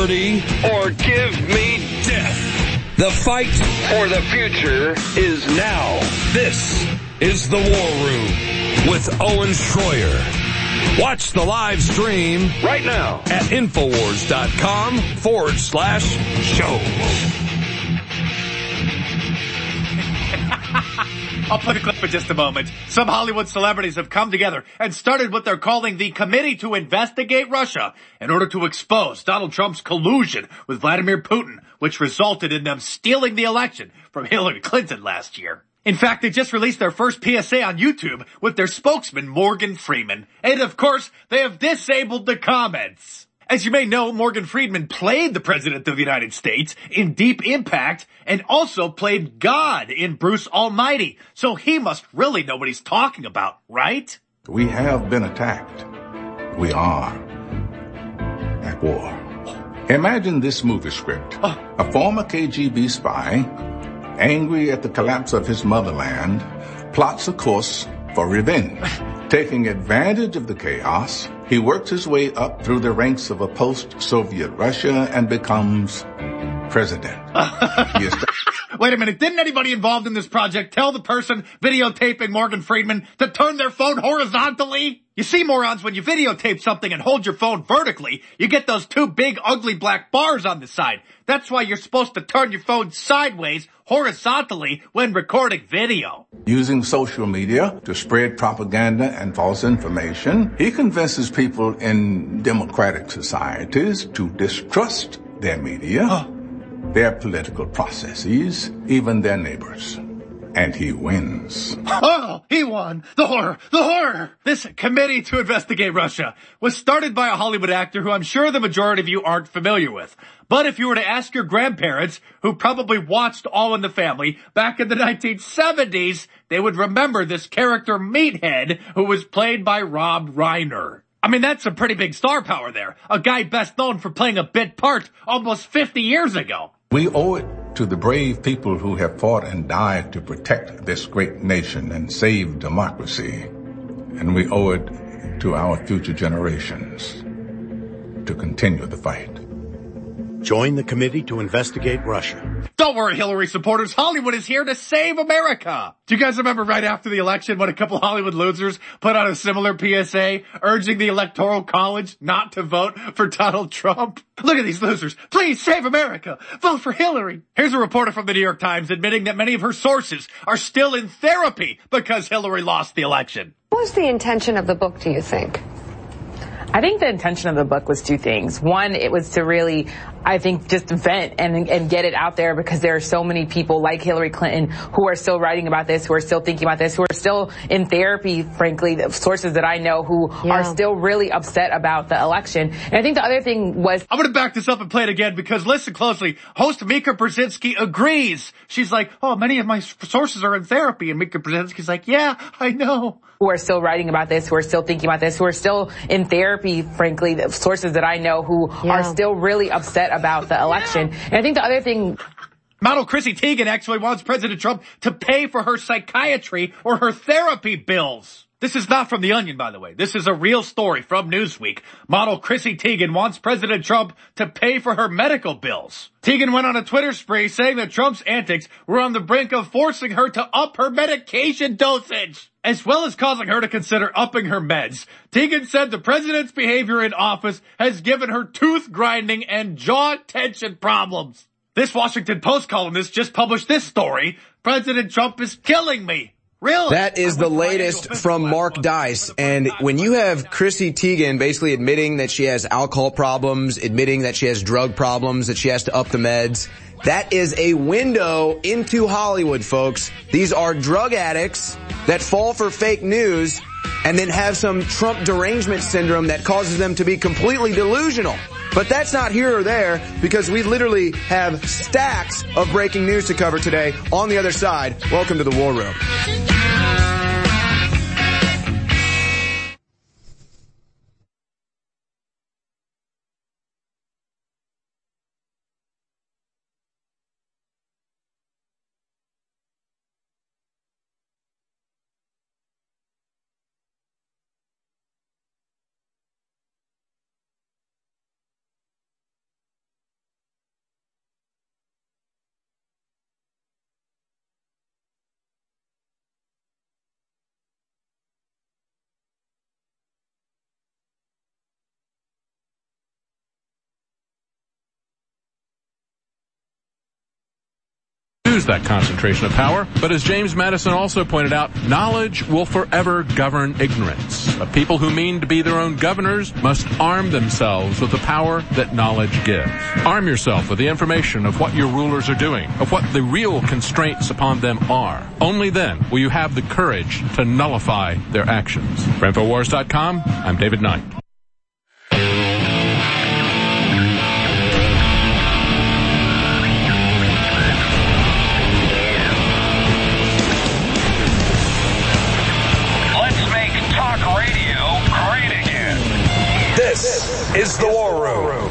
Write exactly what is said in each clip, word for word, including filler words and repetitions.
liberty or give me death. The fight for the future is now. This is The War Room with Owen Schroyer. Watch the live stream right now at Infowars.com forward slash show. I'll play the clip in just a moment. Some Hollywood celebrities have come together and started what they're calling the Committee to Investigate Russia in order to expose Donald Trump's collusion with Vladimir Putin, which resulted in them stealing the election from Hillary Clinton last year. In fact, they just released their first P S A on YouTube with their spokesman, Morgan Freeman. And of course, they have disabled the comments. As you may know, Morgan Freeman played the President of the United States in Deep Impact and also played God in Bruce Almighty. So he must really know what he's talking about, right? We have been attacked. We are at war. Imagine this movie script. Oh. A former K G B spy, angry at the collapse of his motherland, plots a course for revenge. Taking advantage of the chaos, he works his way up through the ranks of a post-Soviet Russia and becomes president. He is Wait a minute, didn't anybody involved in this project tell the person videotaping Morgan Freeman to turn their phone horizontally? You see, morons, when you videotape something and hold your phone vertically, you get those two big ugly black bars on the side. That's why you're supposed to turn your phone sideways, horizontally, when recording video. Using social media to spread propaganda and false information, he convinces people in democratic societies to distrust their media, huh. their political processes, even their neighbors. And he wins. Oh, he won. The horror, the horror. This Committee to Investigate Russia was started by a Hollywood actor who I'm sure the majority of you aren't familiar with. But if you were to ask your grandparents, who probably watched All in the Family back in the nineteen seventies, they would remember this character Meathead, who was played by Rob Reiner. I mean, that's some pretty big star power there. A guy best known for playing a bit part almost fifty years ago. We owe it to the brave people who have fought and died to protect this great nation and save democracy. And we owe it to our future generations to continue the fight. Join the Committee to Investigate Russia. Don't worry, Hillary supporters. Hollywood is here to save America. Do you guys remember right after the election when a couple Hollywood losers put out a similar P S A urging the Electoral College not to vote for Donald Trump? Look at these losers. Please save America. Vote for Hillary. Here's a reporter from the New York Times admitting that many of her sources are still in therapy because Hillary lost the election. What was the intention of the book, do you think? I think the intention of the book was two things. One, it was to really, I think, just vent and and get it out there because there are so many people like Hillary Clinton who are still writing about this, who are still thinking about this, who are still in therapy, frankly, the sources that I know who yeah. are still really upset about the election. And I think the other thing was... I'm going to back this up and play it again because listen closely. Host Mika Brzezinski agrees. She's like, oh, many of my sources are in therapy. And Mika Brzezinski's like, yeah, I know. Who are still writing about this, who are still thinking about this, who are still in therapy, frankly, the sources that I know who yeah. are still really upset about the election. And I think the other thing... Model Chrissy Teigen actually wants President Trump to pay for her psychiatry or her therapy bills. This is not from The Onion, by the way. This is a real story from Newsweek. Model Chrissy Teigen wants President Trump to pay for her medical bills. Teigen went on a Twitter spree saying that Trump's antics were on the brink of forcing her to up her medication dosage, as well as causing her to consider upping her meds. Teigen said the president's behavior in office has given her tooth grinding and jaw tension problems. This Washington Post columnist just published this story. President Trump is killing me. Really? That is the latest from Mark Dice. And when you have Chrissy Teigen basically admitting that she has alcohol problems, admitting that she has drug problems, that she has to up the meds, that is a window into Hollywood, folks. These are drug addicts that fall for fake news and then have some Trump derangement syndrome that causes them to be completely delusional. But that's not here or there because we literally have stacks of breaking news to cover today. On the other side, welcome to the War Room. use that concentration of power. But as James Madison also pointed out, knowledge will forever govern ignorance. But people who mean to be their own governors must arm themselves with the power that knowledge gives. Arm yourself with the information of what your rulers are doing, of what the real constraints upon them are. Only then will you have the courage to nullify their actions. For Infowars dot com, I'm David Knight. Let's make talk radio great again. This is the War Room.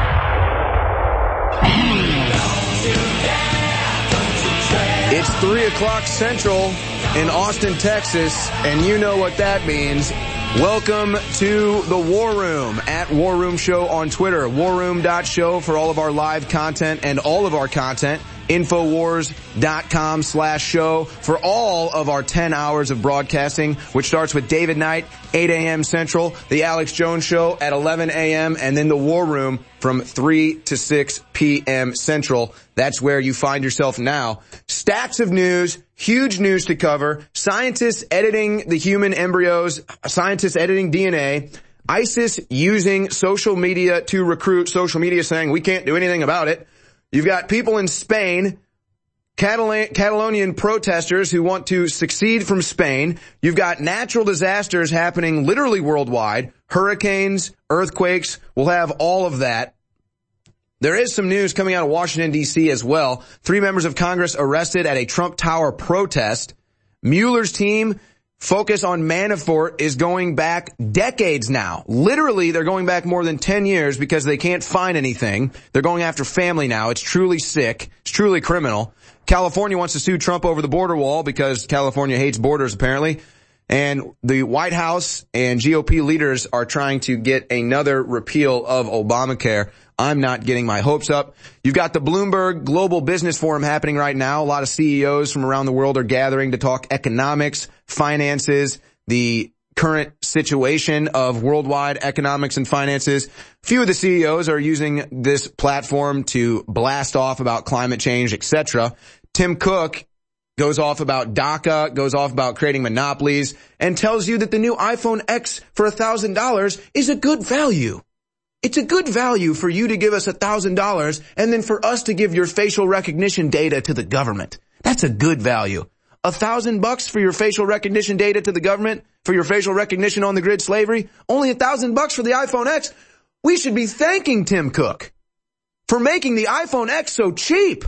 It's three o'clock Central in Austin, Texas, and you know what that means. Welcome to the War Room at War Room Show on Twitter. war room dot show for all of our live content and all of our content. Infowars dot com slash show for all of our ten hours of broadcasting, which starts with David Knight, eight a.m. Central, the Alex Jones Show at eleven a.m., and then the War Room from three to six p.m. Central. That's where you find yourself now. Stacks of news, huge news to cover, scientists editing the human embryos, scientists editing D N A, ISIS using social media to recruit, social media saying we can't do anything about it. You've got people in Spain, Catalan- Catalonian protesters who want to secede from Spain. You've got natural disasters happening literally worldwide. Hurricanes, earthquakes, we'll have all of that. There is some news coming out of Washington, D C as well. Three members of Congress arrested at a Trump Tower protest. Mueller's team focus on Manafort is going back decades now. Literally, they're going back more than ten years because they can't find anything. They're going after family now. It's truly sick. It's truly criminal. California wants to sue Trump over the border wall because California hates borders, apparently. And the White House and G O P leaders are trying to get another repeal of Obamacare. I'm not getting my hopes up. You've got the Bloomberg Global Business Forum happening right now. A lot of C E Os from around the world are gathering to talk economics, finances, the current situation of worldwide economics and finances. Few of the C E Os are using this platform to blast off about climate change, et cetera. Tim Cook goes off about DACA, goes off about creating monopolies, and tells you that the new iPhone X for one thousand dollars is a good value. It's a good value for you to give us one thousand dollars and then for us to give your facial recognition data to the government. That's a good value. A thousand bucks for your facial recognition data to the government, for your facial recognition on the grid slavery, only a thousand bucks for the iPhone X. We should be thanking Tim Cook for making the iPhone X so cheap.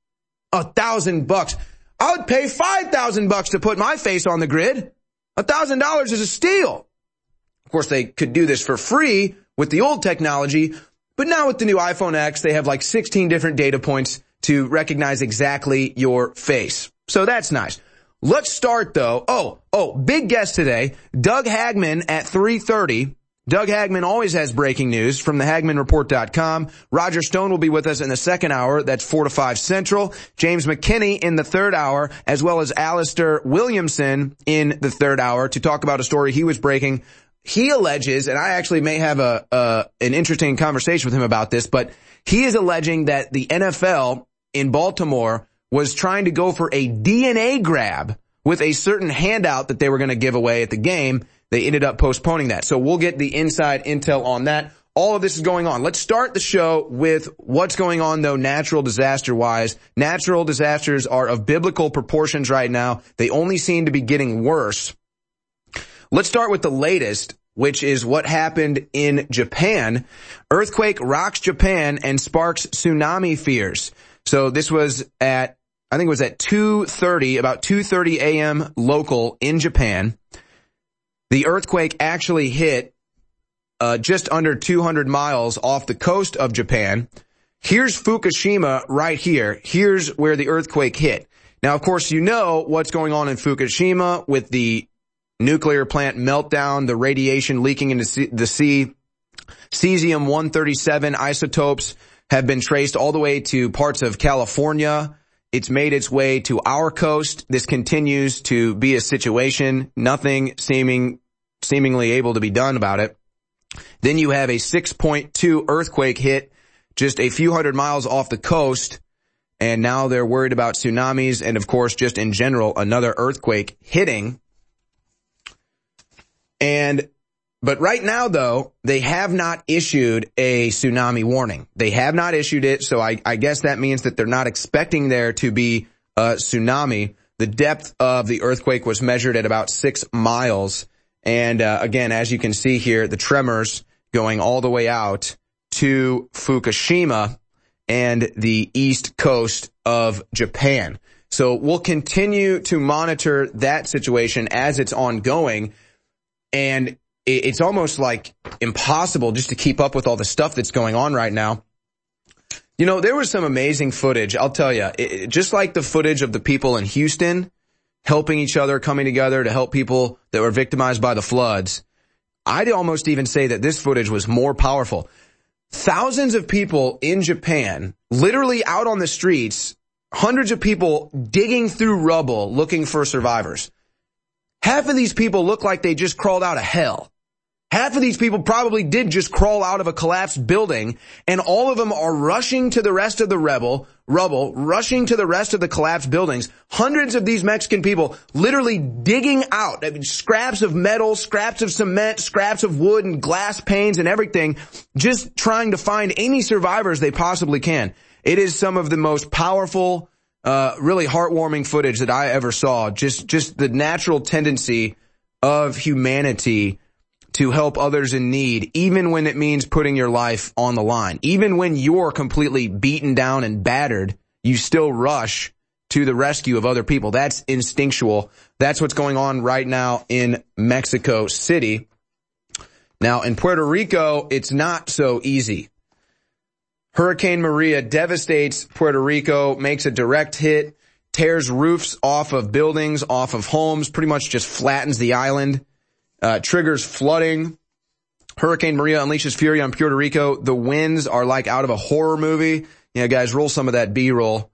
A thousand bucks. I would pay five thousand bucks to put my face on the grid. A thousand dollars is a steal. Of course, they could do this for free with the old technology, but now with the new iPhone X, they have like sixteen different data points to recognize exactly your face. So that's nice. Let's start though. Oh, oh, big guest today, Doug Hagman at three thirty. Doug Hagman always has breaking news from the Hagman Report dot com. Roger Stone will be with us in the second hour. That's four to five Central. James McKinney in the third hour, as well as Alistair Williamson in the third hour to talk about a story he was breaking. He alleges, and I actually may have a, uh, an interesting conversation with him about this, but he is alleging that the N F L in Baltimore was trying to go for a D N A grab with a certain handout that they were going to give away at the game. They ended up postponing that. So we'll get the inside intel on that. All of this is going on. Let's start the show with what's going on, though, natural disaster-wise. Natural disasters are of biblical proportions right now. They only seem to be getting worse. Let's start with the latest, which is what happened in Japan. Earthquake rocks Japan and sparks tsunami fears. So this was at, I think it was at two thirty, about two thirty a.m. local in Japan. The earthquake actually hit uh just under two hundred miles off the coast of Japan. Here's Fukushima right here. Here's where the earthquake hit. Now, of course, you know what's going on in Fukushima with the nuclear plant meltdown, the radiation leaking into the sea. Cesium one thirty-seven isotopes have been traced all the way to parts of California. It's made its way to our coast. This continues to be a situation, nothing seeming, seemingly able to be done about it. Then you have a six point two earthquake hit just a few hundred miles off the coast. and now they're worried about tsunamis and, of course, just in general, another earthquake hitting. And, but right now, though, they have not issued a tsunami warning. They have not issued it, so I, I guess that means that they're not expecting there to be a tsunami. The depth of the earthquake was measured at about six miles. And, uh, again, as you can see here, the tremors going all the way out to Fukushima and the east coast of Japan. So we'll continue to monitor that situation as it's ongoing. And it's almost like impossible just to keep up with all the stuff that's going on right now. You know, there was some amazing footage, I'll tell you. It, just like the footage of the people in Houston helping each other, coming together to help people that were victimized by the floods, I'd almost even say that this footage was more powerful. Thousands of people in Japan, literally out on the streets, hundreds of people digging through rubble looking for survivors. Half of these people look like they just crawled out of hell. Half of these people probably did just crawl out of a collapsed building, and all of them are rushing to the rest of the rebel, rubble, rushing to the rest of the collapsed buildings. Hundreds of these Mexican people literally digging out, I mean, scraps of metal, scraps of cement, scraps of wood and glass panes and everything, just trying to find any survivors they possibly can. It is some of the most powerful, uh, really heartwarming footage that I ever saw. Just, just the natural tendency of humanity to help others in need, even when it means putting your life on the line. Even when you're completely beaten down and battered, you still rush to the rescue of other people. That's instinctual. That's what's going on right now in Mexico City. Now, in Puerto Rico, it's not so easy. Hurricane Maria devastates Puerto Rico, makes a direct hit, tears roofs off of buildings, off of homes, pretty much just flattens the island. Uh, triggers flooding. Hurricane Maria unleashes fury on Puerto Rico. The winds are like out of a horror movie. You know, guys, roll some of that B-roll.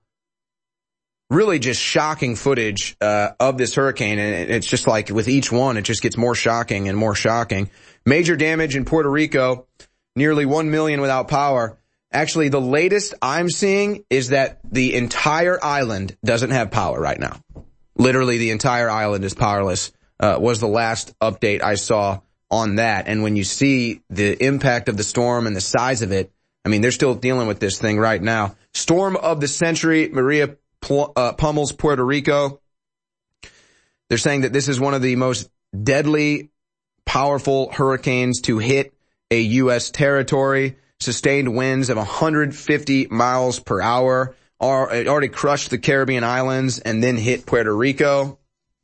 Really just shocking footage uh, of this hurricane, and it's just like with each one, it just gets more shocking and more shocking. Major damage in Puerto Rico, nearly one million without power. Actually, the latest I'm seeing is that the entire island doesn't have power right now. Literally, the entire island is powerless. Uh, was the last update I saw on that. And when you see the impact of the storm and the size of it, I mean, they're still dealing with this thing right now. Storm of the century, Maria pl- uh, pummels Puerto Rico. They're saying that this is one of the most deadly, powerful hurricanes to hit a U S territory. Sustained winds of one hundred fifty miles per hour. Are, it already crushed the Caribbean islands and then hit Puerto Rico.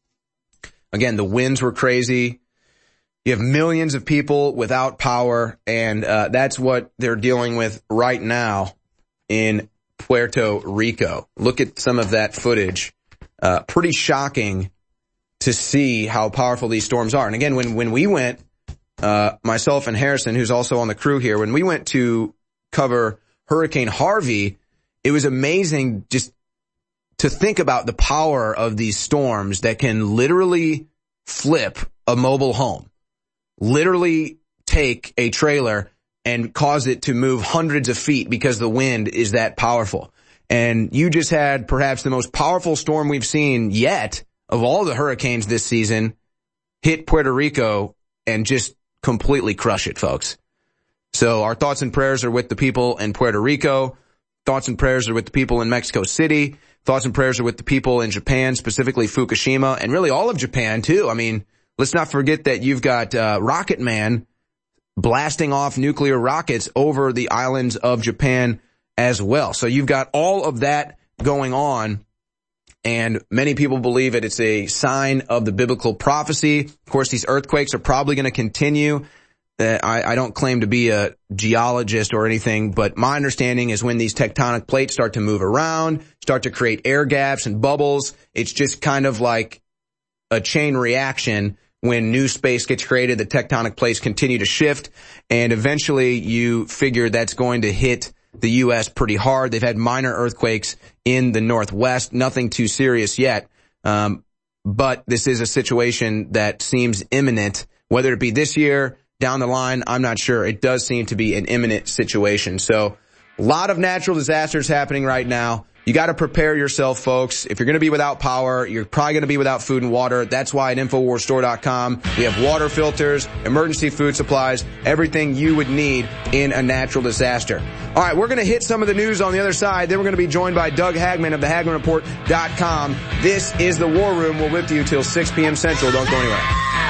Again, the winds were crazy. You have millions of people without power, and uh, that's what they're dealing with right now in Puerto Rico. Look at some of that footage. Uh, pretty shocking to see how powerful these storms are. And again, when, when we went, uh, myself and Harrison, who's also on the crew here, when we went to cover Hurricane Harvey, it was amazing just to think about the power of these storms that can literally flip a mobile home, literally take a trailer and cause it to move hundreds of feet because the wind is that powerful. And you just had perhaps the most powerful storm we've seen yet of all the hurricanes this season hit Puerto Rico and just completely crush it, folks. So our thoughts and prayers are with the people in Puerto Rico. Thoughts and prayers are with the people in Mexico City. Thoughts and prayers are with the people in Japan, specifically Fukushima, and really all of Japan, too. I mean, let's not forget that you've got uh, Rocket Man blasting off nuclear rockets over the islands of Japan as well. So you've got all of that going on, and many people believe that it's a sign of the biblical prophecy. Of course, these earthquakes are probably going to continue. Uh, I, I don't claim to be a geologist or anything, but my understanding is when these tectonic plates start to move around, start to create air gaps and bubbles, it's just kind of like a chain reaction. When new space gets created, the tectonic plates continue to shift, and eventually you figure that's going to hit the U S pretty hard. They've had minor earthquakes in the Northwest, nothing too serious yet, um, but this is a situation that seems imminent, whether it be this year, down the line, I'm not sure. It does seem to be an imminent situation. So a lot of natural disasters happening right now. You got to prepare yourself, folks. If you're going to be without power, you're probably going to be without food and water. That's why at Infowars Store dot com we have water filters, emergency food supplies, everything you would need in a natural disaster. All right, we're going to hit some of the news on the other side. Then we're going to be joined by Doug Hagman of the Hagman Report dot com. This is the War Room. We're with you till six p.m. Central. Don't go anywhere.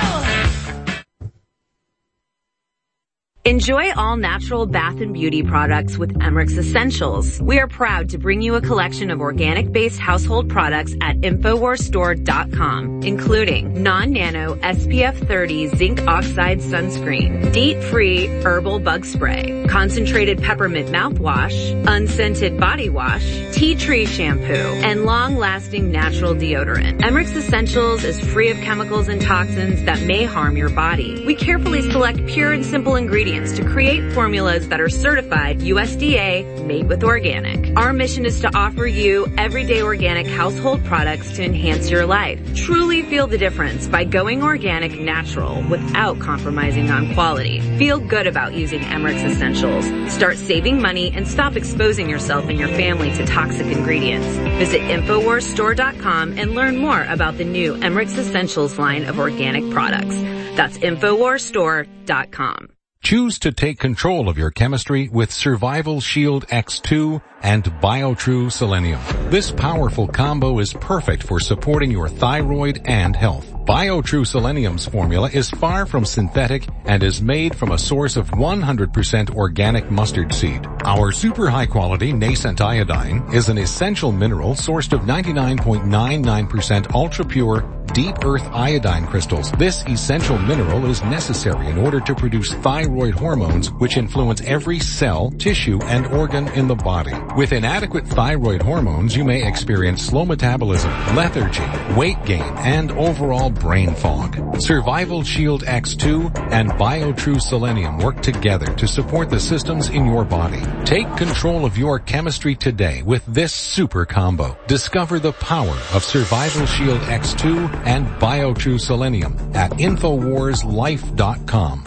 Enjoy all natural bath and beauty products with Emmerich's Essentials. We are proud to bring you a collection of organic-based household products at Infowars Store dot com, including non-nano S P F thirty zinc oxide sunscreen, DEET-free herbal bug spray, concentrated peppermint mouthwash, unscented body wash, tea tree shampoo, and long-lasting natural deodorant. Emmerich's Essentials is free of chemicals and toxins that may harm your body. We carefully select pure and simple ingredients to create formulas that are certified U S D A made with organic. Our mission is to offer you everyday organic household products to enhance your life. Truly feel the difference by going organic natural without compromising on quality. Feel good about using Emmerich's Essentials. Start saving money and stop exposing yourself and your family to toxic ingredients. Visit Infowars Store dot com and learn more about the new Emmerich's Essentials line of organic products. That's Infowars Store dot com. Choose to take control of your chemistry with Survival Shield X two and BioTrue Selenium. This powerful combo is perfect for supporting your thyroid and health. BioTrue Selenium's formula is far from synthetic and is made from a source of one hundred percent organic mustard seed. Our super high quality nascent iodine is an essential mineral sourced of ninety-nine point nine nine percent ultra pure deep earth iodine crystals. This essential mineral is necessary in order to produce thyroid hormones, which influence every cell, tissue, and organ in the body. With inadequate thyroid hormones, you may experience slow metabolism, lethargy, weight gain, and overall brain fog. Survival Shield X two and BioTrue Selenium work together to support the systems in your body. Take control of your chemistry today with this super combo. Discover the power of Survival Shield X two and BioTrue Selenium at Infowars Life dot com.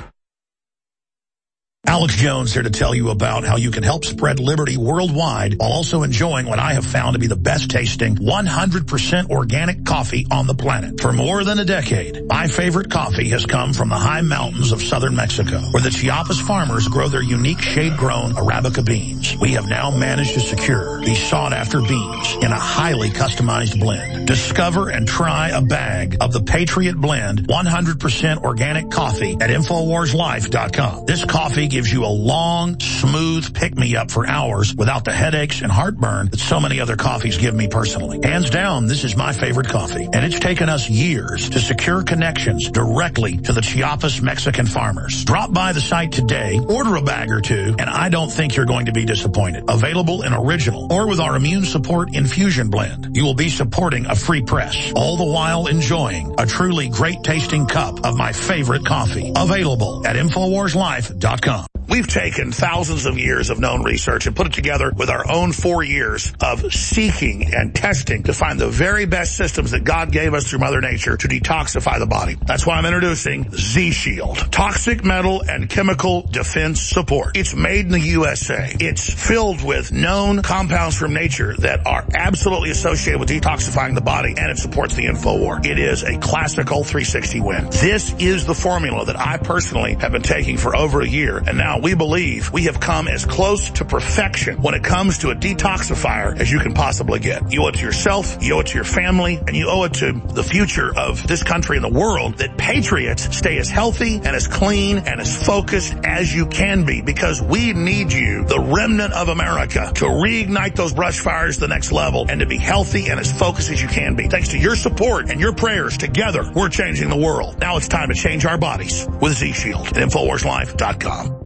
Alex Jones here to tell you about how you can help spread liberty worldwide while also enjoying what I have found to be the best tasting one hundred percent organic coffee on the planet. For more than a decade, my favorite coffee has come from the high mountains of southern Mexico, where the Chiapas farmers grow their unique shade-grown Arabica beans. We have now managed to secure these sought-after beans in a highly customized blend. Discover and try a bag of the Patriot Blend one hundred percent organic coffee at Infowars Life dot com. This coffee gives you a long, smooth pick-me-up for hours without the headaches and heartburn that so many other coffees give me personally. Hands down, this is my favorite coffee, and it's taken us years to secure connections directly to the Chiapas Mexican farmers. Drop by the site today, order a bag or two, and I don't think you're going to be disappointed. Available in original or with our Immune Support Infusion Blend. You will be supporting a free press, all the while enjoying a truly great-tasting cup of my favorite coffee. Available at Infowars Life dot com. We've taken thousands of years of known research and put it together with our own four years of seeking and testing to find the very best systems that God gave us through Mother Nature to detoxify the body. That's why I'm introducing Z-Shield. Toxic metal and chemical defense support. It's made in the U S A. It's filled with known compounds from nature that are absolutely associated with detoxifying the body, and it supports the InfoWar. It is a classical three sixty win. This is the formula that I personally have been taking for over a year, and now we believe we have come as close to perfection when it comes to a detoxifier as you can possibly get. You owe it to yourself, you owe it to your family, and you owe it to the future of this country and the world that patriots stay as healthy and as clean and as focused as you can be, because we need you, the remnant of America, to reignite those brush fires to the next level and to be healthy and as focused as you can be. Thanks to your support and your prayers, together we're changing the world. Now it's time to change our bodies with Z-Shield at Infowars Life dot com.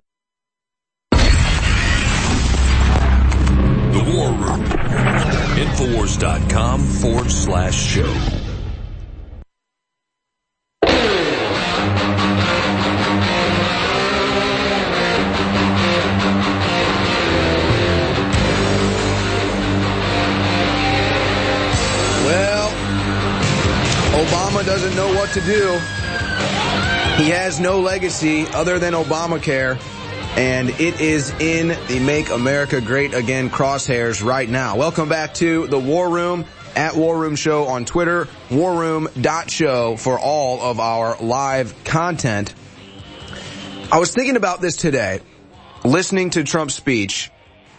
The War Room. Infowars.com forward slash show. Well, Obama doesn't know what to do. He has no legacy other than Obamacare. and it is in the Make America Great Again crosshairs right now. Welcome back to the War Room, at War Room Show on Twitter, war room dot show for all of our live content. I was thinking about this today, listening to Trump's speech,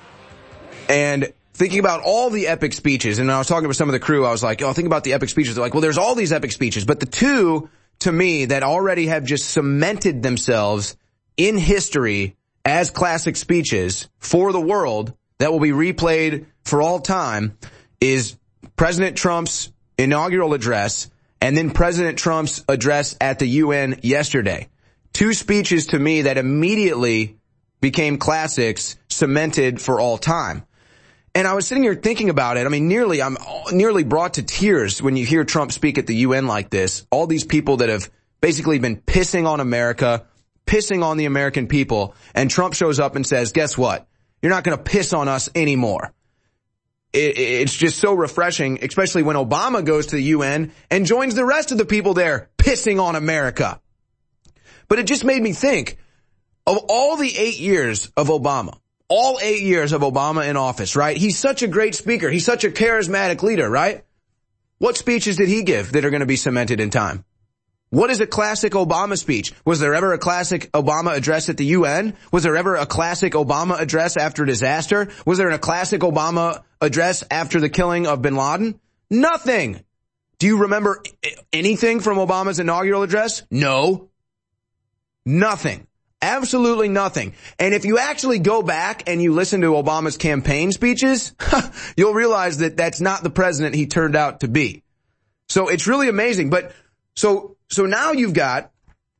and thinking about all the epic speeches. And I was talking to some of the crew, I was like, oh, think about the epic speeches. They're like, well, there's all these epic speeches, but the two, to me, that already have just cemented themselves in history as classic speeches for the world that will be replayed for all time is President Trump's inaugural address and then President Trump's address at the U N yesterday. Two speeches to me that immediately became classics, cemented for all time. And I was sitting here thinking about it. I mean, nearly, I'm nearly brought to tears when you hear Trump speak at the U N like this. All these people that have basically been pissing on America, pissing on the American people, and Trump shows up and says, guess what? You're not going to piss on us anymore. It, it's just so refreshing, especially when Obama goes to the U N and joins the rest of the people there pissing on America. But it just made me think of all the eight years of Obama, all eight years of Obama in office, right? He's such a great speaker. He's such a charismatic leader, right? What speeches did he give that are going to be cemented in time? What is a classic Obama speech? Was there ever a classic Obama address at the U N? Was there ever a classic Obama address after disaster? Was there a classic Obama address after the killing of bin Laden? Nothing. Do you remember anything from Obama's inaugural address? No. Nothing. Absolutely nothing. And if you actually go back and you listen to Obama's campaign speeches, you'll realize that that's not the president he turned out to be. So it's really amazing. But so, so now you've got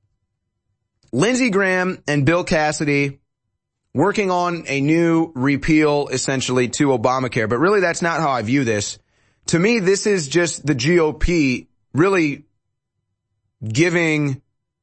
Lindsey Graham and Bill Cassidy working on a new repeal, essentially, to Obamacare. But really, that's not how I view this. To me, this is just the G O P really giving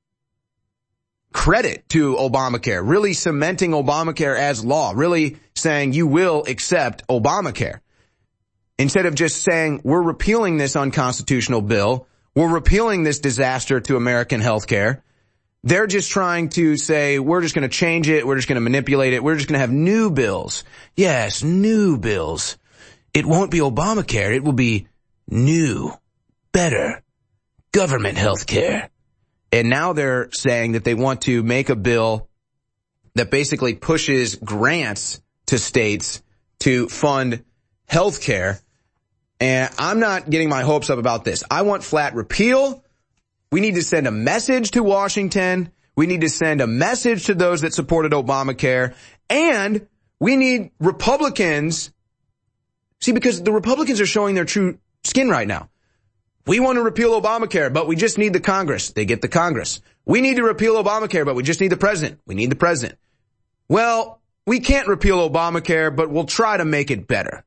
credit to Obamacare, really cementing Obamacare as law, really saying you will accept Obamacare. Instead of just saying we're repealing this unconstitutional bill, we're repealing this disaster to American healthcare, they're just trying to say we're just going to change it, we're just going to manipulate it, we're just going to have new bills. Yes, new bills. It won't be Obamacare, it will be new, better government healthcare. And now they're saying that they want to make a bill that basically pushes grants to states to fund health care. And I'm not getting my hopes up about this. I want flat repeal. We need to send a message to Washington. We need to send a message to those that supported Obamacare. And we need Republicans. See, because the Republicans are showing their true skin right now. We want to repeal Obamacare, but we just need the Congress. They get the Congress. We need to repeal Obamacare, but we just need the president. We need the president. Well, we can't repeal Obamacare, but we'll try to make it better.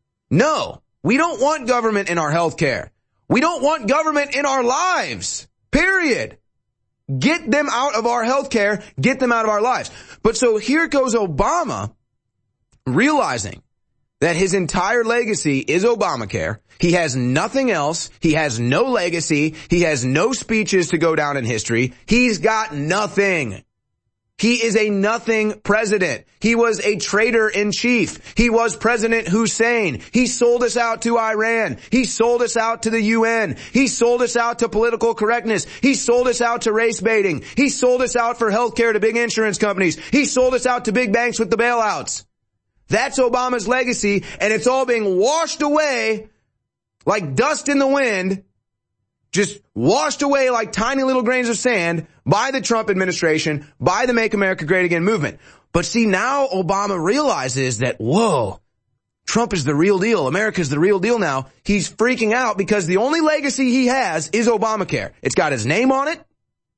No, we don't want government in our health care. We don't want government in our lives, period. Get them out of our health care. Get them out of our lives. But so here goes Obama realizing that his entire legacy is Obamacare. He has nothing else. He has no legacy. He has no speeches to go down in history. He's got nothing. He is a nothing president. He was a traitor in chief. He was President Hussein. He sold us out to Iran. He sold us out to the U N. He sold us out to political correctness. He sold us out to race baiting. He sold us out for health care to big insurance companies. He sold us out to big banks with the bailouts. That's Obama's legacy, and it's all being washed away like dust in the wind, just washed away like tiny little grains of sand by the Trump administration, by the Make America Great Again movement. But see, now Obama realizes that, whoa, Trump is the real deal. America's the real deal now. He's freaking out because the only legacy he has is Obamacare. It's got his name on it.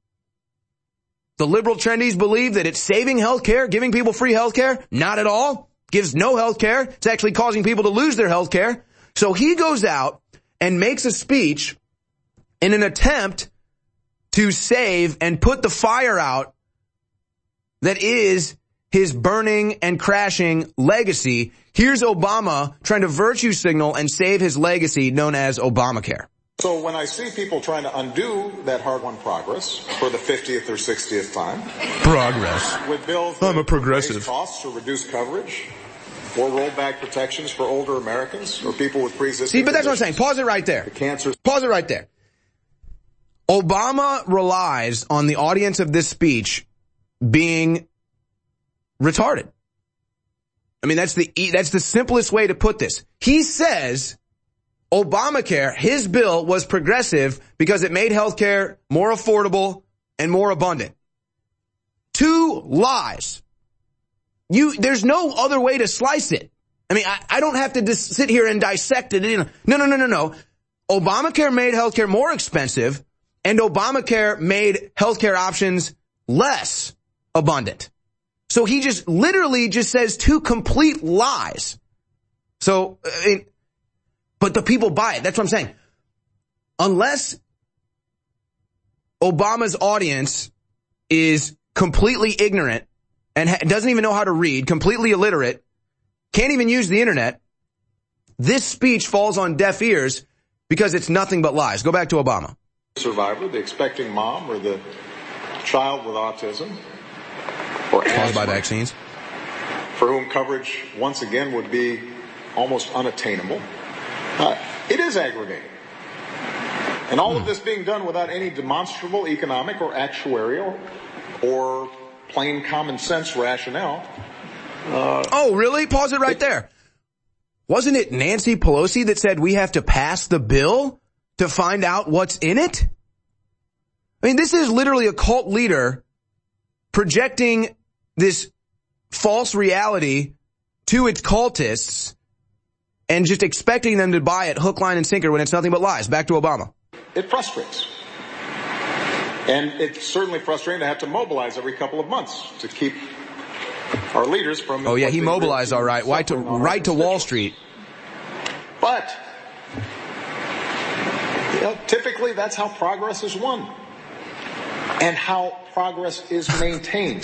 The liberal trendies believe that it's saving health care, giving people free health care. Not at all. Gives no health care. It's actually causing people to lose their health care. So he goes out and makes a speech in an attempt to save and put the fire out that is his burning and crashing legacy. Here's Obama trying to virtue signal and save his legacy known as Obamacare. So when I see people trying to undo that hard-won progress for the fiftieth or sixtieth time, progress with bills I'm a that progressive raise costs or reduce coverage, or roll back protections for older Americans or people with pre-existing See, but that's what I'm saying. conditions. Pause it right there. The cancer. Pause it right there. Obama relies on the audience of this speech being retarded. I mean, that's the that's the simplest way to put this. He says Obamacare, his bill was progressive because it made healthcare more affordable and more abundant. Two lies. You, there's no other way to slice it. I mean, I, I don't have to dis- sit here and dissect it. No, no, no, no, no. Obamacare made healthcare more expensive, and Obamacare made healthcare options less abundant. So he just literally just says two complete lies. So, I mean, but the people buy it. That's what I'm saying. Unless Obama's audience is completely ignorant and ha- doesn't even know how to read, completely illiterate, can't even use the internet, this speech falls on deaf ears because it's nothing but lies. Go back to Obama. Survivor, the expecting mom, or the child with autism, or caused by vaccines, for whom coverage once again would be almost unattainable. Uh, it is aggravating. And all of this being done without any demonstrable economic or actuarial or plain common sense rationale. Uh, oh, really? Pause it right there. Wasn't it Nancy Pelosi that said we have to pass the bill to find out what's in it? I mean, this is literally a cult leader projecting this false reality to its cultists and just expecting them to buy it hook, line, and sinker when it's nothing but lies. Back to Obama. It frustrates. And it's certainly frustrating to have to mobilize every couple of months to keep our leaders from... Oh, yeah, he mobilized all right. Right to, right to Wall Street. But, you know, typically that's how progress is won. And how progress is maintained.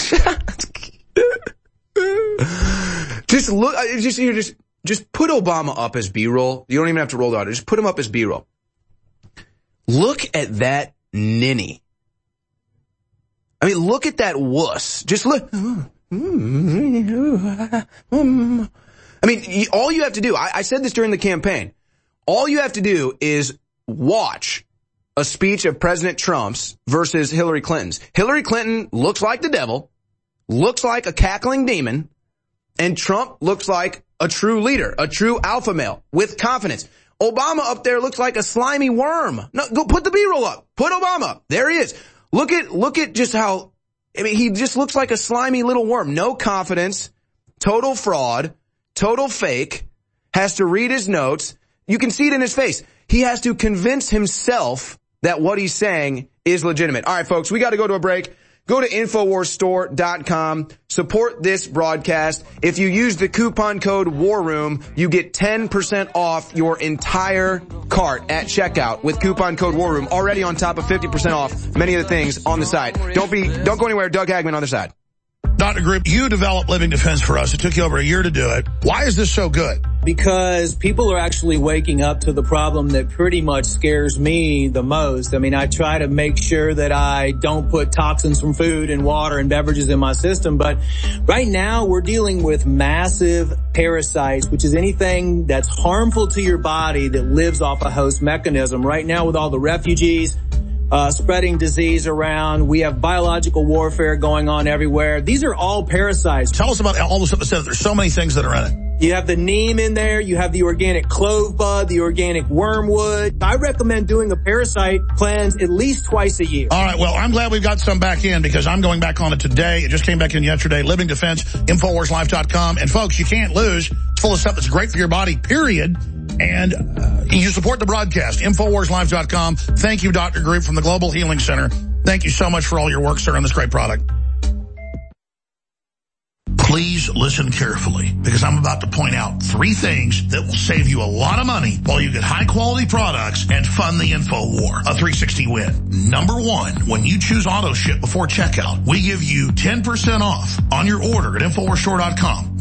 Just look, just, you just, just put Obama up as B-roll. You don't even have to roll the audio. Just put him up as B-roll. Look at that ninny. I mean, look at that wuss. Just look. I mean, all you have to do, I, I said this during the campaign, all you have to do is watch a speech of President Trump's versus Hillary Clinton's. Hillary Clinton looks like the devil, looks like a cackling demon, and Trump looks like a true leader, a true alpha male with confidence. Obama up there looks like a slimy worm. No, go put the B-roll up. Put Obama up. There he is. Look at, look at just how, I mean, he just looks like a slimy little worm. No confidence, total fraud, total fake, has to read his notes. You can see it in his face. He has to convince himself that what he's saying is legitimate. All right, folks, we got to go to a break. Go to Infowars Store dot com. Support this broadcast. If you use the coupon code WARROOM, you get ten percent off your entire cart at checkout with coupon code WARROOM. Already on top of fifty percent off many of the things on the site. Don't be, don't go anywhere. Doug Hagman on the side. Doctor Group, you developed Living Defense for us. It took you over a year to do it. Why is this so good? Because people are actually waking up to the problem that pretty much scares me the most. I mean, I try to make sure that I don't put toxins from food and water and beverages in my system. But right now we're dealing with massive parasites, which is anything that's harmful to your body that lives off a host mechanism. Right now with all the refugees, Uh, spreading disease around. We have biological warfare going on everywhere. These are all parasites. Tell us about all the stuff that says there's so many things that are in it. You have the neem in there. You have the organic clove bud, the organic wormwood. I recommend doing a parasite cleanse at least twice a year. All right. Well, I'm glad we've got some back in because I'm going back on it today. It just came back in yesterday. Living Defense, Infowars Life dot com. And folks, you can't lose. It's full of stuff that's great for your body, period. And uh, you support the broadcast, Infowars Life dot com. Thank you, Doctor Group from the Global Healing Center. Thank you so much for all your work, sir, on this great product. Please listen carefully because I'm about to point out three things that will save you a lot of money while you get high-quality products and fund the info war. A three sixty win. Number one, when you choose auto ship before checkout, we give you ten percent off on your order at Infowars Store dot com.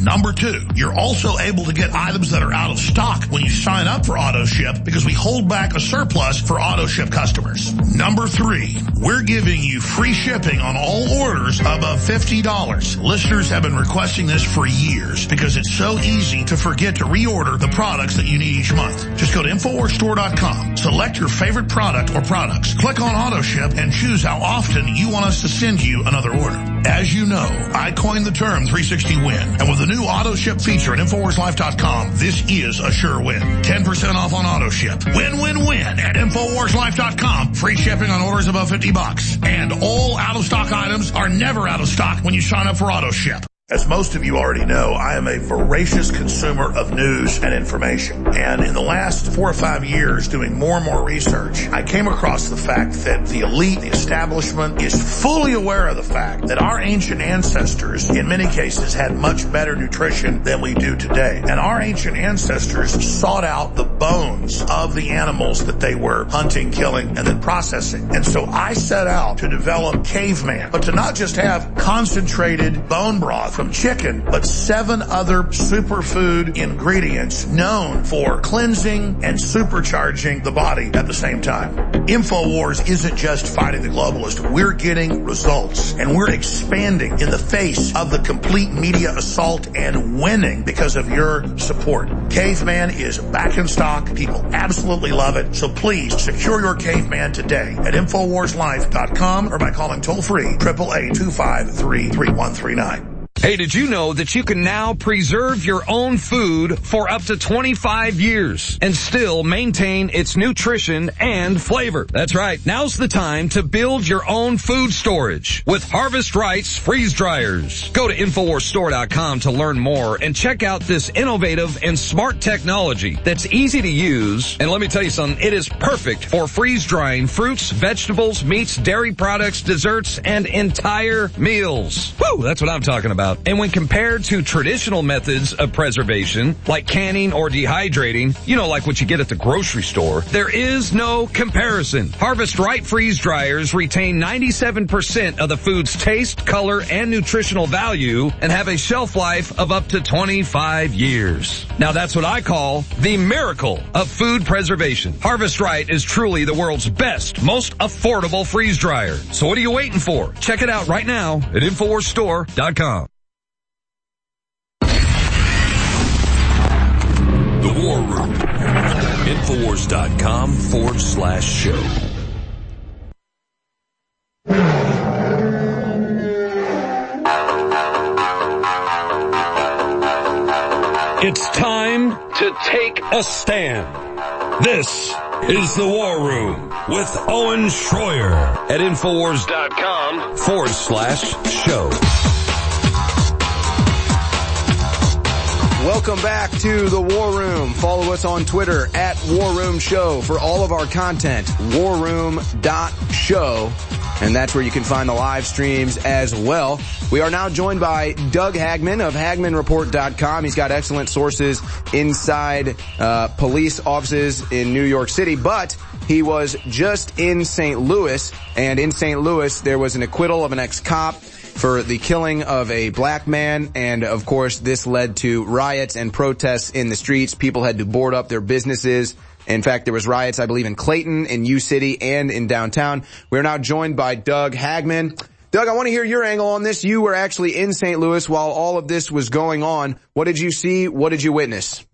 Number two, you're also able to get items that are out of stock when you sign up for AutoShip because we hold back a surplus for AutoShip customers. Number three, we're giving you free shipping on all orders above fifty dollars. Listeners have been requesting this for years because it's so easy to forget to reorder the products that you need each month. Just go to Infowars Store dot com, select your favorite product or products, click on AutoShip, and choose how often you want us to send you another order. As you know, I coined the term three sixty win, and with the new AutoShip feature at Infowars Life dot com, this is a sure win. ten percent off on AutoShip. Win, win, win at Infowars Life dot com. Free shipping on orders above fifty bucks. And all out-of-stock items are never out of stock when you sign up for AutoShip. As most of you already know, I am a voracious consumer of news and information. And in the last four or five years doing more and more research, I came across the fact that the elite, the establishment, is fully aware of the fact that our ancient ancestors, in many cases, had much better nutrition than we do today. And our ancient ancestors sought out the bones of the animals that they were hunting, killing, and then processing. And so I set out to develop Caveman, but to not just have concentrated bone broth from chicken, but seven other superfood ingredients known for cleansing and supercharging the body at the same time. InfoWars isn't just fighting the globalist. We're getting results, and we're expanding in the face of the complete media assault and winning because of your support. Caveman is back in stock. People absolutely love it. So please secure your Caveman today at Infowars Life dot com or by calling toll free eight eight eight, two five three, three one three nine. Hey, did you know that you can now preserve your own food for up to twenty-five years and still maintain its nutrition and flavor? That's right. Now's the time to build your own food storage with Harvest Rights freeze dryers. Go to Infowars Store dot com to learn more and check out this innovative and smart technology that's easy to use. And let me tell you something, it is perfect for freeze drying fruits, vegetables, meats, dairy products, desserts, and entire meals. Woo, that's what I'm talking about. And when compared to traditional methods of preservation, like canning or dehydrating, you know, like what you get at the grocery store, there is no comparison. Harvest Right freeze dryers retain ninety-seven percent of the food's taste, color, and nutritional value and have a shelf life of up to twenty-five years. Now that's what I call the miracle of food preservation. Harvest Right is truly the world's best, most affordable freeze dryer. So what are you waiting for? Check it out right now at Infowars Store dot com. The War Room. Infowars dot com forward slash show. It's time to take a stand. This is The War Room with Owen Schroyer at Infowars dot com forward slash show. Welcome back to the War Room. Follow us on Twitter at War Room Show for all of our content. war room dot show. And that's where you can find the live streams as well. We are now joined by Doug Hagman of Hagman Report dot com. He's got excellent sources inside uh police offices in New York City, but he was just in Saint Louis, and in Saint Louis there was an acquittal of an ex-cop for the killing of a black man, and of course this led to riots and protests in the streets. People had to board up their businesses. In fact, there was riots, I believe, in Clayton, in U-City, and in downtown. We're now joined by Doug Hagman. Doug, I want to hear your angle on this. You were actually in Saint Louis while all of this was going on. What did you see? What did you witness?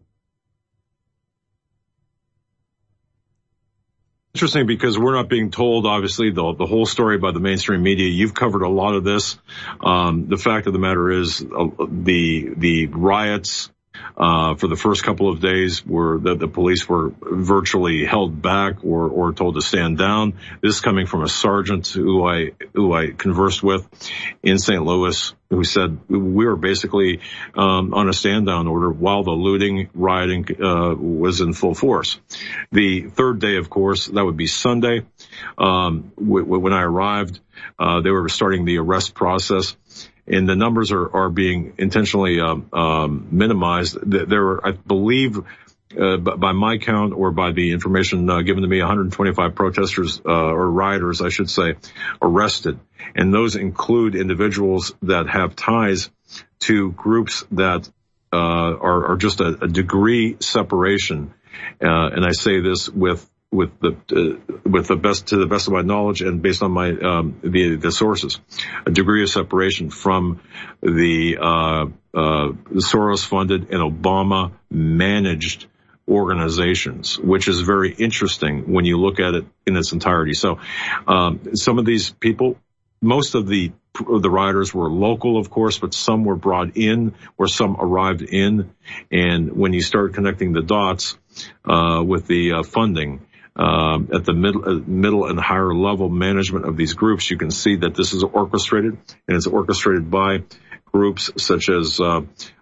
Interesting, because we're not being told, obviously, the, the whole story by the mainstream media. You've covered a lot of this. Um, the fact of the matter is uh, the the riots uh for the first couple of days were that the police were virtually held back or or told to stand down. This is coming from a sergeant who I who I conversed with in Saint Louis, who said we were basically um on a stand down order while the looting, rioting uh was in full force. The third day, of course, that would be Sunday. Um w- w- when I arrived, uh they were starting the arrest process. And the numbers are, are being intentionally um, um, minimized. There were, I believe, uh, by my count or by the information uh, given to me, one hundred twenty-five protesters uh, or rioters, I should say, arrested. And those include individuals that have ties to groups that uh, are, are just a, a degree separation. Uh, and I say this with with the uh, with the best to the best of my knowledge and based on my um, the the sources, a degree of separation from the uh, uh, Soros-funded and Obama-managed organizations, which is very interesting when you look at it in its entirety. So, um, some of these people, most of the the rioters were local, of course, but some were brought in, or some arrived in. And when you start connecting the dots uh, with the uh, funding um, at the middle, uh, middle and higher level management of these groups, you can see that this is orchestrated, and it's orchestrated by groups such as uh,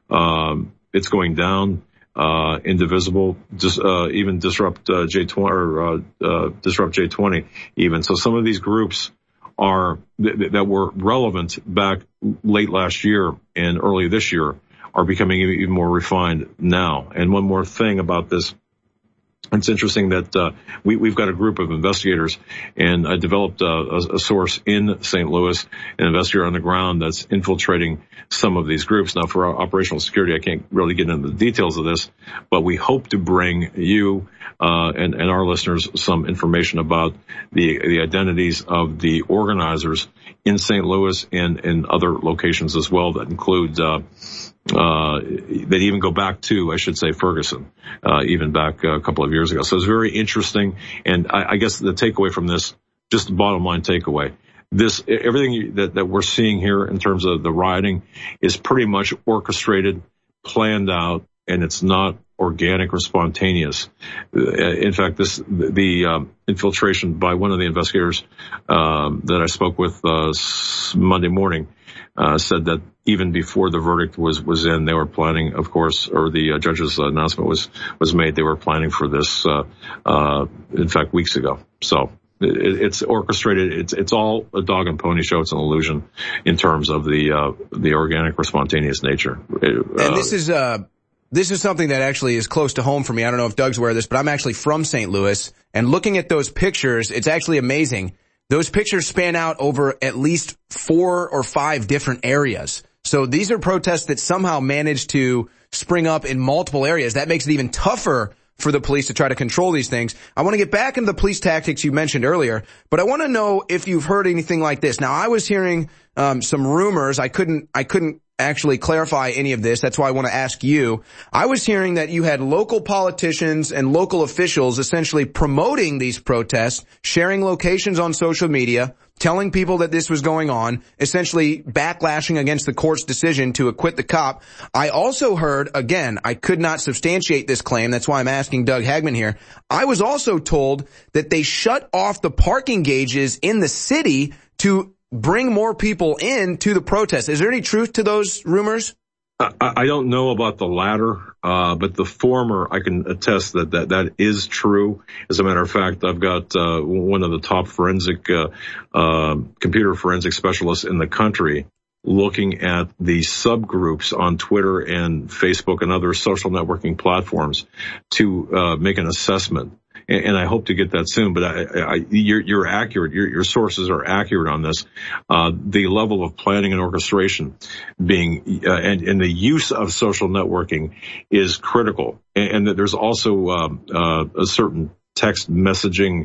um, It's Going Down, uh, Indivisible, dis, uh, even Disrupt uh, J twenty, or uh, uh, Disrupt J twenty, even. So some of these groups are th- that were relevant back late last year and early this year are becoming even more refined now. And one more thing about this. It's interesting that uh, we, we've got a group of investigators, and I developed uh, a, a source in Saint Louis, an investigator on the ground that's infiltrating some of these groups. Now, for our operational security, I can't really get into the details of this, but we hope to bring you uh, and, and our listeners some information about the, the identities of the organizers in Saint Louis and in other locations as well that include uh, Uh, that even go back to, I should say, Ferguson, uh, even back a couple of years ago. So it's very interesting. And I, I guess the takeaway from this, just the bottom line takeaway, this, everything that, that we're seeing here in terms of the rioting is pretty much orchestrated, planned out, and it's not organic or spontaneous. In fact, this, the, um, infiltration by one of the investigators, um, that I spoke with, uh, Monday morning, Uh, said that even before the verdict was, was in, they were planning, of course, or the uh, judge's announcement was, was made, they were planning for this, uh, uh, in fact, weeks ago. So it, it's orchestrated. It's, it's all a dog and pony show. It's an illusion in terms of the, uh, the organic or spontaneous nature. Uh, and this is, uh, this is something that actually is close to home for me. I don't know if Doug's aware of this, but I'm actually from Saint Louis, and looking at those pictures, it's actually amazing. Those pictures span out over at least four or five different areas. So these are protests that somehow managed to spring up in multiple areas. That makes it even tougher for the police to try to control these things. I want to get back into the police tactics you mentioned earlier, but I want to know if you've heard anything like this. Now, I was hearing um, some rumors. I couldn't, I couldn't actually clarify any of this. That's why I want to ask you. I was hearing that you had local politicians and local officials essentially promoting these protests, sharing locations on social media, telling people that this was going on, essentially backlashing against the court's decision to acquit the cop. I also heard, again, I could not substantiate this claim. That's why I'm asking Doug Hagmann here. I was also told that they shut off the parking gauges in the city to bring more people in to the protest. Is there any truth to those rumors? I, I don't know about the latter, uh, but the former, I can attest that, that that is true. As a matter of fact, I've got uh, one of the top forensic, uh, uh, computer forensic specialists in the country looking at the subgroups on Twitter and Facebook and other social networking platforms to uh, make an assessment. And I hope to get that soon, but I, I, you're, you're accurate. Your, your sources are accurate on this. Uh, the level of planning and orchestration being, uh, and, and the use of social networking is critical. And, and that there's also, um, uh, a certain text messaging,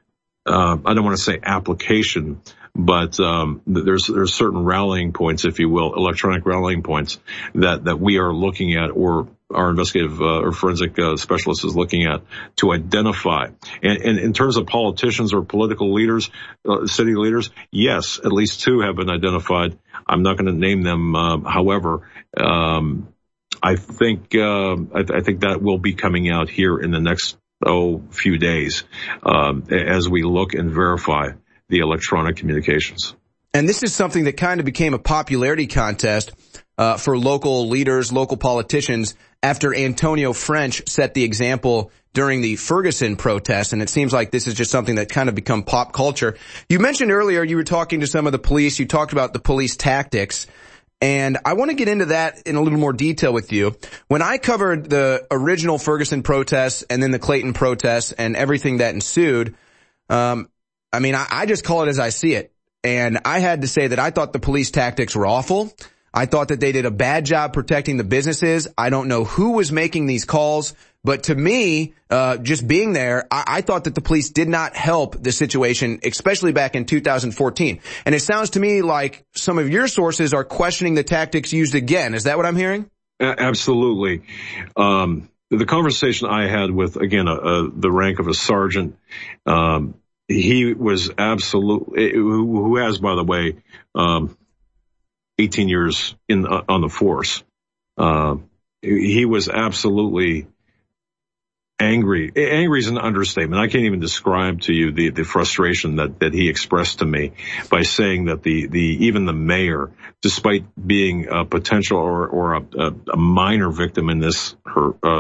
uh, I don't want to say application, but, um, there's, there's certain rallying points, if you will, electronic rallying points that, that we are looking at, or our investigative uh, or forensic uh, specialist is looking at to identify. And, and in terms of politicians or political leaders, uh, city leaders, yes, at least two have been identified. I'm not going to name them. Uh, however, um, I think uh, I, th- I think that will be coming out here in the next oh few days um, as we look and verify the electronic communications. And this is something that kind of became a popularity contest uh, for local leaders, local politicians, after Antonio French set the example during the Ferguson protests, and it seems like this is just something that kind of become pop culture. You mentioned earlier you were talking to some of the police. You talked about the police tactics, and I want to get into that in a little more detail with you. When I covered the original Ferguson protests and then the Clayton protests and everything that ensued, um, I mean, I, I just call it as I see it. And I had to say that I thought the police tactics were awful. I thought that they did a bad job protecting the businesses. I don't know who was making these calls, but to me, uh, just being there, I, I thought that the police did not help the situation, especially back in two thousand fourteen. And it sounds to me like some of your sources are questioning the tactics used again. Is that what I'm hearing? A- absolutely. Um, the conversation I had with, again, a, a, the rank of a sergeant, um, he was absolutely, who, who has, by the way, um, eighteen years in uh, on the force. Uh, he was absolutely angry. Angry is an understatement. I can't even describe to you the, the frustration that, that he expressed to me by saying that the, the, even the mayor, despite being a potential or, or a, a, a minor victim in this, her, uh,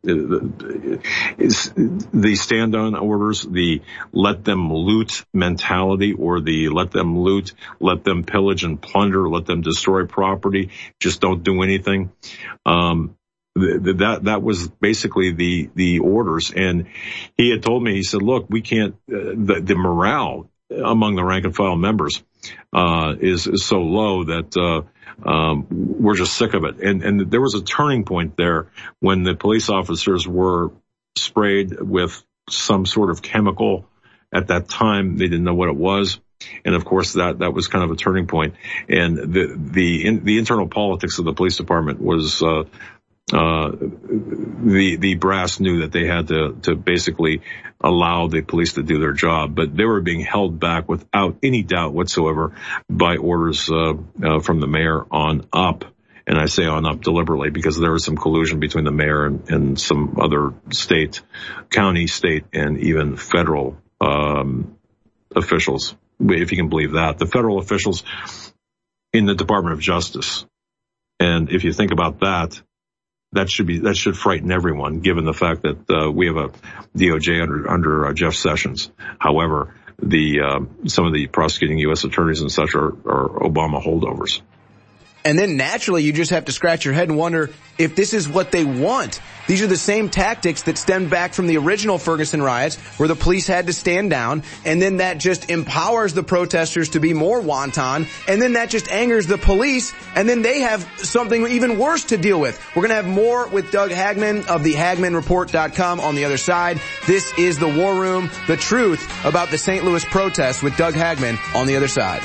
is the stand down orders, the let them loot mentality, or the let them loot, let them pillage and plunder, let them destroy property, just don't do anything. Um, That that was basically the the orders, and he had told me, he said, "Look, we can't. Uh, the, the morale among the rank and file members uh, is is so low that uh, um, we're just sick of it." And and there was a turning point there when the police officers were sprayed with some sort of chemical. At that time, they didn't know what it was. And of course, that, that was kind of a turning point. And the, the, in, the internal politics of the police department was, uh, uh, the, the brass knew that they had to, to basically allow the police to do their job, but they were being held back without any doubt whatsoever by orders, uh, uh from the mayor on up. And I say on up deliberately because there was some collusion between the mayor and, and some other state, county, state, and even federal, um, officials. If you can believe that, the federal officials in the Department of Justice. And if you think about that, that should be, that should frighten everyone, given the fact that, uh, we have a D O J under, under uh, Jeff Sessions. However, the, uh, some of the prosecuting U S attorneys and such are, are Obama holdovers. And then naturally, you just have to scratch your head and wonder if this is what they want. These are the same tactics that stemmed back from the original Ferguson riots, where the police had to stand down, and then that just empowers the protesters to be more wanton, and then that just angers the police, and then they have something even worse to deal with. We're going to have more with Doug Hagmann of the Hagmann Report dot com on the other side. This is The War Room, the truth about the Saint Louis protests with Doug Hagmann on the other side.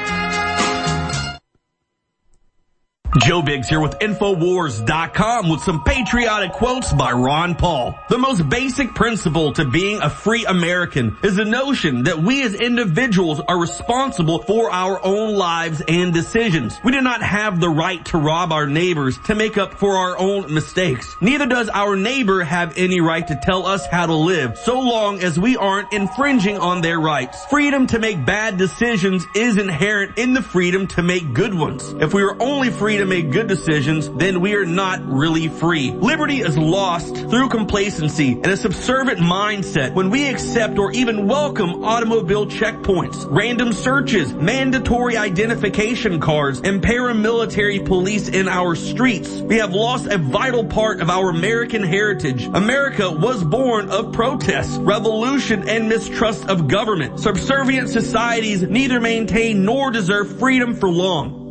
Joe Biggs here with Infowars dot com with some patriotic quotes by Ron Paul. The most basic principle to being a free American is the notion that we as individuals are responsible for our own lives and decisions. We do not have the right to rob our neighbors to make up for our own mistakes. Neither does our neighbor have any right to tell us how to live, so long as we aren't infringing on their rights. Freedom to make bad decisions is inherent in the freedom to make good ones. If we were only free to make good decisions, then we are not really free. Liberty is lost through complacency and a subservient mindset when we accept or even welcome automobile checkpoints, random searches, mandatory identification cards, and paramilitary police in our streets. We have lost a vital part of our American heritage. America was born of protests, revolution, and mistrust of government. Subservient societies neither maintain nor deserve freedom for long.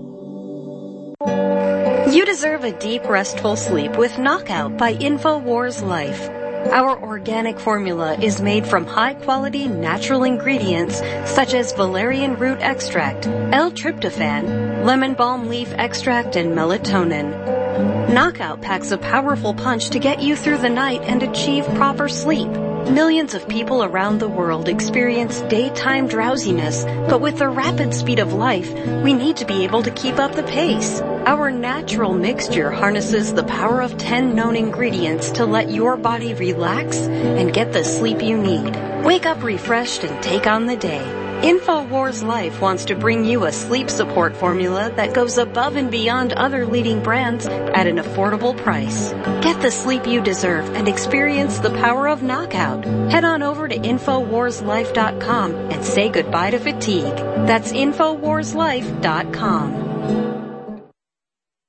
You deserve a deep, restful sleep with Knockout by InfoWars Life. Our organic formula is made from high-quality natural ingredients such as valerian root extract, L-tryptophan, lemon balm leaf extract, and melatonin. Knockout packs a powerful punch to get you through the night and achieve proper sleep. Millions of people around the world experience daytime drowsiness, but with the rapid speed of life, we need to be able to keep up the pace. Our natural mixture harnesses the power of ten known ingredients to let your body relax and get the sleep you need. Wake up refreshed and take on the day. InfoWars Life wants to bring you a sleep support formula that goes above and beyond other leading brands at an affordable price. Get the sleep you deserve and experience the power of Knockout. Head on over to Infowars Life dot com and say goodbye to fatigue. That's Infowars Life dot com.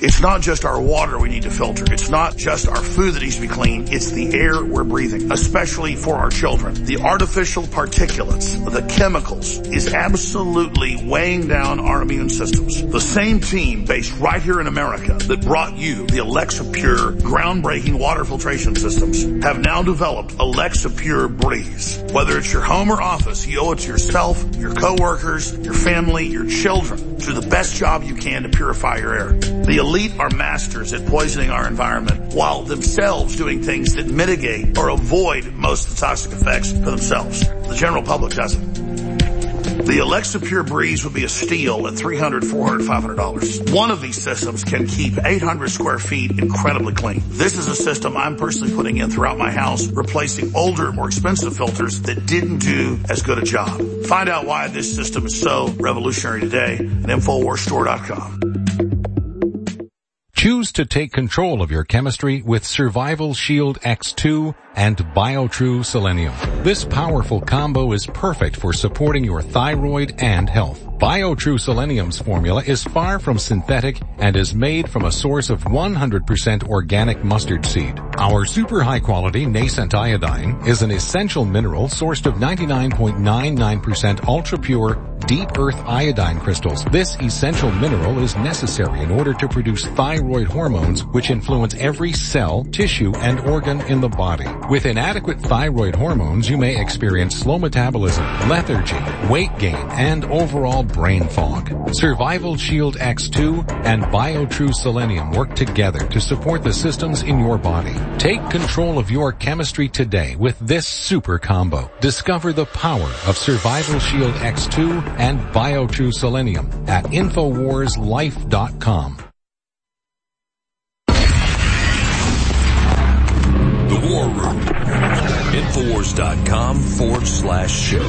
It's not just our water we need to filter. It's not just our food that needs to be clean. It's the air we're breathing, especially for our children. The artificial particulates, the chemicals, is absolutely weighing down our immune systems. The same team based right here in America that brought you the Alexa Pure groundbreaking water filtration systems have now developed Alexa Pure Breeze. Whether it's your home or office, you owe it to yourself, your coworkers, your family, your children to do the best job you can to purify your air. The elite are masters at poisoning our environment while themselves doing things that mitigate or avoid most of the toxic effects for themselves. The general public doesn't. The Alexa Pure Breeze would be a steal at three hundred dollars, four hundred dollars, five hundred dollars. One of these systems can keep eight hundred square feet incredibly clean. This is a system I'm personally putting in throughout my house, replacing older, more expensive filters that didn't do as good a job. Find out why this system is so revolutionary today at Infowars Store dot com. Choose to take control of your chemistry with Survival Shield X two and BioTrue Selenium. This powerful combo is perfect for supporting your thyroid and health. BioTrue Selenium's formula is far from synthetic and is made from a source of one hundred percent organic mustard seed. Our super high quality nascent iodine is an essential mineral sourced of ninety-nine point nine nine percent ultra pure deep earth iodine crystals. This essential mineral is necessary in order to produce thyroid hormones which influence every cell, tissue, and organ in the body. With inadequate thyroid hormones, you may experience slow metabolism, lethargy, weight gain, and overall brain fog. Survival Shield X two and BioTrue Selenium work together to support the systems in your body. Take control of your chemistry today with this super combo. Discover the power of Survival Shield X two and BioTrue Selenium at Infowars Life dot com. The War Room. Infowars dot com forward slash show.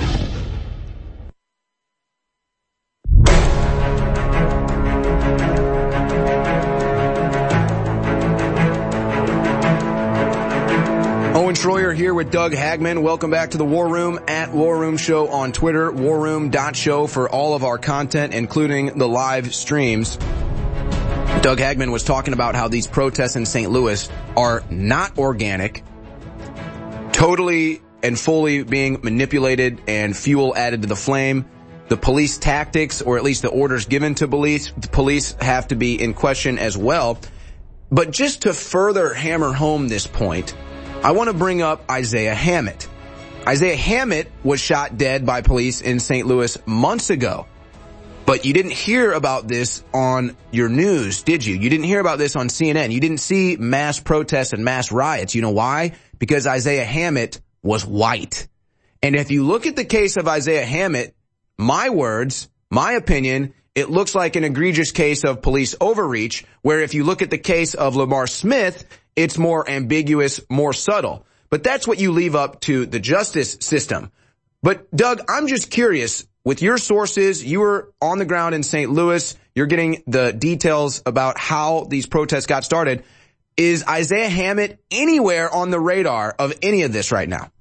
Owen Schroyer here with Doug Hagman. Welcome back to the War Room at War Room Show on Twitter, war room dot show for all of our content, including the live streams. Doug Hagman was talking about how these protests in Saint Louis are not organic, totally and fully being manipulated and fuel added to the flame. The police tactics, or at least the orders given to police, the police have to be in question as well. But just to further hammer home this point, I want to bring up Isaiah Hammett. Isaiah Hammett was shot dead by police in Saint Louis months ago. But you didn't hear about this on your news, did you? You didn't hear about this on C N N. You didn't see mass protests and mass riots. You know why? Because Isaiah Hammett was white. And if you look at the case of Isaiah Hammett, my words, my opinion, it looks like an egregious case of police overreach, where if you look at the case of Lamar Smith, it's more ambiguous, more subtle. But that's what you leave up to the justice system. But Doug, I'm just curious, with your sources, you were on the ground in Saint Louis, you're getting the details about how these protests got started. Is Isaiah Hammett anywhere on the radar of any of this right now?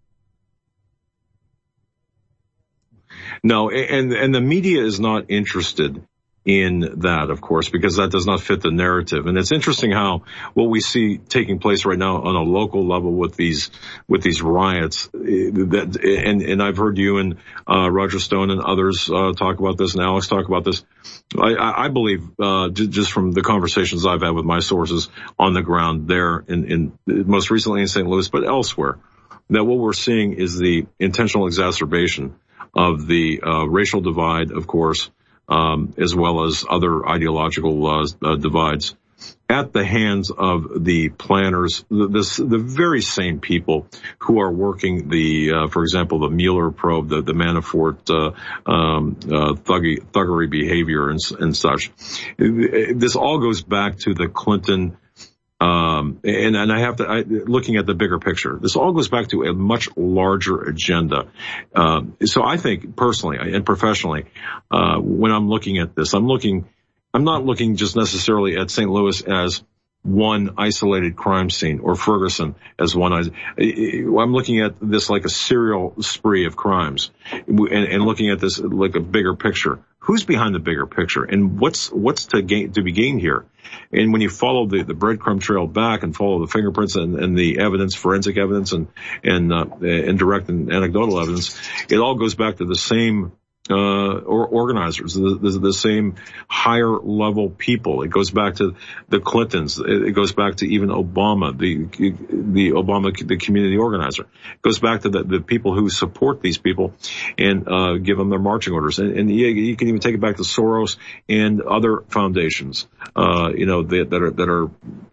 No, and and the media is not interested in that, of course, because that does not fit the narrative. And it's interesting how what we see taking place right now on a local level with these with these riots. That and and I've heard you and uh, Roger Stone and others uh, talk about this, and Alex talk about this. I, I believe uh, just from the conversations I've had with my sources on the ground there, in, in most recently in Saint Louis, but elsewhere, that what we're seeing is the intentional exacerbation of the uh, racial divide, of course, um, as well as other ideological uh, uh, divides at the hands of the planners, the, this, the very same people who are working the, uh, for example, the Mueller probe, the, the Manafort uh, um, uh, thuggy, thuggery behavior and, and such. This all goes back to the Clinton. Um, and, and I have to, I, looking at the bigger picture, this all goes back to a much larger agenda. Um, so I think personally and professionally, uh, when I'm looking at this, I'm looking, I'm not looking just necessarily at Saint Louis as one isolated crime scene, or Ferguson as one. I'm looking at this like a serial spree of crimes, and, and looking at this like a bigger picture. Who's behind the bigger picture, and what's what's to gain to be gained here? And when you follow the, the breadcrumb trail back and follow the fingerprints and, and the evidence, forensic evidence, and and uh, and direct and anecdotal evidence, it all goes back to the same uh or organizers, the, the, the same higher level people. It goes back to the Clintons. It goes back to even Obama, the the Obama, the community organizer. It goes back to the, the people who support these people and uh give them their marching orders. And, and you, you can even take it back to Soros and other foundations, uh you know, that, that are that are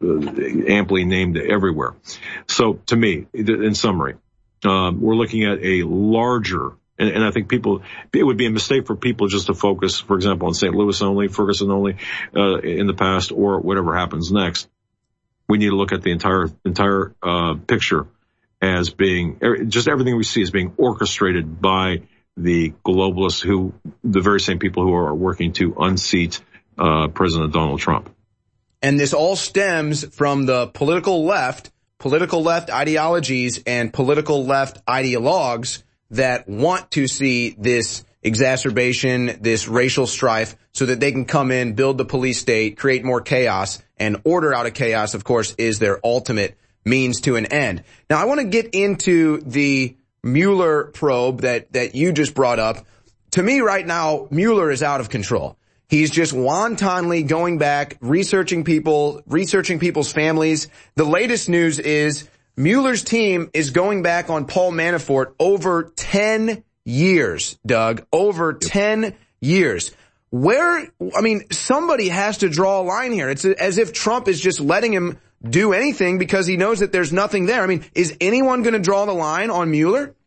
uh, amply named everywhere. So to me, in summary, um, we're looking at a larger. And, and I think people, it would be a mistake for people just to focus, for example, on Saint Louis only, Ferguson only, uh, in the past, or whatever happens next. We need to look at the entire, entire, uh, picture as being, just everything we see is being orchestrated by the globalists who, the very same people who are working to unseat, uh, President Donald Trump. And this all stems from the political left, political left ideologies and political left ideologues that want to see this exacerbation, this racial strife, so that they can come in, build the police state, create more chaos, and order out of chaos, of course, is their ultimate means to an end. Now, I want to get into the Mueller probe that, that you just brought up. To me right now, Mueller is out of control. He's just wantonly going back, researching people, researching people's families. The latest news is Mueller's team is going back on Paul Manafort over ten years, Doug, over ten years. Where, I mean, somebody has to draw a line here. It's as if Trump is just letting him do anything because he knows that there's nothing there. I mean, is anyone going to draw the line on Mueller?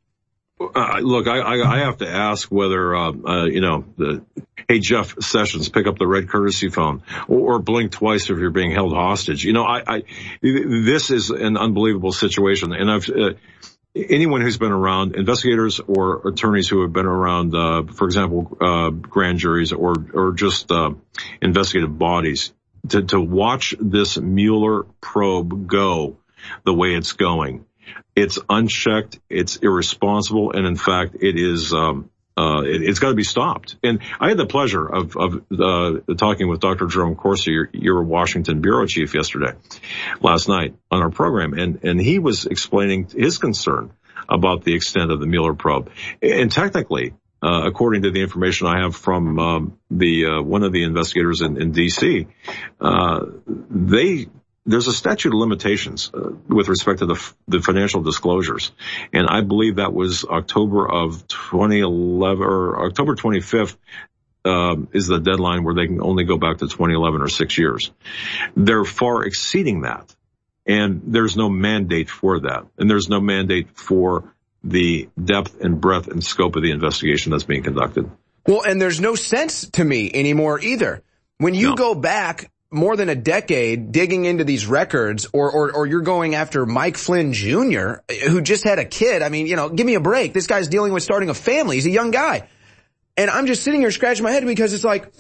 Uh, look, I, I, I have to ask whether, uh, uh, you know, the, hey, Jeff Sessions, pick up the red courtesy phone, or, or blink twice if you're being held hostage. You know, I, I this is an unbelievable situation. And I've, uh, anyone who's been around, investigators or attorneys who have been around, uh, for example, uh, grand juries or, or just, uh, investigative bodies, to, to watch this Mueller probe go the way it's going. It's unchecked, it's irresponsible, and in fact, it is, um, uh, it, it's got to be stopped. And I had the pleasure of, of, uh, talking with Doctor Jerome Corsi, your, your Washington bureau chief, yesterday, last night on our program, and, and he was explaining his concern about the extent of the Mueller probe. And technically, uh, according to the information I have from, um, the, uh, one of the investigators in, in D C, uh, they, there's a statute of limitations uh, with respect to the, the financial disclosures. And I believe that was October of twenty eleven, or October twenty-fifth, um, is the deadline where they can only go back to twenty eleven or six years. They're far exceeding that. And there's no mandate for that. And there's no mandate for the depth and breadth and scope of the investigation that's being conducted. Well, and there's no sense to me anymore either. When you no. go back more than a decade digging into these records, or, or, or you're going after Mike Flynn Junior, who just had a kid. I mean, you know, give me a break. This guy's dealing with starting a family. He's a young guy. And I'm just sitting here scratching my head because it's like,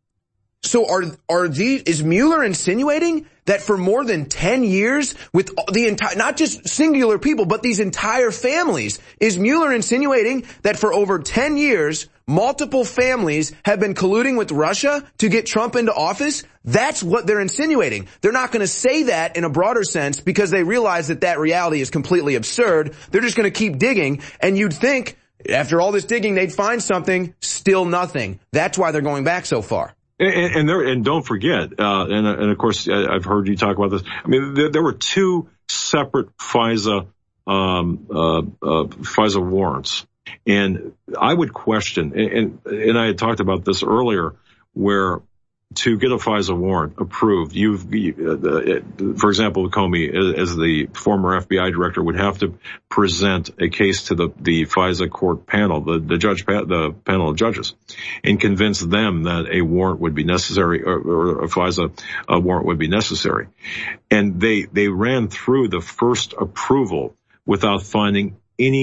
so are, are these, is Mueller insinuating that for more than ten years with the entire, not just singular people, but these entire families, is Mueller insinuating that for over ten years, multiple families have been colluding with Russia to get Trump into office? That's what they're insinuating. They're not going to say that in a broader sense because they realize that that reality is completely absurd. They're just going to keep digging, and you'd think after all this digging they'd find something. Still nothing. That's why they're going back so far. And, and there, and don't forget, uh, and, and of course, I've heard you talk about this. I mean, there, there were two separate FISA, um, uh, uh, FISA warrants. And I would question, and, and I had talked about this earlier, where to get a FISA warrant approved, you've, you, uh, for example, Comey, as the former F B I director, would have to present a case to the, the FISA court panel, the, the judge, the panel of judges, and convince them that a warrant would be necessary, or, or a FISA a warrant would be necessary. And they, they ran through the first approval without finding any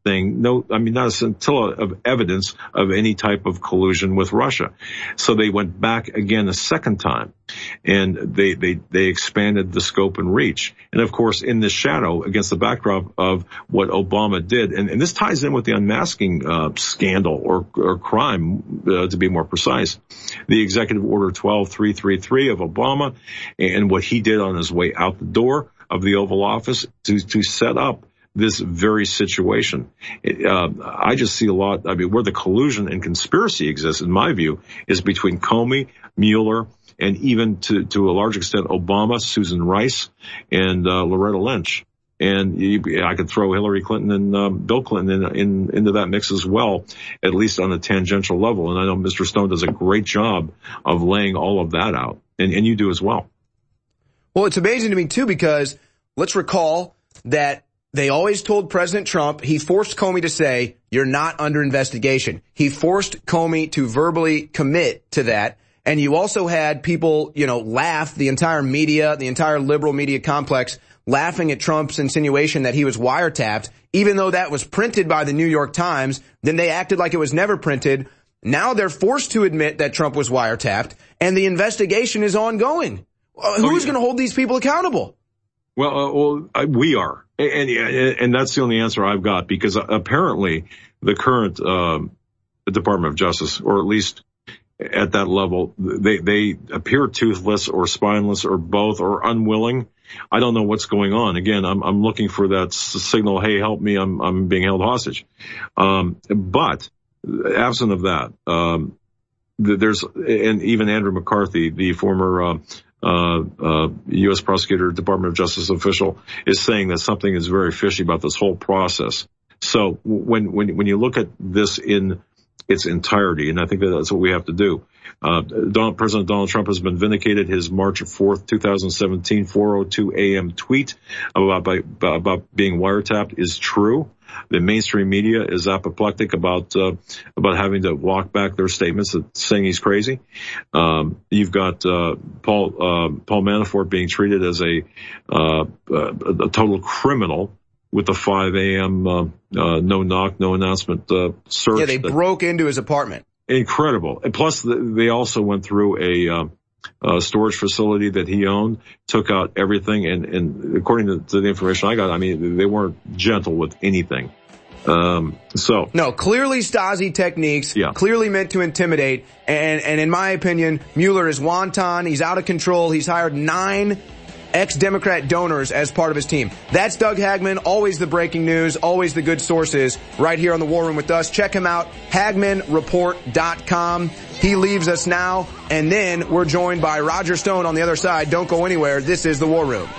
anything, no, I mean, not a scintilla of evidence of any type of collusion with Russia. So they went back again a second time, and they, they, they expanded the scope and reach. And of course, in the shadow, against the backdrop of what Obama did, and, and this ties in with the unmasking uh, scandal or, or crime, uh, to be more precise, the Executive Order twelve three thirty-three of Obama, and what he did on his way out the door of the Oval Office to, to set up this very situation. Uh, I just see a lot, I mean, where the collusion and conspiracy exists, in my view, is between Comey, Mueller, and even to, to a large extent, Obama, Susan Rice, and uh, Loretta Lynch. And you, I could throw Hillary Clinton and um, Bill Clinton in, in, into that mix as well, at least on a tangential level. And I know Mister Stone does a great job of laying all of that out, and, and you do as well. Well, it's amazing to me, too, because let's recall that they always told President Trump, he forced Comey to say, you're not under investigation. He forced Comey to verbally commit to that. And you also had people, you know, laugh, the entire media, the entire liberal media complex, laughing at Trump's insinuation that he was wiretapped, even though that was printed by the New York Times. Then they acted like it was never printed. Now they're forced to admit that Trump was wiretapped, and the investigation is ongoing. Uh, who's oh, yeah. going to hold these people accountable? Well, uh, well, uh, we are, and, and and that's the only answer I've got, because apparently the current uh, Department of Justice, or at least at that level, they they appear toothless or spineless or both, or unwilling. I don't know what's going on. Again, I'm I'm looking for that signal. Hey, help me! I'm I'm being held hostage. Um, but absent of that, um, there's and even Andrew McCarthy, the former Uh, Uh, uh, U S prosecutor, Department of Justice official, is saying that something is very fishy about this whole process. So when, when, when you look at this in its entirety, and I think that that's what we have to do, uh, Donald, President Donald Trump has been vindicated. His March fourth, twenty seventeen, four oh two a.m. tweet about, by, about being wiretapped is true. The mainstream media is apoplectic about uh, about having to walk back their statements, saying he's crazy. Um, you've got uh, Paul uh, Paul Manafort being treated as a uh, a total criminal with the five a.m. Uh, uh, no knock, no announcement uh, search. Yeah, they that, broke into his apartment. Incredible. And plus, they also went through a uh, Uh, storage facility that he owned, took out everything, and, and according to, to the information I got, I mean, they weren't gentle with anything. Um, so. No, clearly Stasi techniques, yeah. clearly meant to intimidate, and, and in my opinion, Mueller is wanton, he's out of control, he's hired nine ex-Democrat donors as part of his team. That's Doug Hagmann, always the breaking news, always the good sources, right here on the War Room with us. Check him out, hagmann report dot com. He leaves us now, and then we're joined by Roger Stone on the other side. Don't go anywhere. This is the War Room.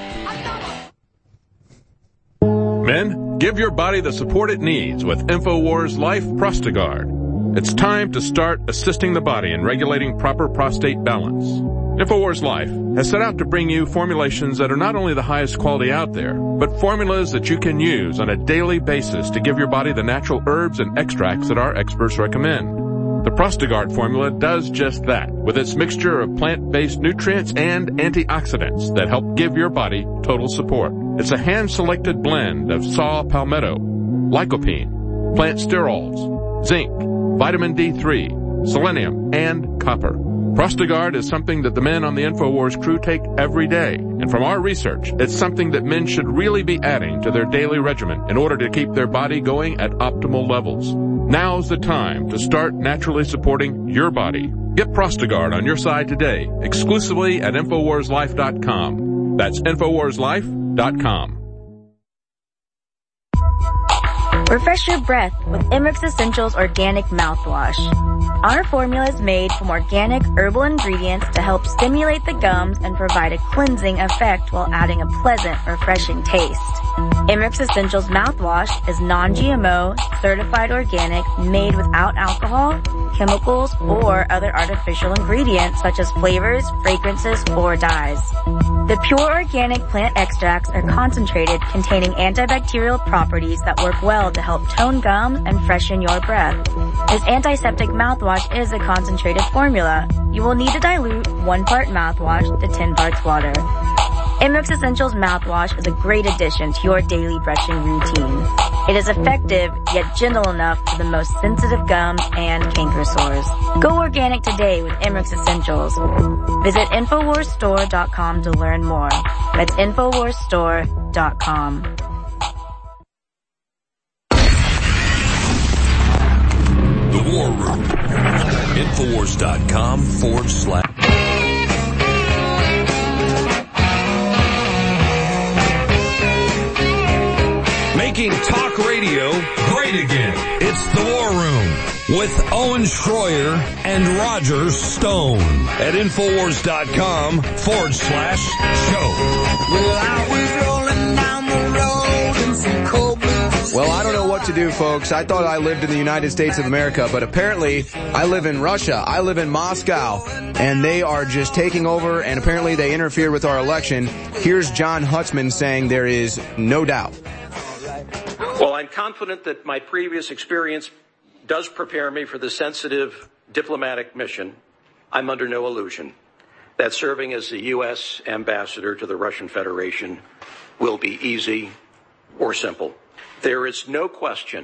Men, give your body the support it needs with InfoWars Life Prostagard. It's time to start assisting the body in regulating proper prostate balance. InfoWars Life has set out to bring you formulations that are not only the highest quality out there, but formulas that you can use on a daily basis to give your body the natural herbs and extracts that our experts recommend. The Prostagard formula does just that, with its mixture of plant-based nutrients and antioxidants that help give your body total support. It's a hand-selected blend of saw palmetto, lycopene, plant sterols, zinc, vitamin D three, selenium, and copper. Prostagard is something that the men on the InfoWars crew take every day. And from our research, it's something that men should really be adding to their daily regimen in order to keep their body going at optimal levels. Now's the time to start naturally supporting your body. Get Prostagard on your side today, exclusively at InfoWars Life dot com. That's InfoWars Life dot com. Refresh your breath with Emmerich Essentials Organic Mouthwash. Our formula is made from organic herbal ingredients to help stimulate the gums and provide a cleansing effect while adding a pleasant, refreshing taste. Emmerich Essentials Mouthwash is non-G M O, certified organic, made without alcohol, chemicals, or other artificial ingredients such as flavors, fragrances, or dyes. The pure organic plant extracts are concentrated, containing antibacterial properties that work well to help tone gums and freshen your breath. This antiseptic mouthwash is a concentrated formula. You will need to dilute one part mouthwash to ten parts water. Emmerich Essentials Mouthwash is a great addition to your daily brushing routine. It is effective, yet gentle enough for the most sensitive gums and canker sores. Go organic today with Emmerich Essentials. Visit Infowars Store dot com to learn more. That's Infowars Store dot com. The War Room. Infowars.com forward slash. Making talk radio great again. It's The War Room with Owen Schroyer and Roger Stone at Infowars.com forward slash show. Well, I was rolling down the road in some cold blues. Well, I don't know what to do, folks. I thought I lived in the United States of America, but apparently I live in Russia. I live in Moscow, and they are just taking over, and apparently they interfered with our election. Here's John Huntsman saying there is no doubt. Well, I'm confident that my previous experience does prepare me for the sensitive diplomatic mission. I'm under no illusion that serving as the U S ambassador to the Russian Federation will be easy or simple. There is no question,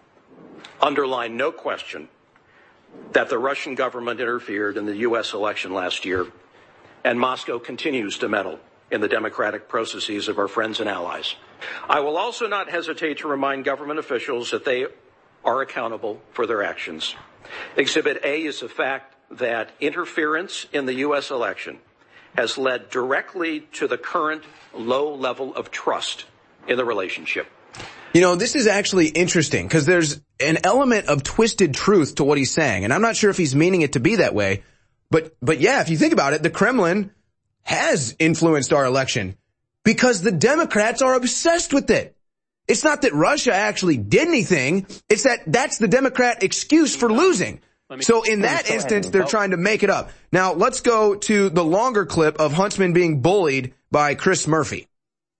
underline no question, that the Russian government interfered in the U S election last year, and Moscow continues to meddle in the democratic processes of our friends and allies. I will also not hesitate to remind government officials that they are accountable for their actions. Exhibit A is the fact that interference in the U S election has led directly to the current low level of trust in the relationship. You know, this is actually interesting because there's an element of twisted truth to what he's saying, and I'm not sure if he's meaning it to be that way. But, but yeah, if you think about it, the Kremlin has influenced our election because the Democrats are obsessed with it. It's not that Russia actually did anything. It's that that's the Democrat excuse for losing. So in that instance, they're trying to make it up. Now, let's go to the longer clip of Huntsman being bullied by Chris Murphy.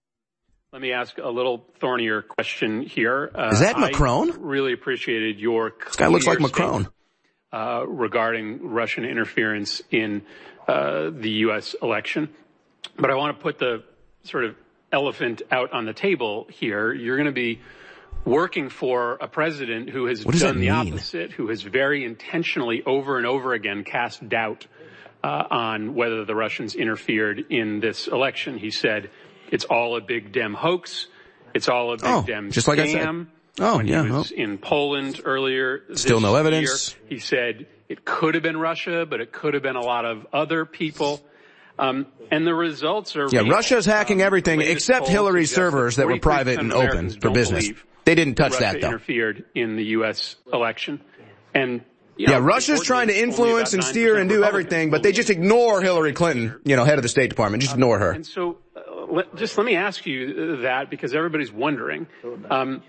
Let me ask a little thornier question here. Uh, Is that Macron? I really appreciated your This guy looks like Macron. Uh, regarding Russian interference in uh, the U S election. But I want to put the sort of elephant out on the table here. You're going to be working for a president who has done the opposite, who has very intentionally over and over again cast doubt uh, on whether the Russians interfered in this election. He said, it's all a big Dem hoax. It's all a big oh, Dem just like scam. I said. Oh, when yeah. He was oh. in Poland earlier this Still no evidence. year, he said it could have been Russia, but it could have been a lot of other people. Um, and the results are Yeah, real. Russia's hacking um, everything except Hillary's servers that were private and open for business. They didn't touch Russia that, though. interfered in the U S election. And you Yeah, know, Russia's trying to influence and steer and do everything, but they just ignore Hillary Clinton, you know, head of the State Department. Just ignore her. And so uh, let, just let me ask you that because everybody's wondering, um,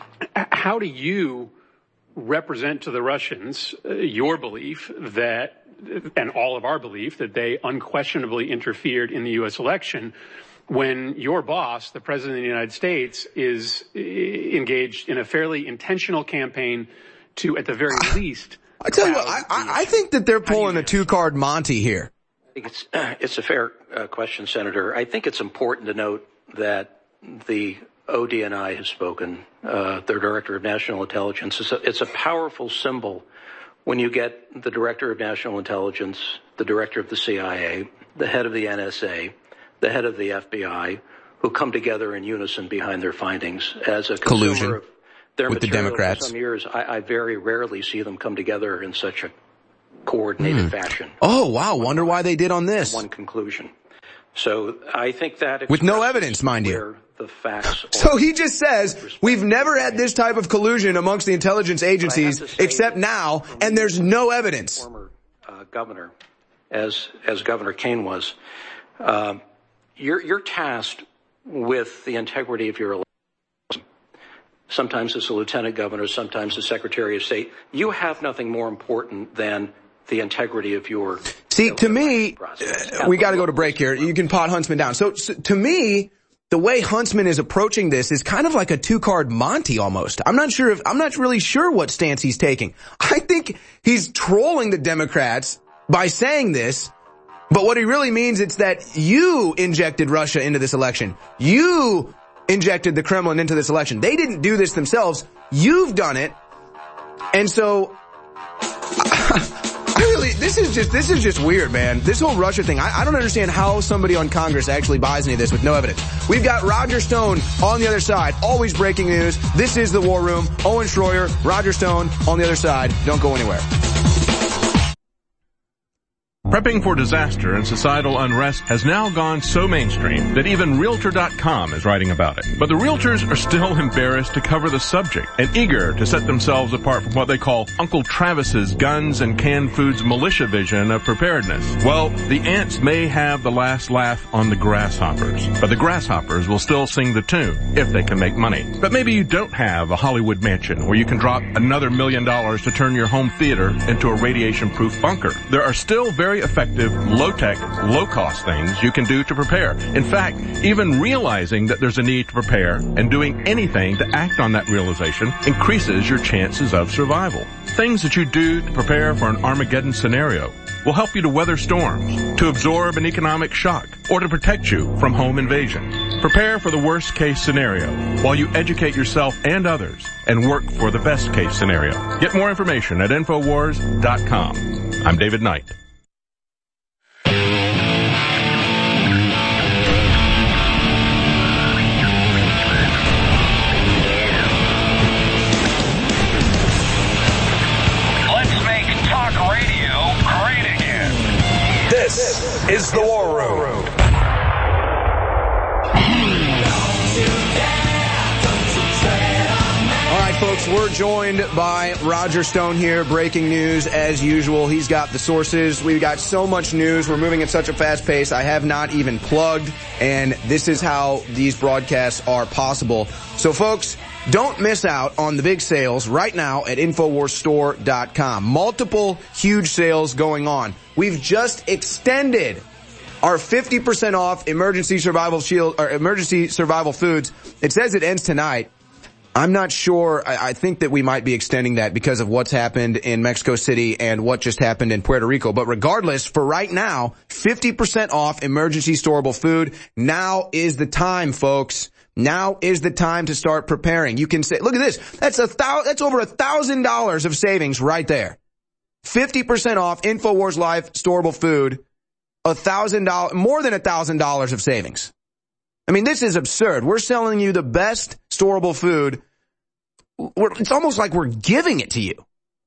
how do you represent to the Russians uh, your belief that, and all of our belief, that they unquestionably interfered in the U S election when your boss, the President of the United States, is uh, engaged in a fairly intentional campaign to, at the very least, I tell you what, I, I, I think that they're pulling a two-card Monty here. I think it's, uh, it's a fair uh, question, Senator. I think it's important to note that the O D N I has spoken, uh, their Director of National Intelligence. It's a, it's a powerful symbol when you get the Director of National Intelligence, the Director of the C I A, the head of the N S A, the head of the F B I, who come together in unison behind their findings as a collusion of their with the Democrats. For some years, I, I very rarely see them come together in such a coordinated hmm. fashion. Oh, wow. Wonder why they did on this. One conclusion. So I think that with no evidence, mind you. The facts so he just says we've never had this type of collusion amongst the intelligence agencies except now, and there's no evidence. Former uh, governor, as as Governor Kane was, uh, you're you're tasked with the integrity of your election. Sometimes it's a lieutenant governor, sometimes the Secretary of State. You have nothing more important than the integrity of your. See, to me, uh, we got to go to break here. You can pot Huntsman down. So, so to me, the way Huntsman is approaching this is kind of like a two-card Monty almost. I'm not sure if, I'm not really sure what stance he's taking. I think he's trolling the Democrats by saying this, but what he really means it's that you injected Russia into this election. You injected the Kremlin into this election. They didn't do this themselves. You've done it. And so, I really, this is just, this is just weird, man. This whole Russia thing, I, I don't understand how somebody on Congress actually buys any of this with no evidence. We've got Roger Stone on the other side, always breaking news. This is The War Room. Owen Schroyer, Roger Stone on the other side. Don't go anywhere. Prepping for disaster and societal unrest has now gone so mainstream that even Realtor dot com is writing about it. But the realtors are still embarrassed to cover the subject and eager to set themselves apart from what they call Uncle Travis's guns and canned foods militia vision of preparedness. Well, the ants may have the last laugh on the grasshoppers, but the grasshoppers will still sing the tune if they can make money. But maybe you don't have a Hollywood mansion where you can drop another million dollars to turn your home theater into a radiation-proof bunker. There are still very effective, low-tech, low-cost things you can do to prepare. In fact, even realizing that there's a need to prepare and doing anything to act on that realization increases your chances of survival. Things that you do to prepare for an Armageddon scenario will help you to weather storms, to absorb an economic shock, or to protect you from home invasion. Prepare for the worst-case scenario while you educate yourself and others and work for the best-case scenario. Get more information at Infowars dot com. I'm David Knight. This is The War Room. All right, folks, we're joined by Roger Stone here, breaking news as usual. He's got the sources. We've got so much news. We're moving at such a fast pace. I have not even plugged, and this is how these broadcasts are possible. So, folks, don't miss out on the big sales right now at Infowars Store dot com. Multiple huge sales going on. We've just extended our fifty percent off emergency survival shield or emergency survival foods. It says it ends tonight. I'm not sure. I, I think that we might be extending that because of what's happened in Mexico City and what just happened in Puerto Rico. But regardless, for right now, fifty percent off emergency storable food. Now is the time, folks. Now is the time to start preparing. You can say, look at this. That's a thou, that's over a thousand dollars of savings right there. fifty percent off InfoWars Life storable food. A thousand dollars, more than a thousand dollars of savings. I mean, this is absurd. We're selling you the best storable food. We're, it's almost like we're giving it to you.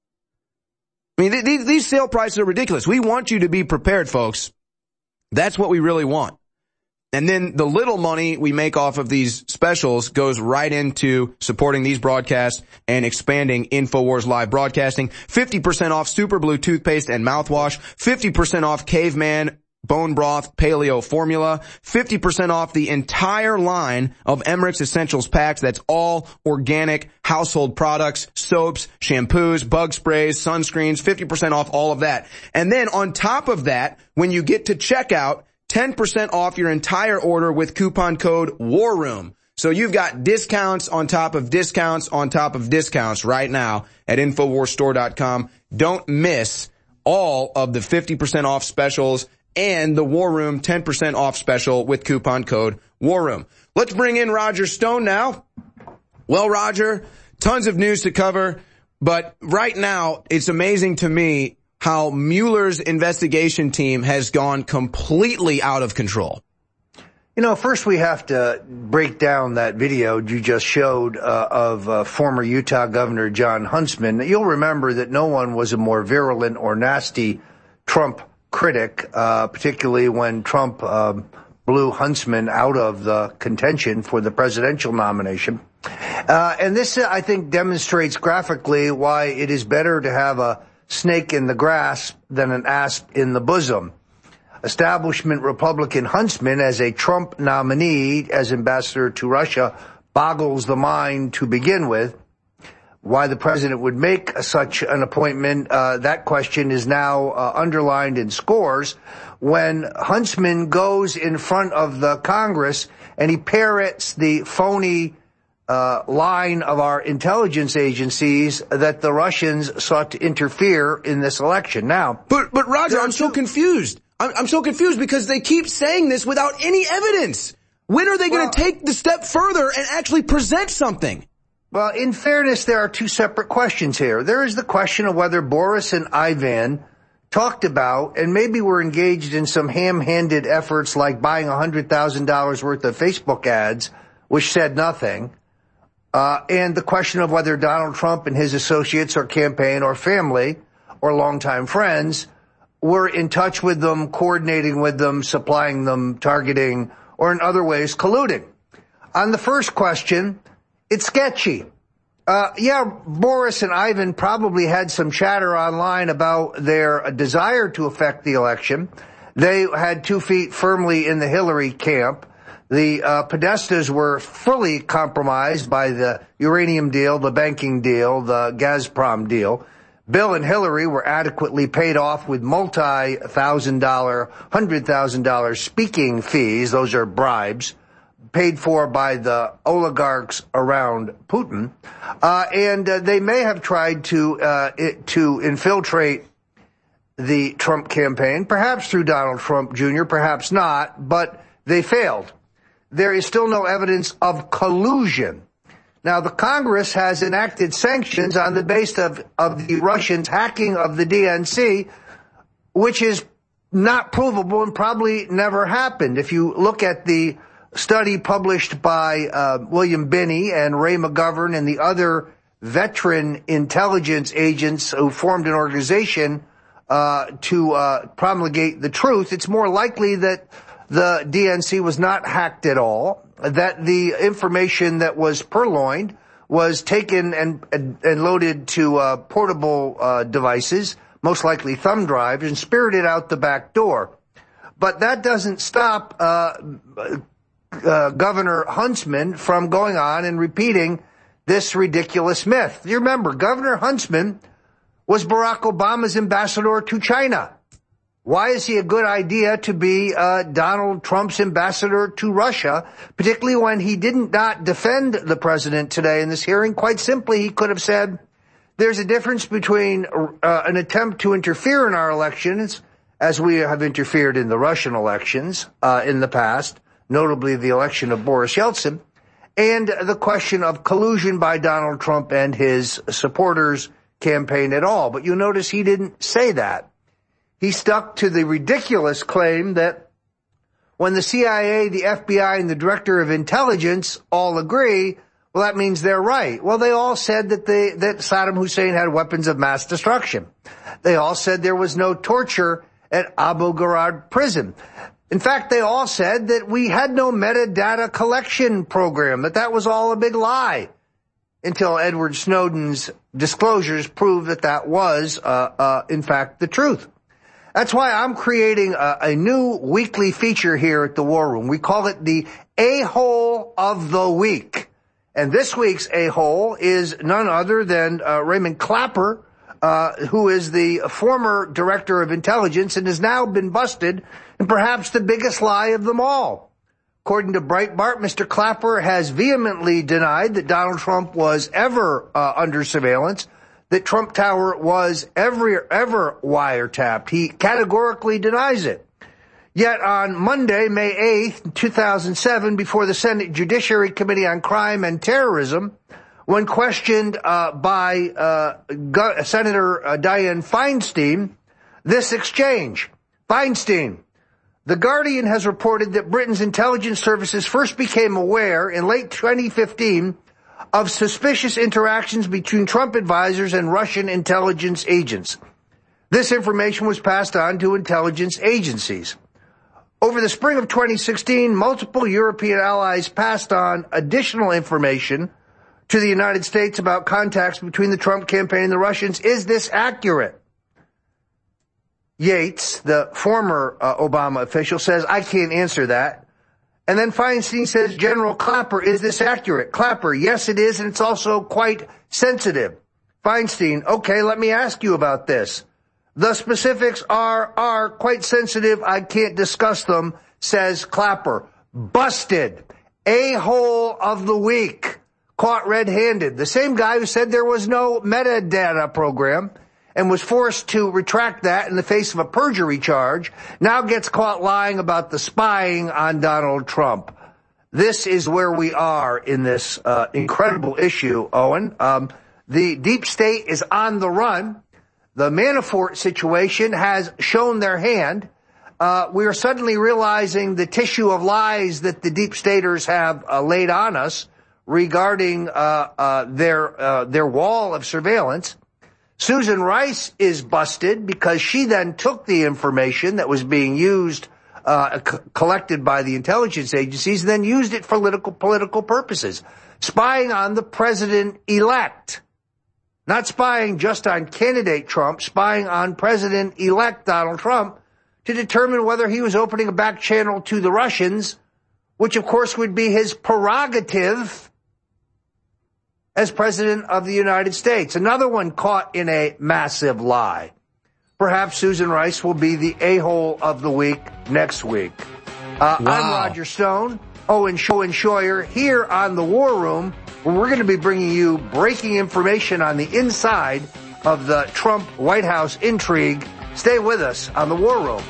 I mean, th- these, these sale prices are ridiculous. We want you to be prepared, folks. That's what we really want. And then the little money we make off of these specials goes right into supporting these broadcasts and expanding InfoWars Live broadcasting. fifty percent off Super Blue toothpaste and mouthwash. fifty percent off Caveman bone broth paleo formula. fifty percent off the entire line of Emmerich's Essentials packs. That's all organic household products, soaps, shampoos, bug sprays, sunscreens. fifty percent off all of that. And then on top of that, when you get to checkout, ten percent off your entire order with coupon code WARROOM. So you've got discounts on top of discounts on top of discounts right now at Infowars Store dot com. Don't miss all of the fifty percent off specials and the War Room ten percent off special with coupon code WARROOM. Let's bring in Roger Stone now. Well, Roger, tons of news to cover, but right now it's amazing to me how Mueller's investigation team has gone completely out of control. You know, first we have to break down that video you just showed uh, of uh, former Utah Governor Jon Huntsman. You'll remember that no one was a more virulent or nasty Trump critic, uh, particularly when Trump um, blew Huntsman out of the contention for the presidential nomination. Uh, and this, uh, I think, demonstrates graphically why it is better to have a snake in the grass than an asp in the bosom. Establishment Republican Huntsman as a Trump nominee as ambassador to Russia boggles the mind to begin with. Why the president would make such an appointment, uh, that question is now uh, underlined in scores when Huntsman goes in front of the Congress and he parrots the phony uh, line of our intelligence agencies that the Russians sought to interfere in this election. Now, but but Roger, I'm so confused. I'm, I'm so confused because they keep saying this without any evidence. When are they going Well, to take the step further and actually present something? Well, in fairness, there are two separate questions here. There is the question of whether Boris and Ivan talked about and maybe were engaged in some ham-handed efforts like buying one hundred thousand dollars worth of Facebook ads, which said nothing. Uh, and the question of whether Donald Trump and his associates or campaign or family or longtime friends were in touch with them, coordinating with them, supplying them, targeting, or in other ways colluding. On the first question, it's sketchy. Uh, yeah, Boris and Ivan probably had some chatter online about their desire to affect the election. They had two feet firmly in the Hillary camp. The uh, Podestas were fully compromised by the uranium deal, the banking deal, the Gazprom deal. Bill and Hillary were adequately paid off with multi-thousand dollar, hundred thousand dollar speaking fees. Those are bribes paid for by the oligarchs around Putin. Uh, and uh, they may have tried to, uh, it, to infiltrate the Trump campaign, perhaps through Donald Trump Junior, perhaps not, but they failed. There is still no evidence of collusion. Now, the Congress has enacted sanctions on the basis of, of the Russians hacking of the D N C, which is not provable and probably never happened. If you look at the study published by uh, William Binney and Ray McGovern and the other veteran intelligence agents who formed an organization uh, to uh, promulgate the truth, it's more likely that the D N C was not hacked at all, that the information that was purloined was taken and, and, and loaded to uh, portable uh, devices, most likely thumb drives, and spirited out the back door. But that doesn't stop uh, uh, Governor Huntsman from going on and repeating this ridiculous myth. You remember, Governor Huntsman was Barack Obama's ambassador to China. Why is he a good idea to be uh, Donald Trump's ambassador to Russia, particularly when he didn't not defend the president today in this hearing? Quite simply, he could have said, there's a difference between uh, an attempt to interfere in our elections, as we have interfered in the Russian elections uh, in the past, notably the election of Boris Yeltsin, and the question of collusion by Donald Trump and his supporters' campaign at all. But you notice he didn't say that. He stuck to the ridiculous claim that when the C I A, the F B I, and the Director of Intelligence all agree, well, that means they're right. Well, they all said that they, that Saddam Hussein had weapons of mass destruction. They all said there was no torture at Abu Ghraib prison. In fact, they all said that we had no metadata collection program, that that was all a big lie, until Edward Snowden's disclosures proved that that was, uh, uh, in fact, the truth. That's why I'm creating a, a new weekly feature here at the War Room. We call it the A-Hole of the Week. And this week's A-Hole is none other than uh, Raymond Clapper, uh, who is the former Director of Intelligence and has now been busted in perhaps the biggest lie of them all. According to Breitbart, Mister Clapper has vehemently denied that Donald Trump was ever uh, under surveillance, that Trump Tower was ever, ever wiretapped. He categorically denies it. Yet on Monday, May eighth, two thousand seven, before the Senate Judiciary Committee on Crime and Terrorism, when questioned uh, by uh, Go- Senator uh, Dianne Feinstein, this exchange. Feinstein, The Guardian has reported that Britain's intelligence services first became aware in late twenty fifteen of suspicious interactions between Trump advisors and Russian intelligence agents. This information was passed on to intelligence agencies. Over the spring of twenty sixteen, multiple European allies passed on additional information to the United States about contacts between the Trump campaign and the Russians. Is this accurate? Yates, the former uh, Obama official, says, I can't answer that. And then Feinstein says, General Clapper, is this accurate? Clapper, yes, it is, and it's also quite sensitive. Feinstein, okay, let me ask you about this. The specifics are, are quite sensitive. I can't discuss them, says Clapper. Busted. A-hole of the week. Caught red-handed. The same guy who said there was no metadata program and was forced to retract that in the face of a perjury charge, now gets caught lying about the spying on Donald Trump. this is where we are in this uh, incredible issue, Owen. Um, the deep state is on the run. The Manafort situation has shown their hand. Uh, we are suddenly realizing the tissue of lies that the deep staters have uh, laid on us regarding uh, uh, their uh, their wall of surveillance. Susan Rice is busted because she then took the information that was being used, uh, c- collected by the intelligence agencies, and then used it for political political purposes, spying on the president-elect. Not spying just on candidate Trump, spying on President-elect Donald Trump to determine whether he was opening a back channel to the Russians, which of course would be his prerogative as President of the United States. Another one caught in a massive lie. Perhaps Susan Rice will be the a-hole of the week next week. Uh, wow. I'm Roger Stone, Owen Scheuer, here on The War Room, where we're going to be bringing you breaking information on the inside of the Trump White House intrigue. Stay with us on The War Room.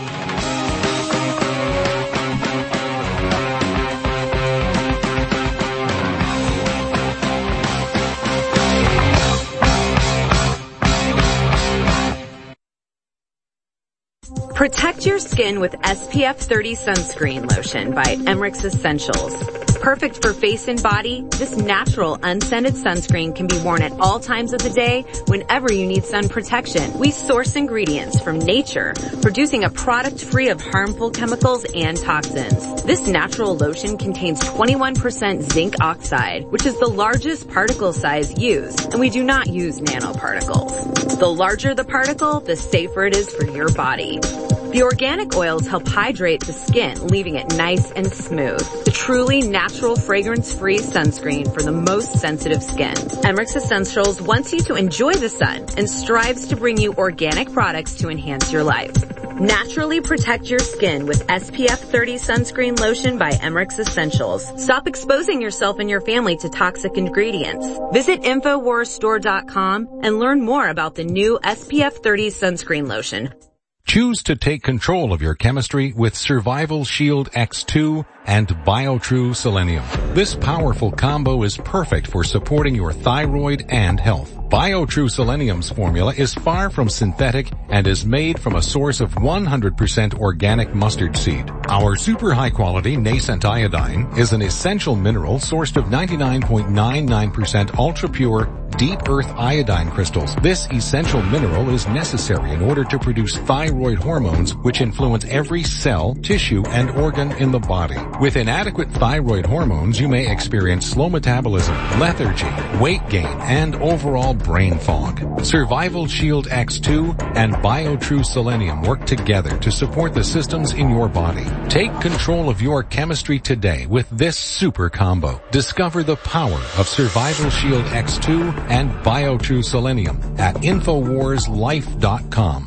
Protect your skin with S P F thirty sunscreen lotion by Emmerich Essentials. Perfect for face and body, this natural unscented sunscreen can be worn at all times of the day whenever you need sun protection. We source ingredients from nature, producing a product free of harmful chemicals and toxins. This natural lotion contains twenty-one percent zinc oxide, which is the largest particle size used, and we do not use nanoparticles. The larger the particle, the safer it is for your body. The organic oils help hydrate the skin, leaving it nice and smooth. The truly natural fragrance-free sunscreen for the most sensitive skin. Emmerich Essentials wants you to enjoy the sun and strives to bring you organic products to enhance your life. Naturally protect your skin with S P F thirty sunscreen lotion by Emmerich Essentials. Stop exposing yourself and your family to toxic ingredients. Visit Infowars Store dot com and learn more about the new S P F thirty sunscreen lotion. Choose to take control of your chemistry with Survival Shield X two and BioTrue Selenium. This powerful combo is perfect for supporting your thyroid and health. BioTrue Selenium's formula is far from synthetic and is made from a source of one hundred percent organic mustard seed. Our super high quality nascent iodine is an essential mineral sourced of ninety-nine point nine nine percent ultra pure deep earth iodine crystals. This essential mineral is necessary in order to produce thyroid hormones, which influence every cell, tissue, and organ in the body. With inadequate thyroid hormones, you may experience slow metabolism, lethargy, weight gain, and overall brain fog. Survival Shield X two and BioTrue Selenium work together to support the systems in your body. Take control of your chemistry today with this super combo. Discover the power of Survival Shield X two and BioTrue Selenium at Infowars Life dot com.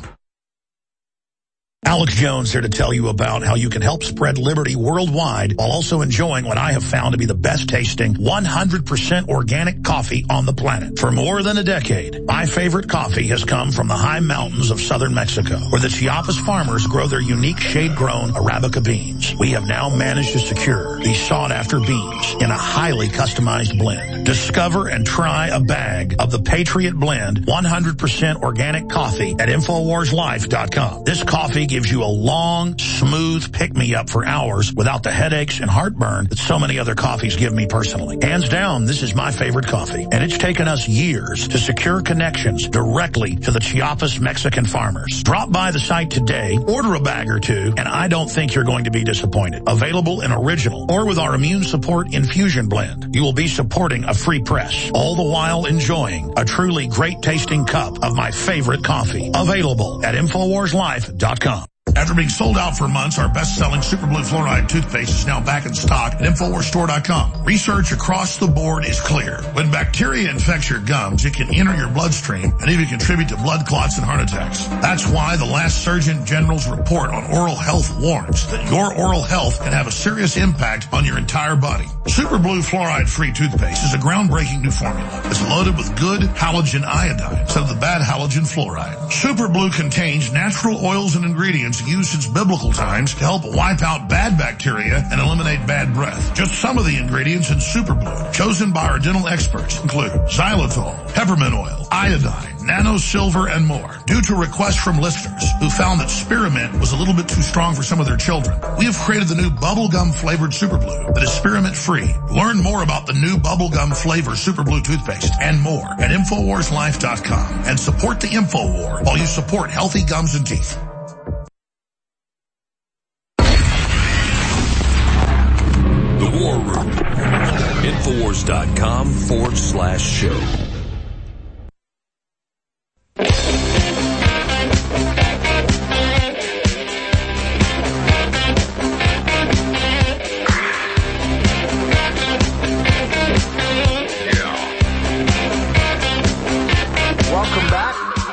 Alex Jones here to tell you about how you can help spread liberty worldwide while also enjoying what I have found to be the best tasting one hundred percent organic coffee on the planet. For more than a decade, my favorite coffee has come from the high mountains of southern Mexico, where the Chiapas farmers grow their unique shade-grown Arabica beans. We have now managed to secure these sought-after beans in a highly customized blend. Discover and try a bag of the Patriot Blend one hundred percent organic coffee at Infowars Life dot com. This coffee gives you a long, smooth pick-me-up for hours without the headaches and heartburn that so many other coffees give me personally. Hands down, this is my favorite coffee, and it's taken us years to secure connections directly to the Chiapas Mexican farmers. Drop by the site today, order a bag or two, and I don't think you're going to be disappointed. Available in original or with our immune support infusion blend. You will be supporting a free press, all the while enjoying a truly great-tasting cup of my favorite coffee. Available at Infowars Life dot com. After being sold out for months, our best-selling Super Blue Fluoride toothpaste is now back in stock at Infowars Store dot com. Research across the board is clear. When bacteria infects your gums, it can enter your bloodstream and even contribute to blood clots and heart attacks. That's why the last Surgeon General's report on oral health warns that your oral health can have a serious impact on your entire body. Super Blue Fluoride-free toothpaste is a groundbreaking new formula. It's loaded with good halogen iodine instead of the bad halogen fluoride. Super Blue contains natural oils and ingredients used since biblical times to help wipe out bad bacteria and eliminate bad breath. Just some of the ingredients in Super Blue, chosen by our dental experts, include xylitol, peppermint oil, iodine, nano silver, and more. Due to requests from listeners who found that spearmint was a little bit too strong for some of their children, we have created the new bubblegum flavored Super Blue that is spearmint free. Learn more about the new bubblegum flavor Super Blue toothpaste and more at infowars life dot com and support the InfoWar while you support healthy gums and teeth. The War Room. Infowars.com forward slash show. Welcome back.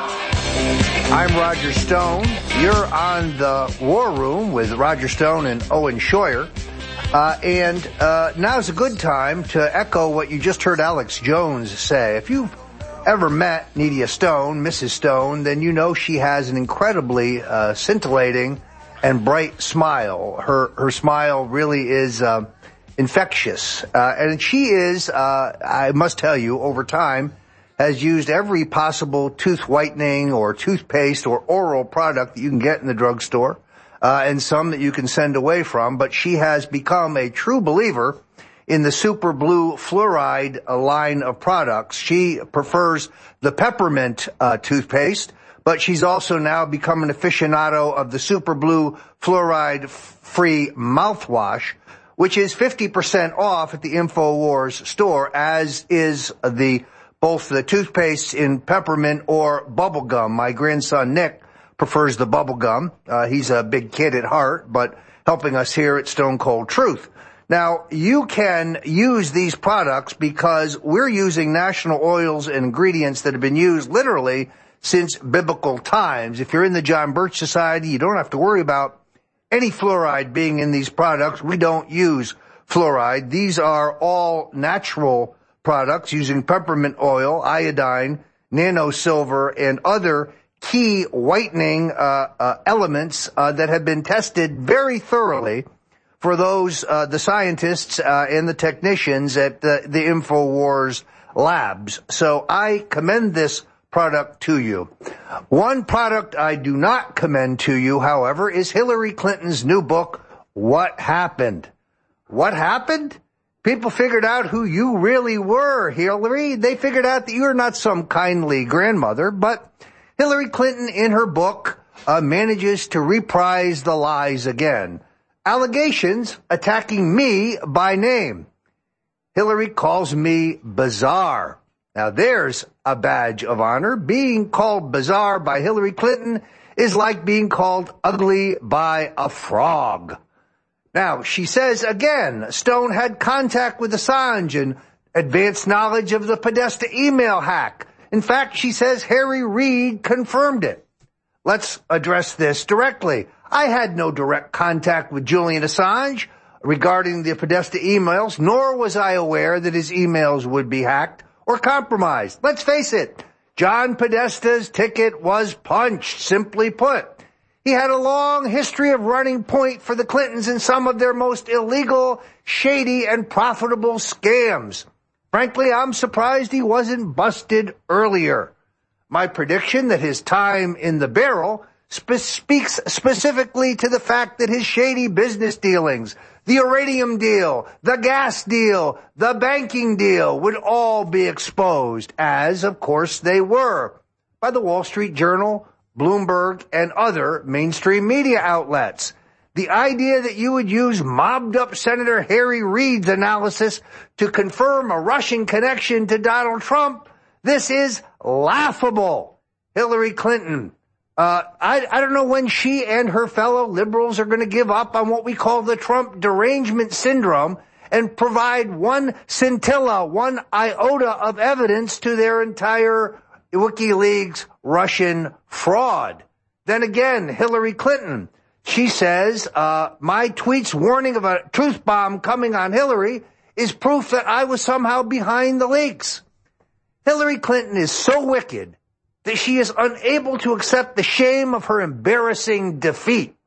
I'm Roger Stone. You're on the War Room with Roger Stone and Owen Schroyer. Uh, and uh, now's a good time to echo what you just heard Alex Jones say. If you've ever met Nydia Stone, Missus Stone, then you know she has an incredibly uh, scintillating and bright smile. Her her smile really is uh, infectious. Uh, and she is, uh, I must tell you, over time, has used every possible tooth whitening or toothpaste or oral product that you can get in the drugstore. Uh, and some that you can send away from, but she has become a true believer in the Super Blue Fluoride uh, line of products. She prefers the peppermint uh, toothpaste, but she's also now become an aficionado of the Super Blue Fluoride-free mouthwash, which is fifty percent off at the InfoWars store, as is the both the toothpaste in peppermint or bubblegum. My grandson Nick prefers the bubble gum. Uh, he's a big kid at heart, but helping us here at Stone Cold Truth. Now, you can use these products because we're using national oils and ingredients that have been used literally since biblical times. If you're in the John Birch Society, you don't have to worry about any fluoride being in these products. We don't use fluoride. These are all natural products using peppermint oil, iodine, nano silver, and other key whitening uh, uh, elements uh, that have been tested very thoroughly for those, uh, the scientists uh, and the technicians at the, the InfoWars labs. So I commend this product to you. One product I do not commend to you, however, is Hillary Clinton's new book, What Happened? What happened? People figured out who you really were, Hillary. They figured out that you're not some kindly grandmother, but Hillary Clinton, in her book, uh, manages to reprise the lies again. Allegations attacking me by name. Hillary calls me bizarre. Now there's a badge of honor. Being called bizarre by Hillary Clinton is like being called ugly by a frog. Now, she says again, Stone had contact with Assange and advanced knowledge of the Podesta email hack. In fact, she says Harry Reid confirmed it. Let's address this directly. I had no direct contact with Julian Assange regarding the Podesta emails, nor was I aware that his emails would be hacked or compromised. Let's face it, John Podesta's ticket was punched, simply put. He had a long history of running point for the Clintons in some of their most illegal, shady, and profitable scams. Frankly, I'm surprised he wasn't busted earlier. My prediction that his time in the barrel spe- speaks specifically to the fact that his shady business dealings, the uranium deal, the gas deal, the banking deal would all be exposed, as, of course, they were, by the Wall Street Journal, Bloomberg, and other mainstream media outlets. The idea that you would use mobbed-up Senator Harry Reid's analysis to confirm a Russian connection to Donald Trump, this is laughable. Hillary Clinton, uh, I, I don't know when she and her fellow liberals are going to give up on what we call the Trump derangement syndrome and provide one scintilla, one iota of evidence to their entire WikiLeaks Russian fraud. Then again, Hillary Clinton, she says, uh, my tweets warning of a truth bomb coming on Hillary is proof that I was somehow behind the leaks. Hillary Clinton is so wicked that she is unable to accept the shame of her embarrassing defeat.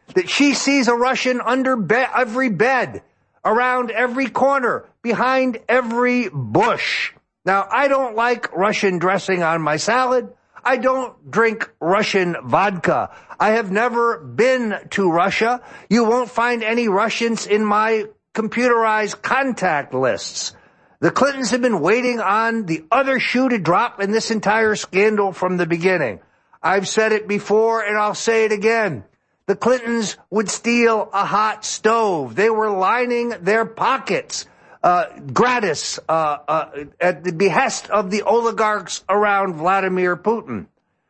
that she sees a Russian under be- every bed, around every corner, behind every bush. Now, I don't like Russian dressing on my salad. I don't drink Russian vodka. I have never been to Russia. You won't find any Russians in my computerized contact lists. The Clintons have been waiting on the other shoe to drop in this entire scandal from the beginning. I've said it before and I'll say it again. The Clintons would steal a hot stove. They were lining their pockets uh gratis uh, uh at the behest of the oligarchs around Vladimir Putin.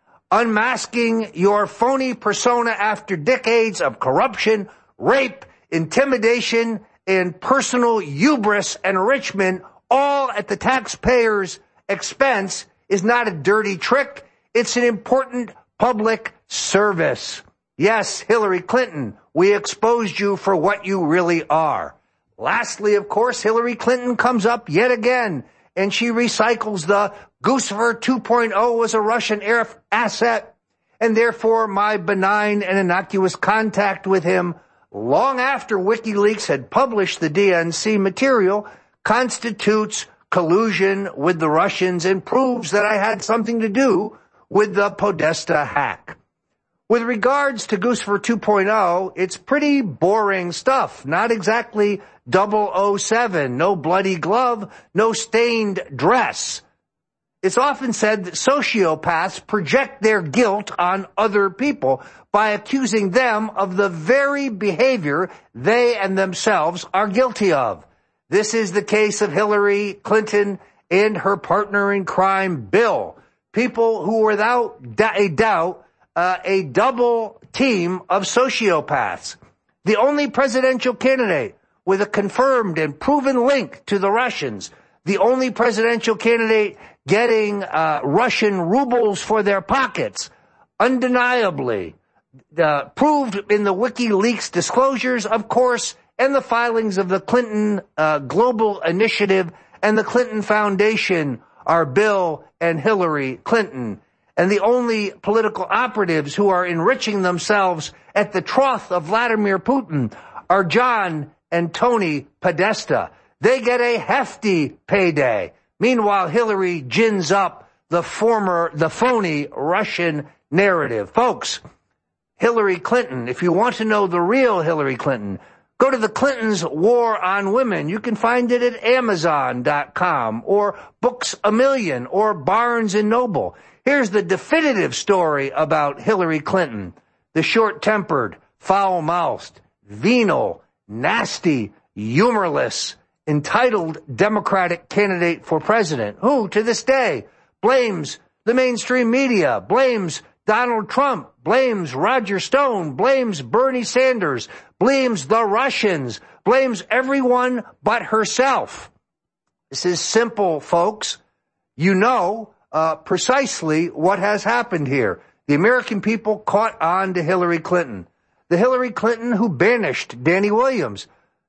Unmasking your phony persona after decades of corruption, rape, intimidation, and personal hubris and enrichment, all at the taxpayer's expense, is not a dirty trick. It's an important public service. Yes, Hillary Clinton, we exposed you for what you really are. Lastly, of course, Hillary Clinton comes up yet again, and she recycles the Guccifer two point oh was a Russian air asset, and therefore my benign and innocuous contact with him long after WikiLeaks had published the D N C material constitutes collusion with the Russians and proves that I had something to do with the Podesta hack. With regards to Guccifer two point oh, it's pretty boring stuff. Not exactly double oh seven, no bloody glove, no stained dress. It's often said that sociopaths project their guilt on other people by accusing them of the very behavior they and themselves are guilty of. This is the case of Hillary Clinton and her partner in crime, Bill. People who were without a doubt uh, a double team of sociopaths. The only presidential candidate with a confirmed and proven link to the Russians. The only presidential candidate getting uh, Russian rubles for their pockets. Undeniably. Uh, proved in the WikiLeaks disclosures, of course, and the filings of the Clinton uh, Global Initiative and the Clinton Foundation are Bill and Hillary Clinton. And the only political operatives who are enriching themselves at the trough of Vladimir Putin are John and Tony Podesta. They get a hefty payday. Meanwhile, Hillary gins up the former, the phony Russian narrative. Folks, Hillary Clinton, if you want to know the real Hillary Clinton, go to the Clintons' War on Women. You can find it at Amazon dot com or Books A Million or Barnes and Noble. Here's the definitive story about Hillary Clinton. The short-tempered, foul-mouthed, venal, nasty, humorless, entitled Democratic candidate for president who, to this day, blames the mainstream media, blames Donald Trump, blames Roger Stone, blames Bernie Sanders, blames the Russians, blames everyone but herself. This is simple, folks. You know uh, precisely what has happened here. The American people caught on to Hillary Clinton. The Hillary Clinton who banished Danny Williams,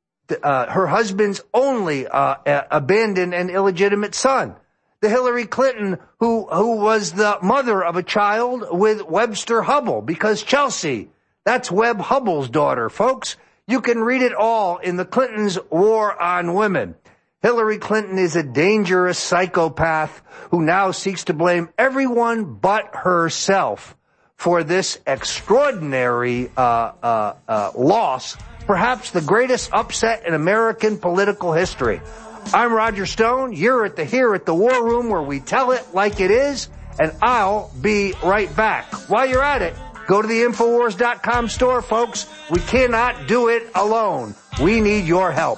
uh, her husband's only uh, abandoned and illegitimate son. The Hillary Clinton who who was the mother of a child with Webster Hubble, because Chelsea, that's Webb Hubble's daughter, folks. You can read it all in the Clintons' War on Women. Hillary Clinton is a dangerous psychopath who now seeks to blame everyone but herself for this extraordinary uh, uh, uh, loss, perhaps the greatest upset in American political history. I'm Roger Stone. You're at the here at the War Room where we tell it like it is, and I'll be right back. While you're at it, go to the Infowars dot com store, folks. We cannot do it alone. We need your help.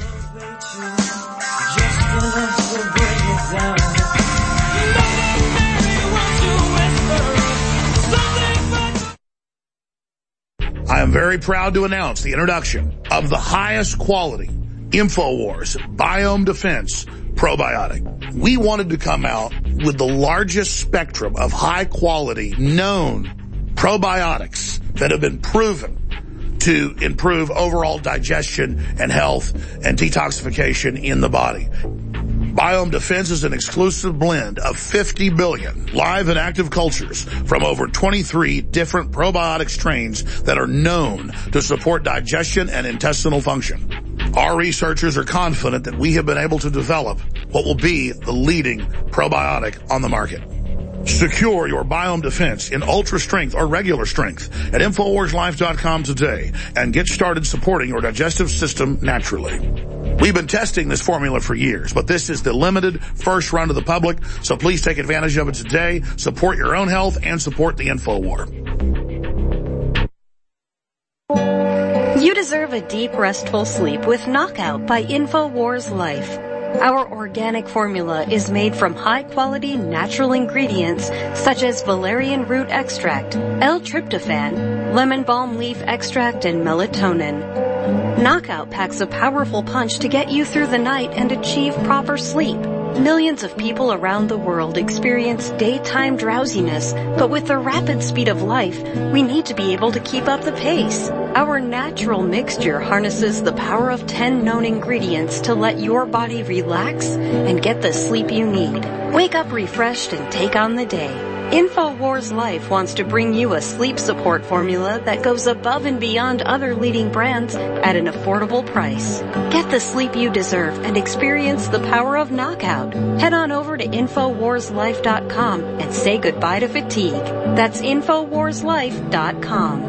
I am very proud to announce the introduction of the highest quality InfoWars Biome Defense Probiotic. We wanted to come out with the largest spectrum of high quality known probiotics that have been proven to improve overall digestion and health and detoxification in the body. Biome Defense is an exclusive blend of fifty billion live and active cultures from over twenty-three different probiotic strains that are known to support digestion and intestinal function. Our researchers are confident that we have been able to develop what will be the leading probiotic on the market. Secure your Biome Defense in ultra strength or regular strength at Infowars Life dot com today and get started supporting your digestive system naturally. We've been testing this formula for years, but this is the limited first run to the public, so please take advantage of it today. Support your own health and support the InfoWar. You deserve a deep, restful sleep with Knockout by InfoWars Life. Our organic formula is made from high-quality natural ingredients such as valerian root extract, L-tryptophan, lemon balm leaf extract, and melatonin. Knockout packs a powerful punch to get you through the night and achieve proper sleep. Millions of people around the world experience daytime drowsiness, but with the rapid speed of life, we need to be able to keep up the pace. Our natural mixture harnesses the power of ten known ingredients to let your body relax and get the sleep you need. Wake up refreshed and take on the day. InfoWars Life wants to bring you a sleep support formula that goes above and beyond other leading brands at an affordable price. Get the sleep you deserve and experience the power of Knockout. Head on over to Infowars Life dot com and say goodbye to fatigue. That's Infowars Life dot com.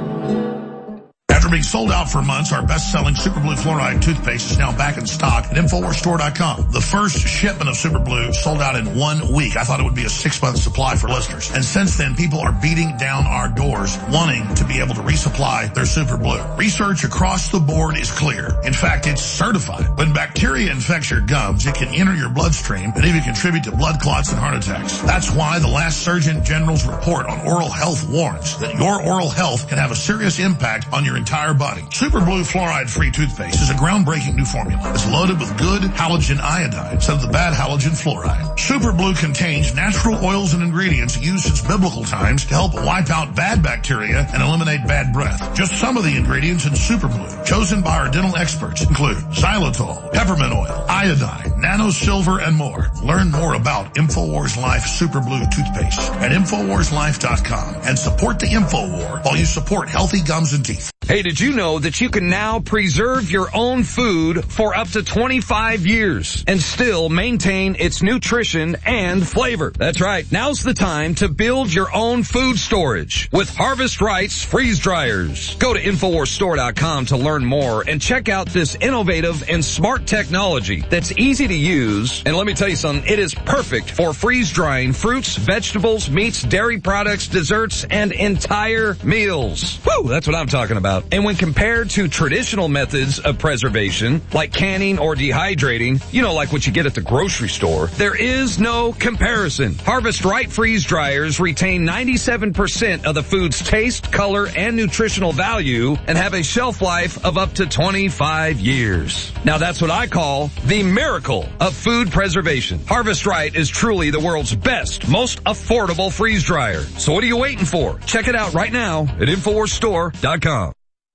After being sold out for months, our best-selling Super Blue Fluoride toothpaste is now back in stock at Infowars Store dot com. The first shipment of Super Blue sold out in one week. I thought it would be a six-month supply for listeners. And since then, people are beating down our doors wanting to be able to resupply their Super Blue. Research across the board is clear. In fact, it's certified. When bacteria infects your gums, it can enter your bloodstream and even contribute to blood clots and heart attacks. That's why the last Surgeon General's report on oral health warns that your oral health can have a serious impact on your entire body. Super Blue Fluoride-Free toothpaste is a groundbreaking new formula. It's loaded with good halogen iodine instead of the bad halogen fluoride. Super Blue contains natural oils and ingredients used since biblical times to help wipe out bad bacteria and eliminate bad breath. Just some of the ingredients in Super Blue, chosen by our dental experts, include xylitol, peppermint oil, iodine, nano silver, and more. Learn more about InfoWars Life Super Blue toothpaste at Infowars Life dot com and support the InfoWar while you support healthy gums and teeth. Hey, did you know that you can now preserve your own food for up to twenty-five years and still maintain its nutrition and flavor? That's right. Now's the time to build your own food storage with Harvest Right's freeze dryers. Go to Infowars Store dot com to learn more and check out this innovative and smart technology that's easy to use. And let me tell you something, it is perfect for freeze drying fruits, vegetables, meats, dairy products, desserts, and entire meals. Woo, that's what I'm talking about. And when compared to traditional methods of preservation, like canning or dehydrating, you know, like what you get at the grocery store, there is no comparison. Harvest Right freeze dryers retain ninety-seven percent of the food's taste, color, and nutritional value and have a shelf life of up to twenty-five years. Now that's what I call the miracle of food preservation. Harvest Right is truly the world's best, most affordable freeze dryer. So what are you waiting for? Check it out right now at Infowars Store dot com.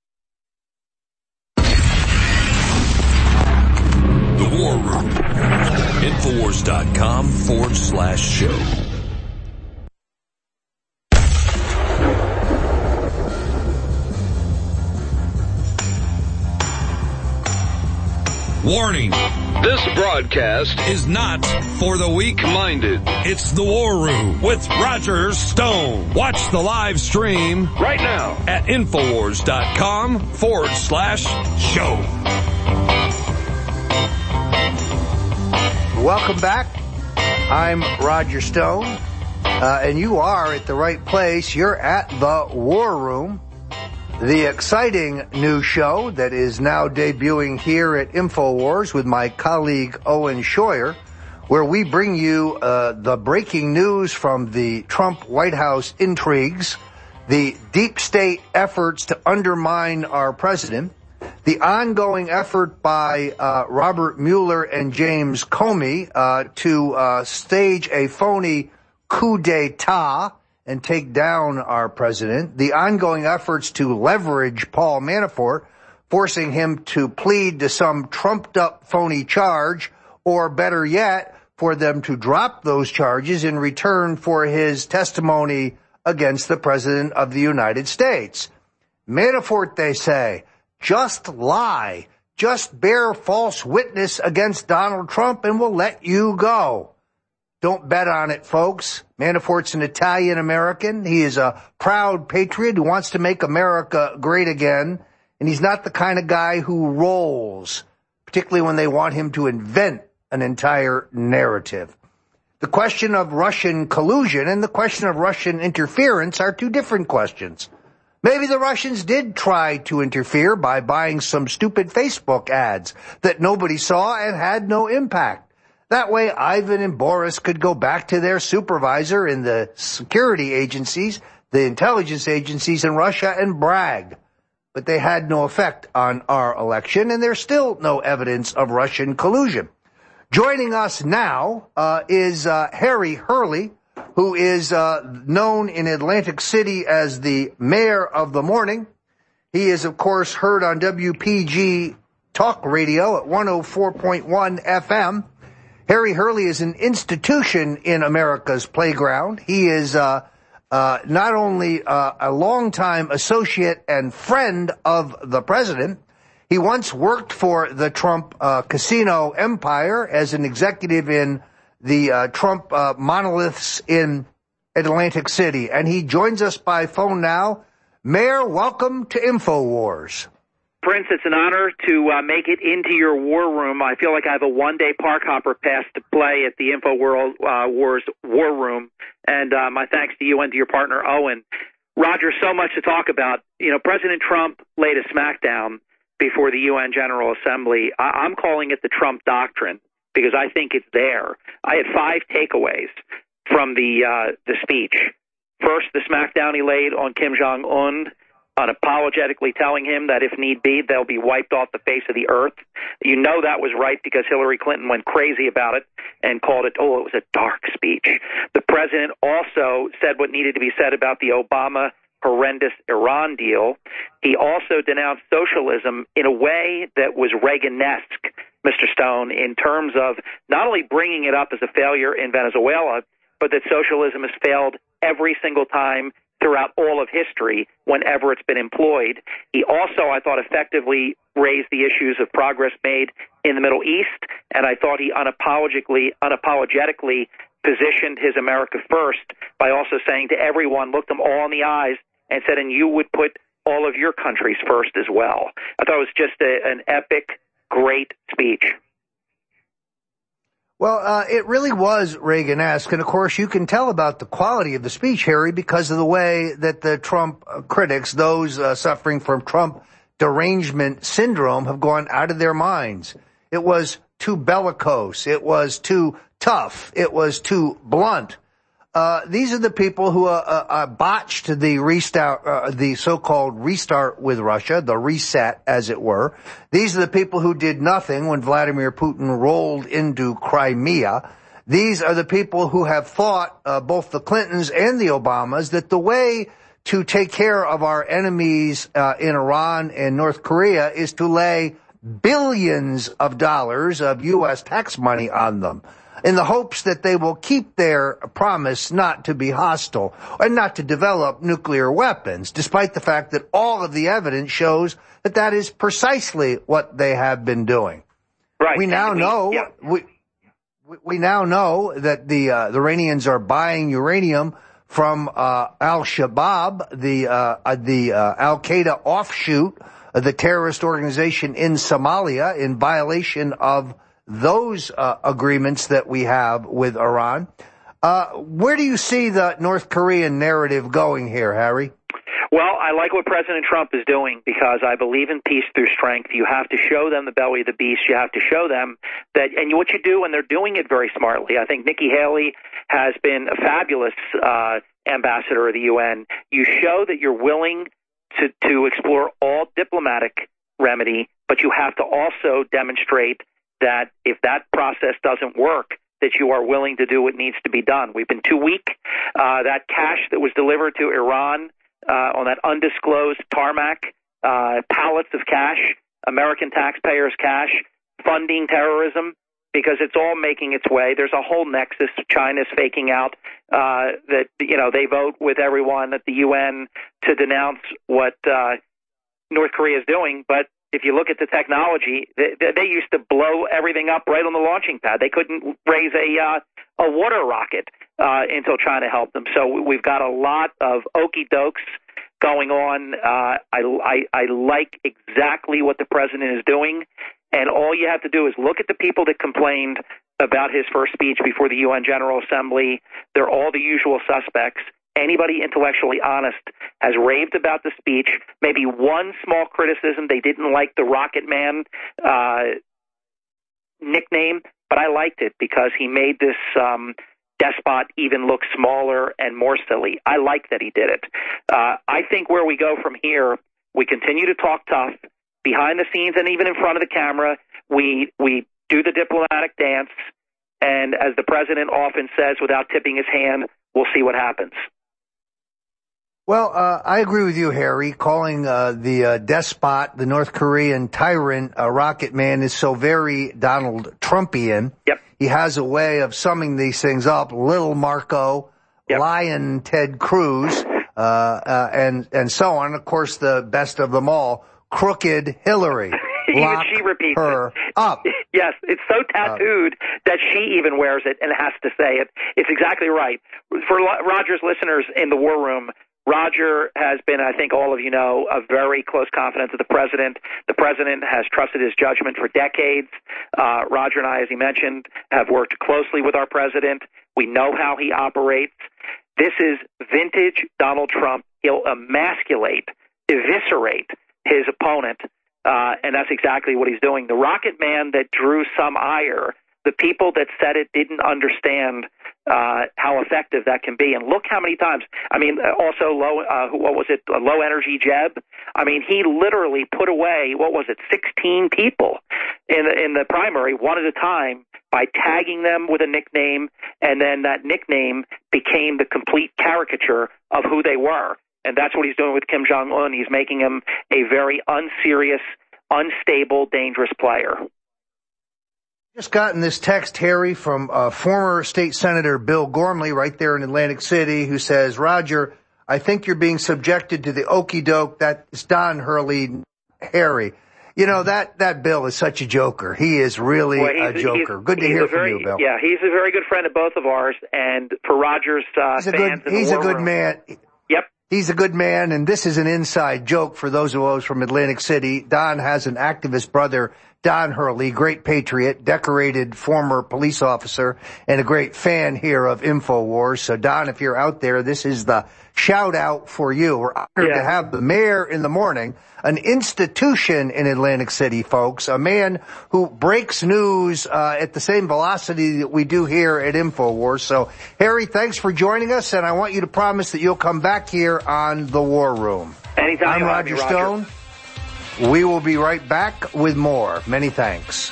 The War Room. Infowars dot com forward slash show. Warning. This broadcast is not for the weak-minded. It's the War Room with Roger Stone. Watch the live stream right now at Infowars dot com forward slash show. Welcome back. I'm Roger Stone, uh, and you are at the right place. You're at the War Room, the exciting new show that is now debuting here at InfoWars with my colleague Owen Schroyer, where we bring you uh, the breaking news from the Trump White House intrigues, the deep state efforts to undermine our president, the ongoing effort by uh, Robert Mueller and James Comey uh, to uh, stage a phony coup d'etat and take down our president, the ongoing efforts to leverage Paul Manafort, forcing him to plead to some trumped-up phony charge or better yet, for them to drop those charges in return for his testimony against the President of the United States. Manafort, they say, just lie, just bear false witness against Donald Trump and we'll let you go. Don't bet on it, folks. Manafort's an Italian-American. He is a proud patriot who wants to make America great again, and he's not the kind of guy who rolls, particularly when they want him to invent an entire narrative. The question of Russian collusion and the question of Russian interference are two different questions. Maybe the Russians did try to interfere by buying some stupid Facebook ads that nobody saw and had no impact. That way, Ivan and Boris could go back to their supervisor in the security agencies, the intelligence agencies in Russia, and brag. But they had no effect on our election, and there's still no evidence of Russian collusion. Joining us now uh, is uh, Harry Hurley, who is uh, known in Atlantic City as the mayor of the morning. He is, of course, heard on W P G Talk Radio at one oh four point one F M. Harry Hurley is an institution in America's playground. He is uh, uh, not only uh, a longtime associate and friend of the president, he once worked for the Trump uh, casino empire as an executive in the uh, Trump uh, monoliths in Atlantic City. And he joins us by phone now. Mayor, welcome to InfoWars. Prince, it's an honor to uh, make it into your war room. I feel like I have a one-day park hopper pass to play at the InfoWars uh, Wars war room. And uh, my thanks to you and to your partner, Owen. Roger, so much to talk about. You know, President Trump laid a smackdown before the U N General Assembly. I- I'm calling it the Trump Doctrine, because I think it's there. I had five takeaways from the uh, the speech. First, the smackdown he laid on Kim Jong-un, unapologetically telling him that if need be, they'll be wiped off the face of the earth. You know that was right because Hillary Clinton went crazy about it and called it, oh, it was a dark speech. The president also said what needed to be said about the Obama horrendous Iran deal. He also denounced socialism in a way that was Reagan-esque, Mister Stone, in terms of not only bringing it up as a failure in Venezuela, but that socialism has failed every single time throughout all of history whenever it's been employed. He also, I thought, effectively raised the issues of progress made in the Middle East, and I thought he unapologetically, unapologetically positioned his America first by also saying to everyone, looked them all in the eyes and said, and you would put all of your countries first as well. I thought it was just a, an epic, great speech. Well, uh, it really was Reagan-esque, and of course you can tell about the quality of the speech, Harry, because of the way that the Trump critics, those uh, suffering from Trump derangement syndrome, have gone out of their minds. It was too bellicose. It was too tough. It was too blunt. Uh, these are the people who uh, uh, botched the restart, uh, the so-called restart with Russia, the reset, as it were. These are the people who did nothing when Vladimir Putin rolled into Crimea. These are the people who have thought, uh, both the Clintons and the Obamas, that the way to take care of our enemies uh, in Iran and North Korea is to lay billions of dollars of U S tax money on them, in the hopes that they will keep their promise not to be hostile and not to develop nuclear weapons, despite the fact that all of the evidence shows that that is precisely what they have been doing. Right. We now we, know yeah. we we now know that the uh, the Iranians are buying uranium from uh, Al-Shabaab, the uh, the uh, Al-Qaeda offshoot of the terrorist organization in Somalia, in violation of those uh, agreements that we have with Iran. Uh, where do you see the North Korean narrative going here, Harry? Well, I like what President Trump is doing because I believe in peace through strength. You have to show them the belly of the beast. You have to show them that, and what you do, and they're doing it very smartly. I think Nikki Haley has been a fabulous uh, ambassador of the U N. You show that you're willing to, to explore all diplomatic remedy, but you have to also demonstrate that if that process doesn't work, that you are willing to do what needs to be done. We've been too weak. Uh, that cash that was delivered to Iran uh, on that undisclosed tarmac, uh, pallets of cash, American taxpayers' cash, funding terrorism, because it's all making its way. There's a whole nexus. China's faking out uh, that, you know, they vote with everyone at the U N to denounce what uh, North Korea is doing. But if you look at the technology, they, they used to blow everything up right on the launching pad. They couldn't raise a uh, a water rocket uh, until China helped them. So we've got a lot of okey dokes going on. Uh, I, I, I like exactly what the president is doing. And all you have to do is look at the people that complained about his first speech before the U N General Assembly. They're all the usual suspects. Anybody intellectually honest has raved about the speech. Maybe one small criticism, they didn't like the Rocket Man uh, nickname, but I liked it because he made this um, despot even look smaller and more silly. I like that he did it. Uh, I think where we go from here, we continue to talk tough. Behind the scenes and even in front of the camera, we we do the diplomatic dance, and as the president often says, without tipping his hand, we'll see what happens. Well, uh, I agree with you, Harry. Calling uh, the uh, despot, the North Korean tyrant, uh, Rocket Man is so very Donald Trumpian. Yep. He has a way of summing these things up. Little Marco, yep. Lion Ted Cruz, uh, uh, and and so on. Of course, the best of them all, Crooked Hillary. Even she repeats her it. up. Yes, it's so tattooed uh, that she even wears it and has to say it. It's exactly right. For Roger's listeners in the War Room, Roger has been, I think all of you know, a very close confidant of the president. The president has trusted his judgment for decades. Uh, Roger and I, as he mentioned, have worked closely with our president. We know how he operates. This is vintage Donald Trump. He'll emasculate, eviscerate his opponent, uh, and that's exactly what he's doing. The Rocket Man that drew some ire, the people that said it didn't understand uh, how effective that can be. And look how many times, I mean, also low, uh, what was it, low energy Jeb? I mean, he literally put away, what was it, sixteen people in the, in the primary, one at a time, by tagging them with a nickname, and then that nickname became the complete caricature of who they were. And that's what he's doing with Kim Jong-un. He's making him a very unserious, unstable, dangerous player. Just gotten this text, Harry, from uh, former State Senator Bill Gormley right there in Atlantic City, who says, Roger, I think you're being subjected to the okey doke. That's Don Hurley, Harry. You know, that, that Bill is such a joker. He is really well, a joker. Good to hear from very, you, Bill. Yeah, he's a very good friend of both of ours. And for Rogers uh, he's a fans good, in He's the a good room, man. Yep. He's a good man, and this is an inside joke for those of us from Atlantic City. Don has an activist brother, Don Hurley, great patriot, decorated former police officer, and a great fan here of InfoWars. So, Don, if you're out there, this is the shout-out for you. We're honored yeah. to have the mayor in the morning, an institution in Atlantic City, folks, a man who breaks news uh, at the same velocity that we do here at InfoWars. So, Harry, thanks for joining us, and I want you to promise that you'll come back here on The War Room. Anytime. I'm Roger me, Stone. Roger. We will be right back with more. Many thanks.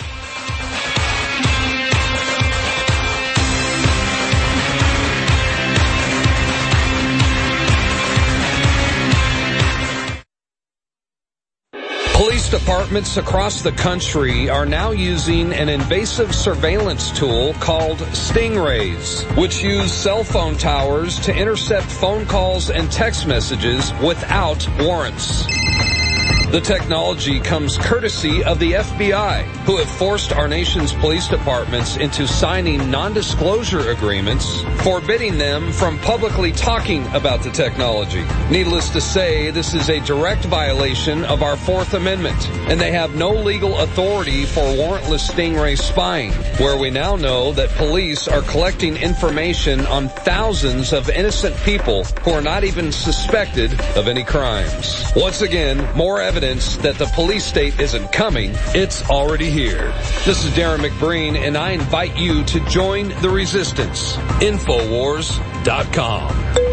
Police departments across the country are now using an invasive surveillance tool called Stingrays, which use cell phone towers to intercept phone calls and text messages without warrants. The technology comes courtesy of the F B I, who have forced our nation's police departments into signing non-disclosure agreements, forbidding them from publicly talking about the technology. Needless to say, this is a direct violation of our Fourth Amendment, and they have no legal authority for warrantless Stingray spying, where we now know that police are collecting information on thousands of innocent people who are not even suspected of any crimes. Once again, more evidence Evidence that the police state isn't coming, it's already here. This is Darren McBreen, and I invite you to join the resistance. Infowars dot com.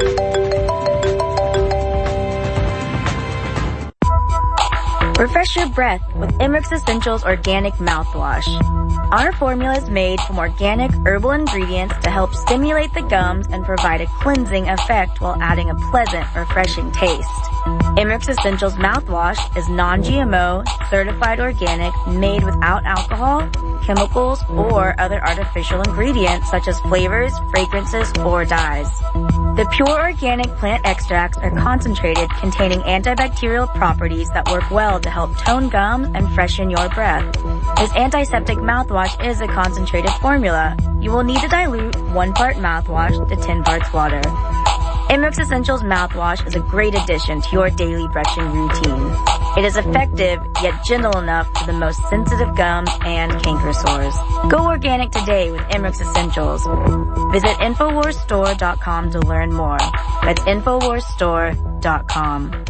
Refresh your breath with Emmerich Essentials Organic Mouthwash. Our formula is made from organic herbal ingredients to help stimulate the gums and provide a cleansing effect while adding a pleasant, refreshing taste. Emmerich Essentials Mouthwash is non-G M O, certified organic, made without alcohol, chemicals or other artificial ingredients such as flavors, fragrances, or dyes. The pure organic plant extracts are concentrated, containing antibacterial properties that work well to help tone gums and freshen your breath. This antiseptic mouthwash is a concentrated formula. You will need to dilute one part mouthwash to ten parts water. Emmerich Essentials mouthwash is a great addition to your daily brushing routine. It is effective, yet gentle enough for the most sensitive gums and canker sores. Go organic today with Emmerich Essentials. Visit Infowars Store dot com to learn more. That's Infowars Store dot com.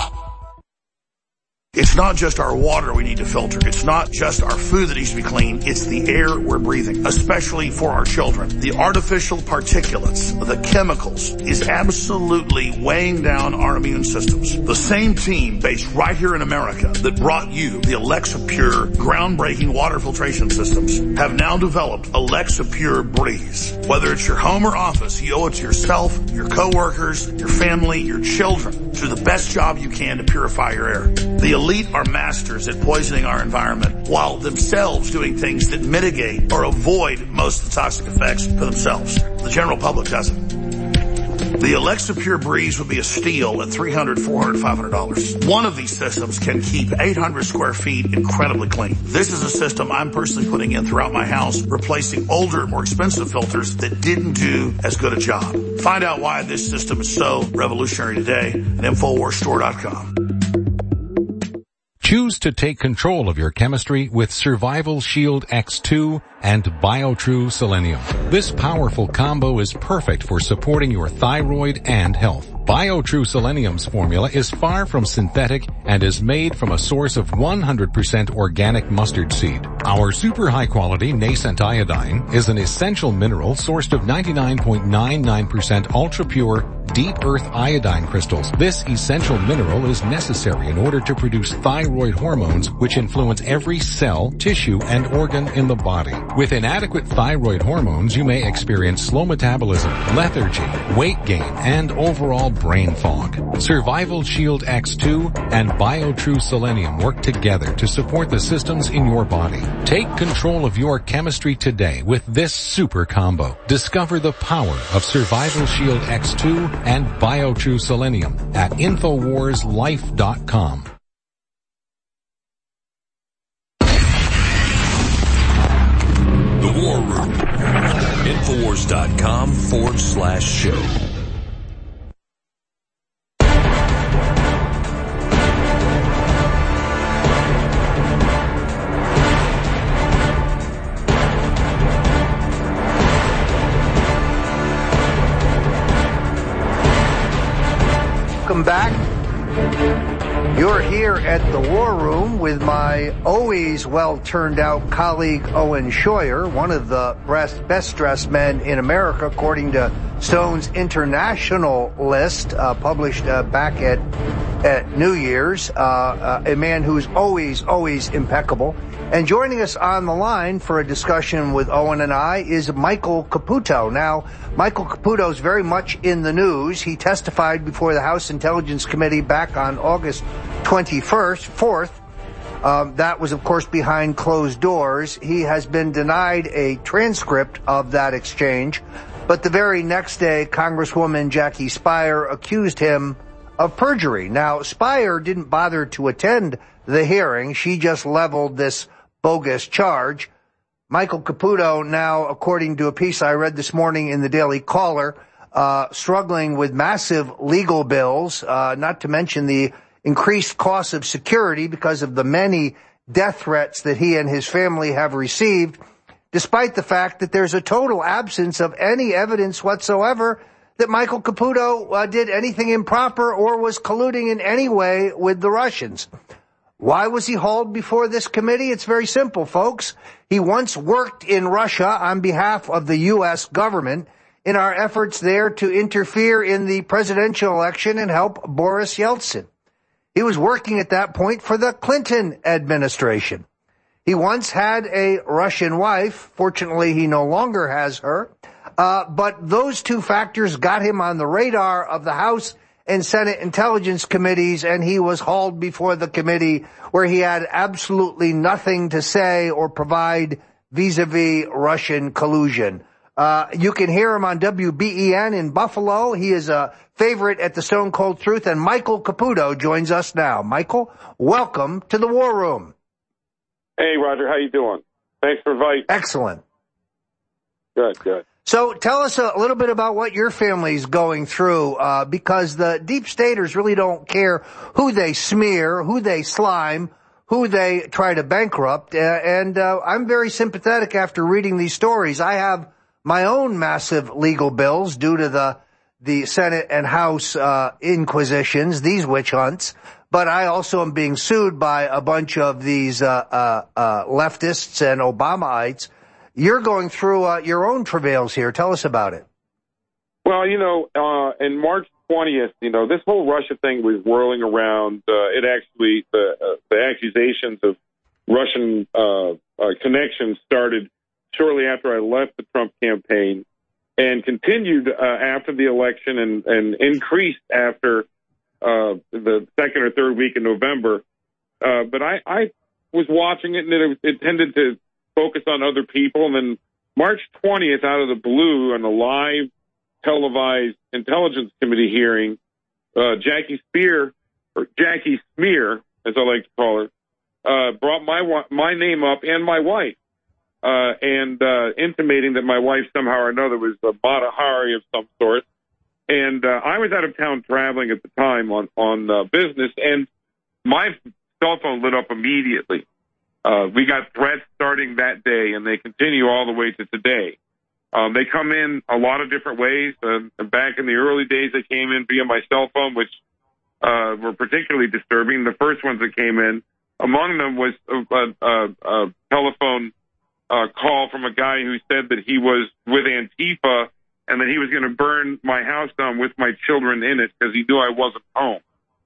It's not just our water we need to filter. It's not just our food that needs to be clean. It's the air we're breathing, especially for our children. The artificial particulates, the chemicals, is absolutely weighing down our immune systems. The same team based right here in America that brought you the Alexa Pure groundbreaking water filtration systems have now developed Alexa Pure Breeze. Whether it's your home or office, you owe it to yourself, your coworkers, your family, your children to do the best job you can to purify your air. The elite are masters at poisoning our environment while themselves doing things that mitigate or avoid most of the toxic effects for themselves. The general public doesn't. The Alexa Pure Breeze would be a steal at three hundred dollars, four hundred dollars, five hundred dollars. One of these systems can keep eight hundred square feet incredibly clean. This is a system I'm personally putting in throughout my house, replacing older, more expensive filters that didn't do as good a job. Find out why this system is so revolutionary today at Infowars Store dot com. Choose to take control of your chemistry with Survival Shield X two and BioTrue Selenium. This powerful combo is perfect for supporting your thyroid and health. BioTrue Selenium's formula is far from synthetic and is made from a source of one hundred percent organic mustard seed. Our super high quality nascent iodine is an essential mineral sourced of ninety-nine point nine nine percent ultra pure deep earth iodine crystals. This essential mineral is necessary in order to produce thyroid hormones, which influence every cell, tissue, and organ in the body. With inadequate thyroid hormones, you may experience slow metabolism, lethargy, weight gain, and overall brain fog. Survival Shield X two and BioTrue Selenium work together to support the systems in your body. Take control of your chemistry today with this super combo. Discover the power of Survival Shield X two and BioTrue Selenium at Infowars Life dot com. The War Room. Infowars dot com forward slash show. Welcome back. You're here at the War Room with my always well-turned-out colleague Owen Schroyer, one of the best-dressed men in America, according to Stone's international list, uh, published uh, back at at New Year's. Uh, uh, a man who's always, always impeccable. And joining us on the line for a discussion with Owen and I is Michael Caputo. Now, Michael Caputo is very much in the news. He testified before the House Intelligence Committee back on August twenty-first, fourth. Um, that was, of course, behind closed doors. He has been denied a transcript of that exchange. But the very next day, Congresswoman Jackie Speier accused him of perjury. Now, Speier didn't bother to attend the hearing. She just leveled this bogus charge. Michael Caputo now, according to a piece I read this morning in the Daily Caller, uh, struggling with massive legal bills, uh, not to mention the increased cost of security because of the many death threats that he and his family have received, despite the fact that there's a total absence of any evidence whatsoever that Michael Caputo uh, did anything improper or was colluding in any way with the Russians. Why was he hauled before this committee? It's very simple, folks. He once worked in Russia on behalf of the U S government in our efforts there to interfere in the presidential election and help Boris Yeltsin. He was working at that point for the Clinton administration. He once had a Russian wife. Fortunately, he no longer has her. Uh, but those two factors got him on the radar of the House and Senate Intelligence Committees, and he was hauled before the committee where he had absolutely nothing to say or provide vis-a-vis Russian collusion. Uh, you can hear him on W B E N in Buffalo. He is a favorite at the Stone Cold Truth, and Michael Caputo joins us now. Michael, welcome to the War Room. Hey, Roger, how you doing? Thanks for inviting. Excellent. Good, good. So tell us a little bit about what your family's going through, uh, because the deep staters really don't care who they smear, who they slime, who they try to bankrupt. Uh, and uh, I'm very sympathetic after reading these stories. I have my own massive legal bills due to the the Senate and House uh, inquisitions, these witch hunts. But I also am being sued by a bunch of these uh, uh, uh, leftists and Obamaites. You're going through uh, your own travails here. Tell us about it. Well, you know, uh, in March twentieth, you know, this whole Russia thing was whirling around. Uh, it actually, the, uh, the accusations of Russian uh, uh, connections started shortly after I left the Trump campaign and continued uh, after the election and, and increased after uh, the second or third week in November. Uh, but I, I was watching it, and it, it tended to focus on other people. And then March twentieth, out of the blue, on a live televised Intelligence Committee hearing, uh, Jackie Spear, or Jackie Smear, as I like to call her, uh, brought my my name up and my wife, uh, and uh, intimating that my wife somehow or another was a Mata Hari of some sort. And uh, I was out of town traveling at the time on on uh, business, and my cell phone lit up immediately. Uh, we got threats starting that day, and they continue all the way to today. Um, they come in a lot of different ways. Uh, back in the early days, they came in via my cell phone, which uh, were particularly disturbing. The first ones that came in, among them was a, a, a telephone uh, call from a guy who said that he was with Antifa and that he was going to burn my house down with my children in it because he knew I wasn't home.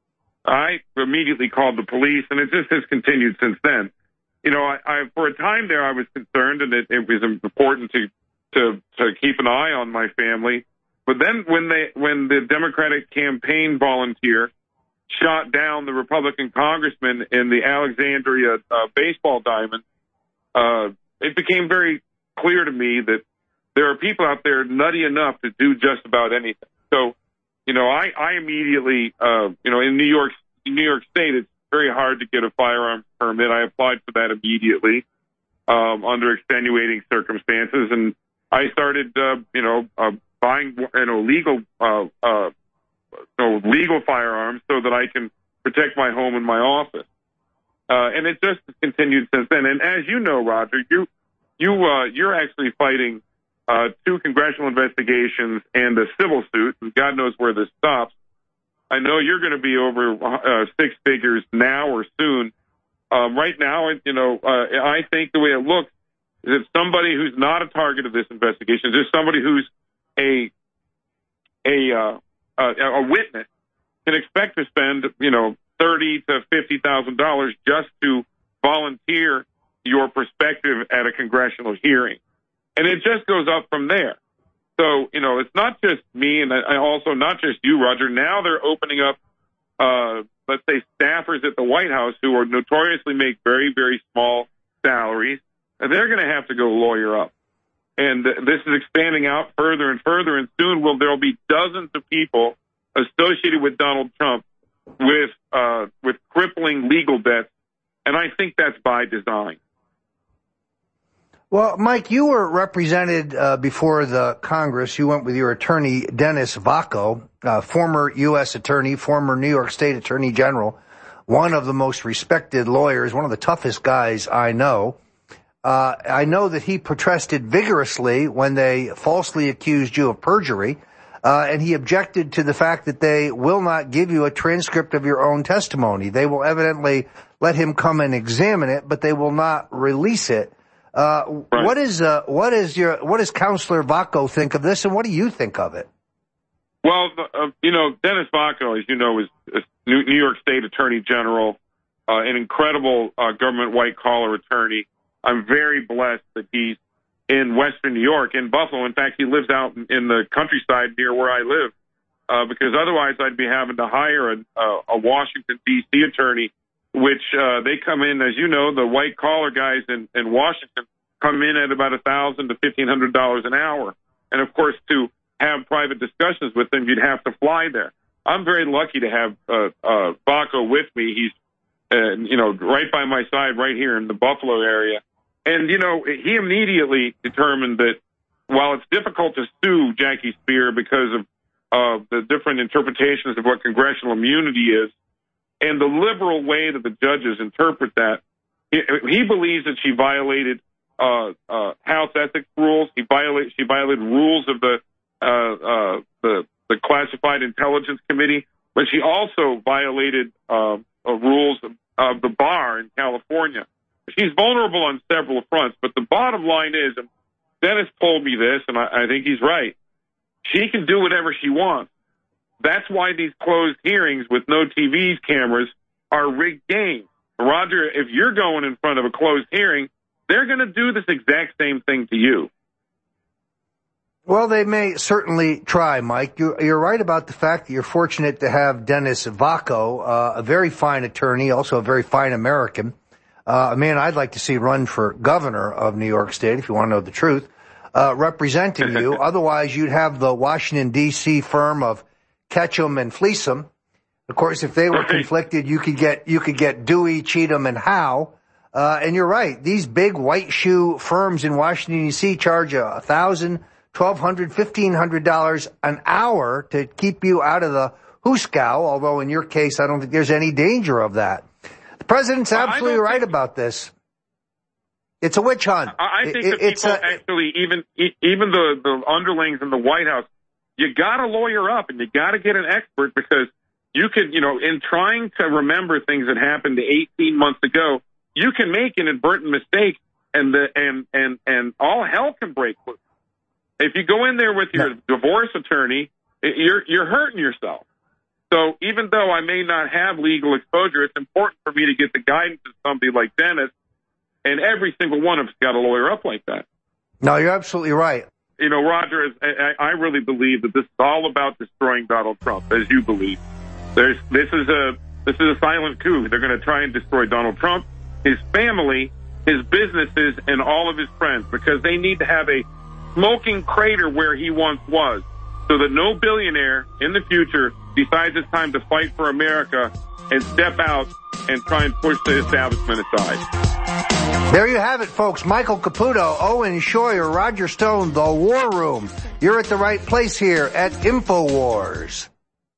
I immediately called the police, and it just has continued since then. You know, I, I for a time there, I was concerned, and it, it was important to, to to keep an eye on my family. But then, when they when the Democratic campaign volunteer shot down the Republican congressman in the Alexandria uh, baseball diamond, uh, it became very clear to me that there are people out there nutty enough to do just about anything. So, you know, I, I immediately, uh, you know, in New York, in New York State, it's very hard to get a firearms permit. I applied for that immediately um, under extenuating circumstances, and I started, uh, you know, uh, buying, you know, legal, uh, uh, you know, legal firearms so that I can protect my home and my office. Uh, and it just continued since then. And as you know, Roger, you, you, uh, you're actually fighting uh, two congressional investigations and a civil suit, and God knows where this stops. I know you're going to be over uh, six figures now or soon. Um, right now, you know, uh, I think the way it looks is that somebody who's not a target of this investigation, just somebody who's a a uh, a, a witness, can expect to spend, you know, thirty to fifty thousand dollars just to volunteer your perspective at a congressional hearing, and it just goes up from there. So, you know, it's not just me, and I also not just you, Roger. Now they're opening up, uh, let's say, staffers at the White House who are notoriously make very, very small salaries, and they're going to have to go lawyer up. And this is expanding out further and further, and soon will there will be dozens of people associated with Donald Trump with uh, with crippling legal debts, and I think that's by design. Well, Mike, you were represented uh, before the Congress. You went with your attorney, Dennis Vacco, uh, former U S attorney, former New York State Attorney General, one of the most respected lawyers, one of the toughest guys I know. Uh, I know that he protested vigorously when they falsely accused you of perjury, uh, and he objected to the fact that they will not give you a transcript of your own testimony. They will evidently let him come and examine it, but they will not release it. Uh, right. What is, uh, what is your, what does Counselor Vacco think of this, and what do you think of it? Well, uh, you know, Dennis Vacco, as you know, is a New York State Attorney General, uh, an incredible uh, government white-collar attorney. I'm very blessed that he's in Western New York, in Buffalo. In fact, he lives out in, in the countryside near where I live, uh, because otherwise I'd be having to hire a, uh, a Washington, D C attorney, which uh, they come in, as you know, the white-collar guys in, in Washington come in at about a thousand to fifteen hundred dollars an hour. And of course, to have private discussions with them, you'd have to fly there. I'm very lucky to have uh, uh, Vaco with me. He's, uh, you know, right by my side, right here in the Buffalo area. And, you know, he immediately determined that while it's difficult to sue Jackie Speier because of uh, the different interpretations of what congressional immunity is and the liberal way that the judges interpret that, he, he believes that she violated uh, uh, House ethics rules. He violated, she violated rules of the, uh, uh, the, the Classified Intelligence Committee, but she also violated uh, uh, rules of, of the bar in California. She's vulnerable on several fronts, but the bottom line is, and Dennis told me this, and I, I think he's right, she can do whatever she wants. That's why these closed hearings with no T Vs, cameras, are rigged games. Roger, if you're going in front of a closed hearing, they're going to do this exact same thing to you. Well, they may certainly try, Mike. You're, you're right about the fact that you're fortunate to have Dennis Vaco, uh, a very fine attorney, also a very fine American, uh, a man I'd like to see run for governor of New York State, if you want to know the truth, uh, representing you. Otherwise, you'd have the Washington, D C firm of Ketchum and Fleesom. Of course, if they were right. conflicted, you could get you could get Dewey, Cheatham, and Howe. Uh, and you're right; these big white shoe firms in Washington D C charge a thousand, twelve hundred, fifteen hundred dollars an hour to keep you out of the hooskow. Although in your case, I don't think there's any danger of that. The president's absolutely right think... about this. It's a witch hunt. I think it, that people it's a... actually, even even the the underlings in the White House, you got to lawyer up and you got to get an expert because. You could, you know, in trying to remember things that happened eighteen months ago, you can make an inadvertent mistake, and the and and and all hell can break loose. If you go in there with your no. divorce attorney, you're you're hurting yourself. So even though I may not have legal exposure, it's important for me to get the guidance of somebody like Dennis, and every single one of us got to lawyer up like that. No, you're absolutely right. You know, Roger, I, I really believe that this is all about destroying Donald Trump, as you believe. There's, this is a this is a silent coup. They're going to try and destroy Donald Trump, his family, his businesses, and all of his friends because they need to have a smoking crater where he once was so that no billionaire in the future decides it's time to fight for America and step out and try and push the establishment aside. There you have it, folks. Michael Caputo, Owen Schroyer, Roger Stone, The War Room. You're at the right place here at InfoWars.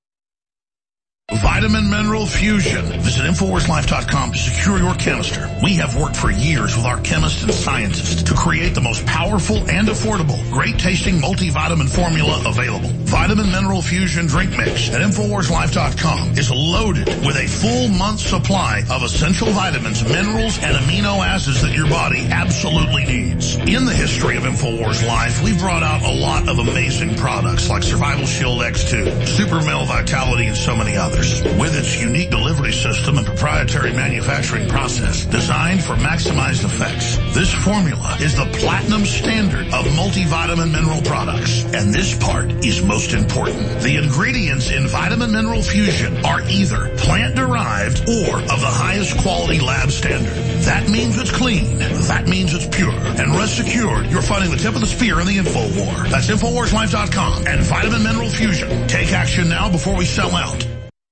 Vitamin Mineral Fusion. Visit Infowars Life dot com to secure your canister. We have worked for years with our chemists and scientists to create the most powerful and affordable, great-tasting multivitamin formula available. Vitamin Mineral Fusion Drink Mix at Infowars Life dot com is loaded with a full month's supply of essential vitamins, minerals, and amino acids that your body absolutely needs. In the history of Infowars Life, we've brought out a lot of amazing products like Survival Shield X two, Super Male Vitality, and so many others. With its unique delivery system and proprietary manufacturing process designed for maximized effects, this formula is the platinum standard of multivitamin mineral products. And this part is most important. The ingredients in Vitamin Mineral Fusion are either plant-derived or of the highest quality lab standard. That means it's clean. That means it's pure. And rest assured, you're fighting the tip of the spear in the info war. That's Infowars Life dot com and Vitamin Mineral Fusion. Take action now before we sell out.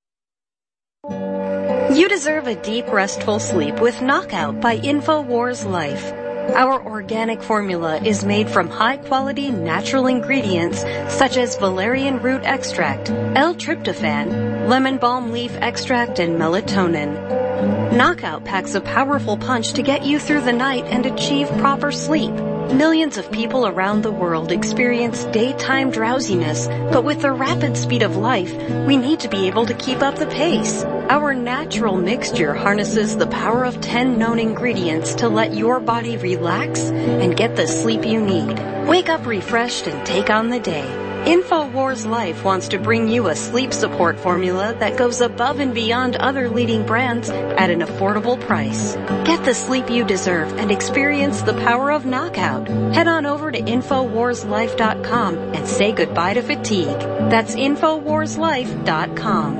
You deserve a deep, restful sleep with Knockout by InfoWars Life. Our organic formula is made from high-quality natural ingredients such as valerian root extract, L-tryptophan, lemon balm leaf extract, and melatonin. Knockout packs a powerful punch to get you through the night and achieve proper sleep. Millions of people around the world experience daytime drowsiness, but with the rapid speed of life, we need to be able to keep up the pace. Our natural mixture harnesses the power of ten known ingredients to let your body relax and get the sleep you need. Wake up refreshed and take on the day. InfoWars Life wants to bring you a sleep support formula that goes above and beyond other leading brands at an affordable price. Get the sleep you deserve and experience the power of Knockout. Head on over to Infowars Life dot com and say goodbye to fatigue. That's Infowars Life dot com.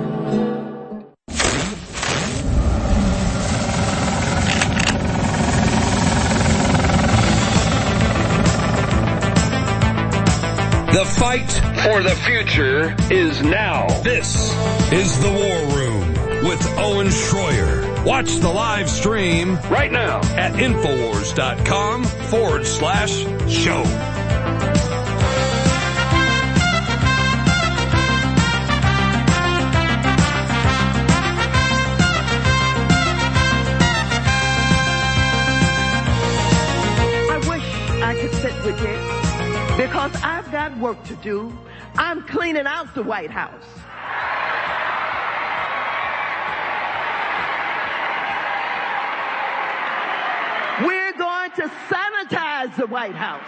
The fight for the future is now. This is The War Room with Owen Schroyer. Watch the live stream right now at Infowars.com forward slash show. I wish I could sit with you because I've got work to do. I'm cleaning out the White House. We're going to sanitize the White House.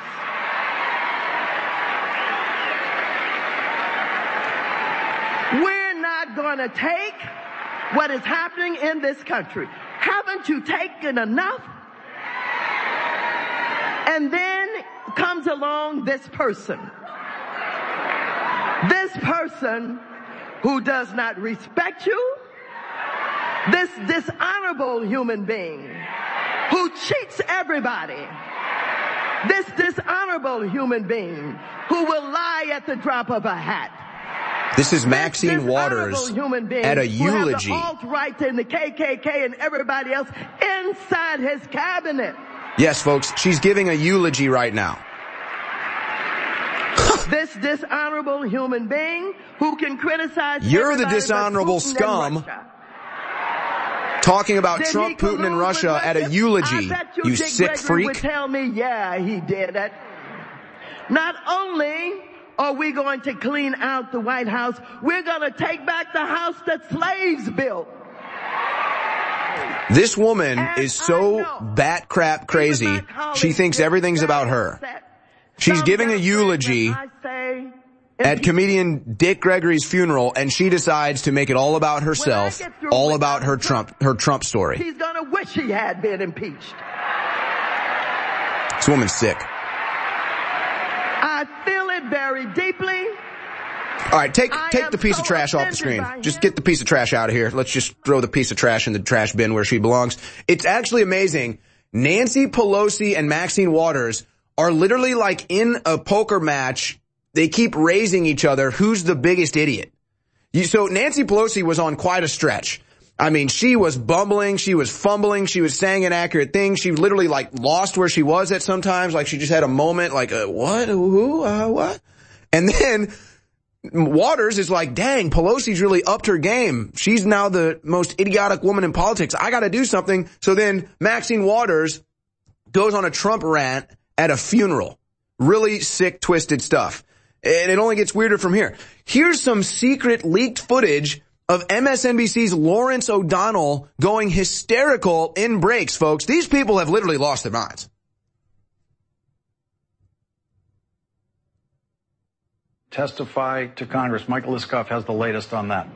We're not going to take what is happening in this country. Haven't you taken enough? And then comes along this person. This person who does not respect you. This dishonorable human being who cheats everybody. This dishonorable human being who will lie at the drop of a hat. This is Maxine Waters at a eulogy. Who have the alt-right and the K K K and everybody else inside his cabinet. Yes, folks, she's giving a eulogy right now. This dishonorable human being who can criticize You're the dishonorable scum talking about Did Trump, Putin, and Russia at a eulogy, you, you Dick sick Gregory freak. Would tell me, yeah, he did it. Not only are we going to clean out the White House, we're going to take back the house that slaves built. This woman is so bat crap crazy, she thinks everything's about her. She's giving a eulogy at comedian Dick Gregory's funeral, and she decides to make it all about herself, all about her Trump, her Trump story. He's gonna wish he had been impeached. This woman's sick. I feel it very deeply. All right, take take the piece of trash off the screen. Just get the piece of trash out of here. Let's just throw the piece of trash in the trash bin where she belongs. It's actually amazing. Nancy Pelosi and Maxine Waters are literally like in a poker match. They keep raising each other. Who's the biggest idiot? You, so Nancy Pelosi was on quite a stretch. I mean, she was bumbling. She was fumbling. She was saying inaccurate things. She literally like lost where she was at sometimes. Like she just had a moment like, uh, what? Who? Uh, what? And then Waters is like, dang, Pelosi's really upped her game. She's now the most idiotic woman in politics. I got to do something. So then Maxine Waters goes on a Trump rant at a funeral. Really sick, twisted stuff. And it only gets weirder from here. Here's some secret leaked footage of M S N B C's Lawrence O'Donnell going hysterical in breaks, folks. These people have literally lost their minds. Testify to Congress. Michael Iskoff has the latest on that.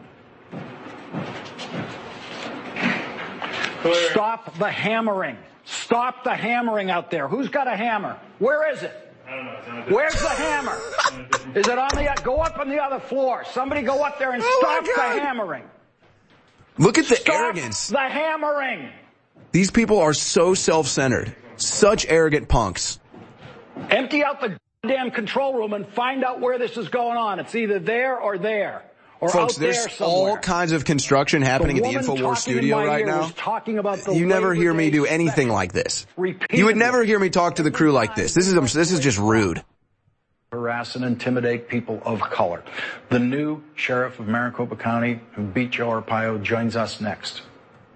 Clear. Stop the hammering. Stop the hammering out there. Who's got a hammer? Where is it? I don't know. Where's the hammer? Is it on the, go up on the other floor. Somebody go up there and oh stop the hammering. Look at the stop arrogance. the hammering. These people are so self-centered. Such arrogant punks. Empty out the damn control room and find out where this is going on. It's either there or there. Or Folks, out there's there somewhere. all kinds of construction happening the at the InfoWars studio right now. About the you never hear me do anything like this. You would never hear me talk to the crew like this. This is this is just rude. Harass and intimidate people of color. The new sheriff of Maricopa County, who beat Joe Arpaio, joins us next.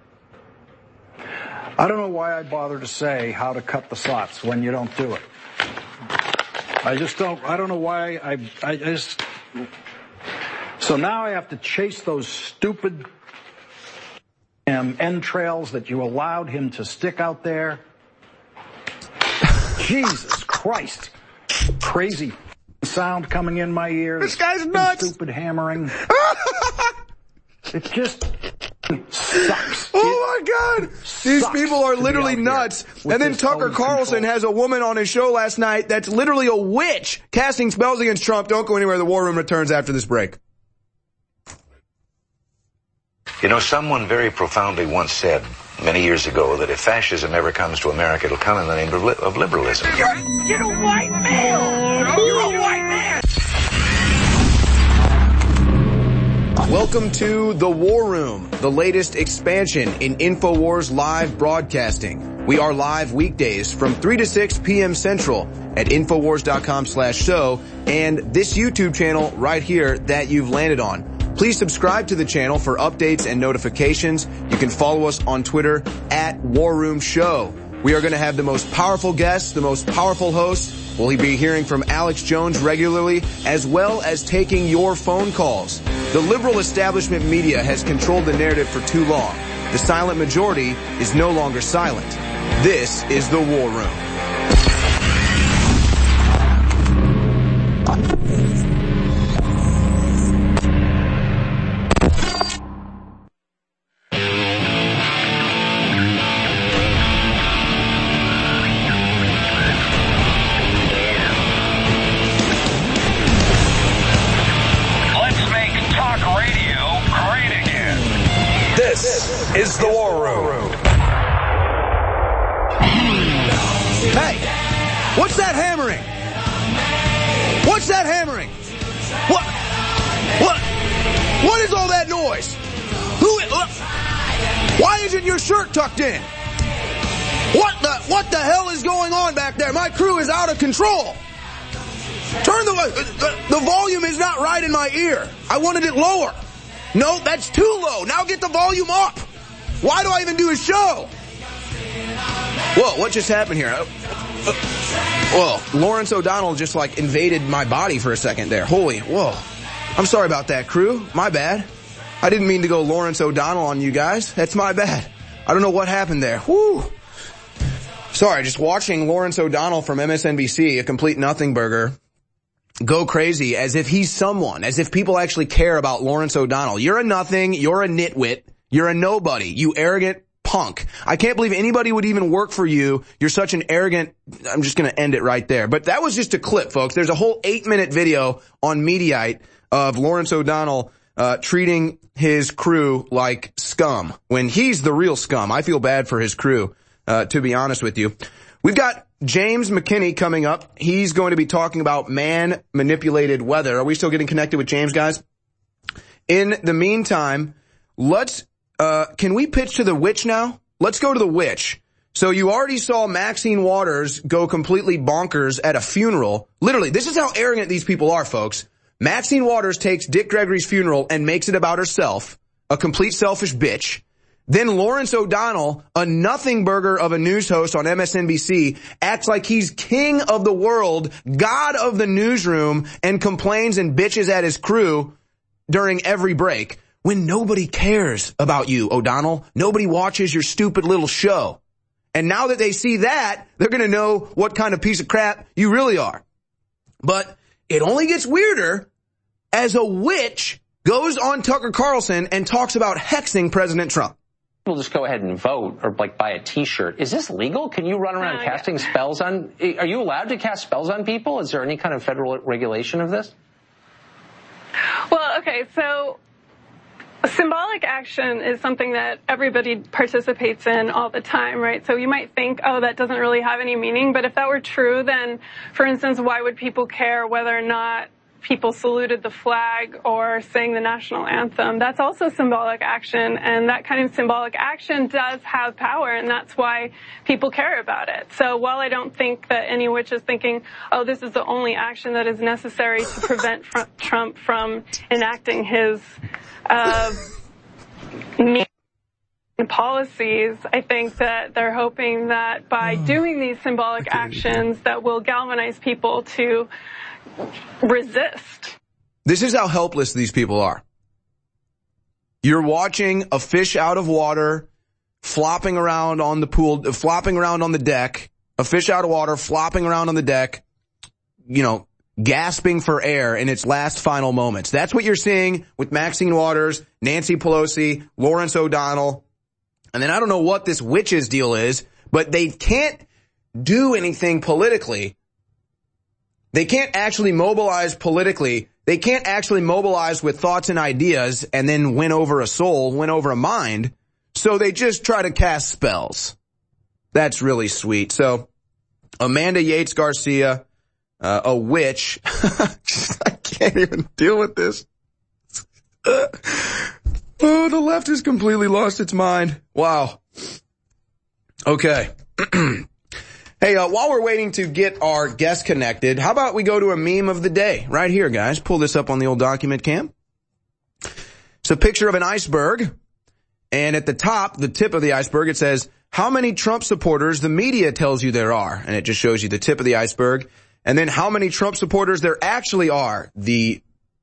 I don't know why I bother to say how to cut the slots when you don't do it. I just don't. I don't know why I. I just. So now I have to chase those stupid um, entrails that you allowed him to stick out there. Jesus Christ. Crazy sound coming in my ears. This guy's nuts. Stupid hammering. It just sucks. Oh my God. These people are literally nuts. And then Tucker Carlson has a woman on his show last night that's literally a witch casting spells against Trump. Don't go anywhere. The War Room returns after this break. You know, someone very profoundly once said many years ago that if fascism ever comes to America, it'll come in the name of, li- of liberalism. You're, you're a white man! You're a white man! Welcome to The War Room, the latest expansion in InfoWars live broadcasting. We are live weekdays from three to six p.m. Central at Infowars.com slash show and this YouTube channel right here that you've landed on. Please subscribe to the channel for updates and notifications. You can follow us on Twitter at War Room Show. We are going to have the most powerful guests, the most powerful hosts. We'll be hearing from Alex Jones regularly, as well as taking your phone calls. The liberal establishment media has controlled the narrative for too long. The silent majority is no longer silent. This is The War Room. Is the War Room. Hey, what's that hammering? What's that hammering? What? What? What is all that noise? Who? Uh, why isn't your shirt tucked in? What the? What the hell is going on back there? My crew is out of control. Turn the the, the volume is not right in my ear. I wanted it lower. No, that's too low. Now get the volume up. Why do I even do a show? Whoa, what just happened here? Uh, uh, whoa, Lawrence O'Donnell just like invaded my body for a second there. Holy, whoa. I'm sorry about that, crew. My bad. I didn't mean to go Lawrence O'Donnell on you guys. That's my bad. I don't know what happened there. Whew. Sorry, just watching Lawrence O'Donnell from M S N B C, a complete nothing burger, go crazy as if he's someone, as if people actually care about Lawrence O'Donnell. You're a nothing. You're a nitwit. You're a nobody, you arrogant punk. I can't believe anybody would even work for you. You're such an arrogant, I'm just going to end it right there. But that was just a clip, folks. There's a whole eight minute video on Mediaite of Lawrence O'Donnell uh treating his crew like scum when he's the real scum. I feel bad for his crew, uh to be honest with you. We've got James McKinney coming up. He's going to be talking about man-manipulated weather. Are we still getting connected with James, guys? In the meantime, let's Uh, can we pitch to the witch now? Let's go to the witch. So you already saw Maxine Waters go completely bonkers at a funeral. Literally, this is how arrogant these people are, folks. Maxine Waters takes Dick Gregory's funeral and makes it about herself, a complete selfish bitch. Then Lawrence O'Donnell, a nothing burger of a news host on M S N B C, acts like he's king of the world, god of the newsroom, and complains and bitches at his crew during every break. When nobody cares about you, O'Donnell. Nobody watches your stupid little show. And now that they see that, they're going to know what kind of piece of crap you really are. But it only gets weirder as a witch goes on Tucker Carlson and talks about hexing President Trump. We'll just go ahead and vote or like buy a T-shirt. Is this legal? Can you run around uh, casting yeah. spells on? Are you allowed to cast spells on people? Is there any kind of federal regulation of this? Well, okay, so symbolic action is something that everybody participates in all the time, right? So you might think, oh, that doesn't really have any meaning. But if that were true, then, for instance, why would people care whether or not people saluted the flag or sang the national anthem? That's also symbolic action, and that kind of symbolic action does have power, and that's why people care about it. So while I don't think that any witch is thinking, oh, this is the only action that is necessary to prevent fr- Trump from enacting his uh, policies, I think that they're hoping that by doing these symbolic actions that will galvanize people to resist. This is how helpless these people are. You're watching a fish out of water, flopping around on the pool, uh, flopping around on the deck, a fish out of water, flopping around on the deck, you know, gasping for air in its last final moments. That's what you're seeing with Maxine Waters, Nancy Pelosi, Lawrence O'Donnell. And then I don't know what this witch's deal is, but they can't do anything politically. They can't actually mobilize politically. They can't actually mobilize with thoughts and ideas and then win over a soul, win over a mind. So they just try to cast spells. That's really sweet. So Amanda Yates Garcia, uh, a witch. I can't even deal with this. Oh, the left has completely lost its mind. Wow. Okay. Hey, uh, while we're waiting to get our guest connected, how about we go to a meme of the day right here, guys? Pull this up on the old document cam. It's a picture of an iceberg, and at the top, the tip of the iceberg, it says, how many Trump supporters the media tells you there are? And it just shows you the tip of the iceberg. And then how many Trump supporters there actually are. The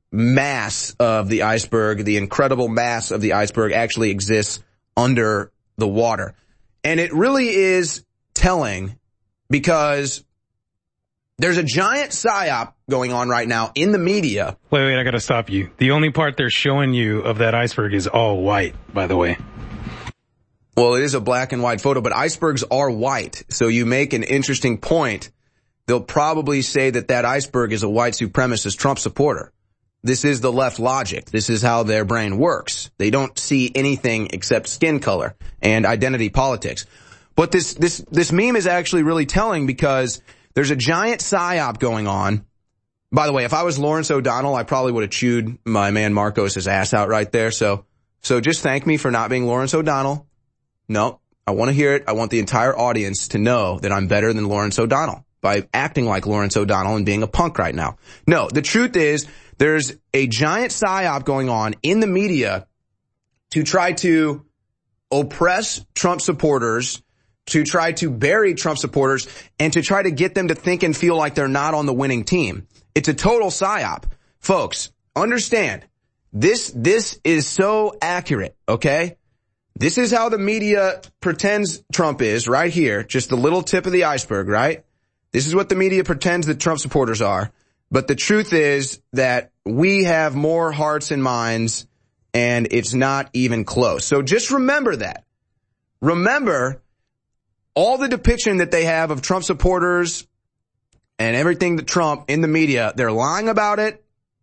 mass of the iceberg, the incredible mass of the iceberg actually exists under the water. And it really is telling because there's a giant psyop going on right now in the media. Wait, wait, I gotta stop you. The only part they're showing you of that iceberg is all white, by the way. Well, it is a black and white photo, but icebergs are white. So you make an interesting point. They'll probably say that that iceberg is a white supremacist Trump supporter. This is the left logic. This is how their brain works. They don't see anything except skin color and identity politics. But this, this, this meme is actually really telling because there's a giant psyop going on. By the way, if I was Lawrence O'Donnell, I probably would have chewed my man Marcos' ass out right there. So, so just thank me for not being Lawrence O'Donnell. No, I want to hear it. I want the entire audience to know that I'm better than Lawrence O'Donnell by acting like Lawrence O'Donnell and being a punk right now. No, the truth is there's a giant psyop going on in the media to try to oppress Trump supporters, to try to bury Trump supporters, and to try to get them to think and feel like they're not on the winning team. It's a total psyop. Folks, understand, this, this is so accurate, okay? This is how the media pretends Trump is right here, just the little tip of the iceberg, right? This is what the media pretends that Trump supporters are. But the truth is that we have more hearts and minds, and it's not even close. So just remember that. Remember all the depiction that they have of Trump supporters and everything that Trump in the media, they're lying about it.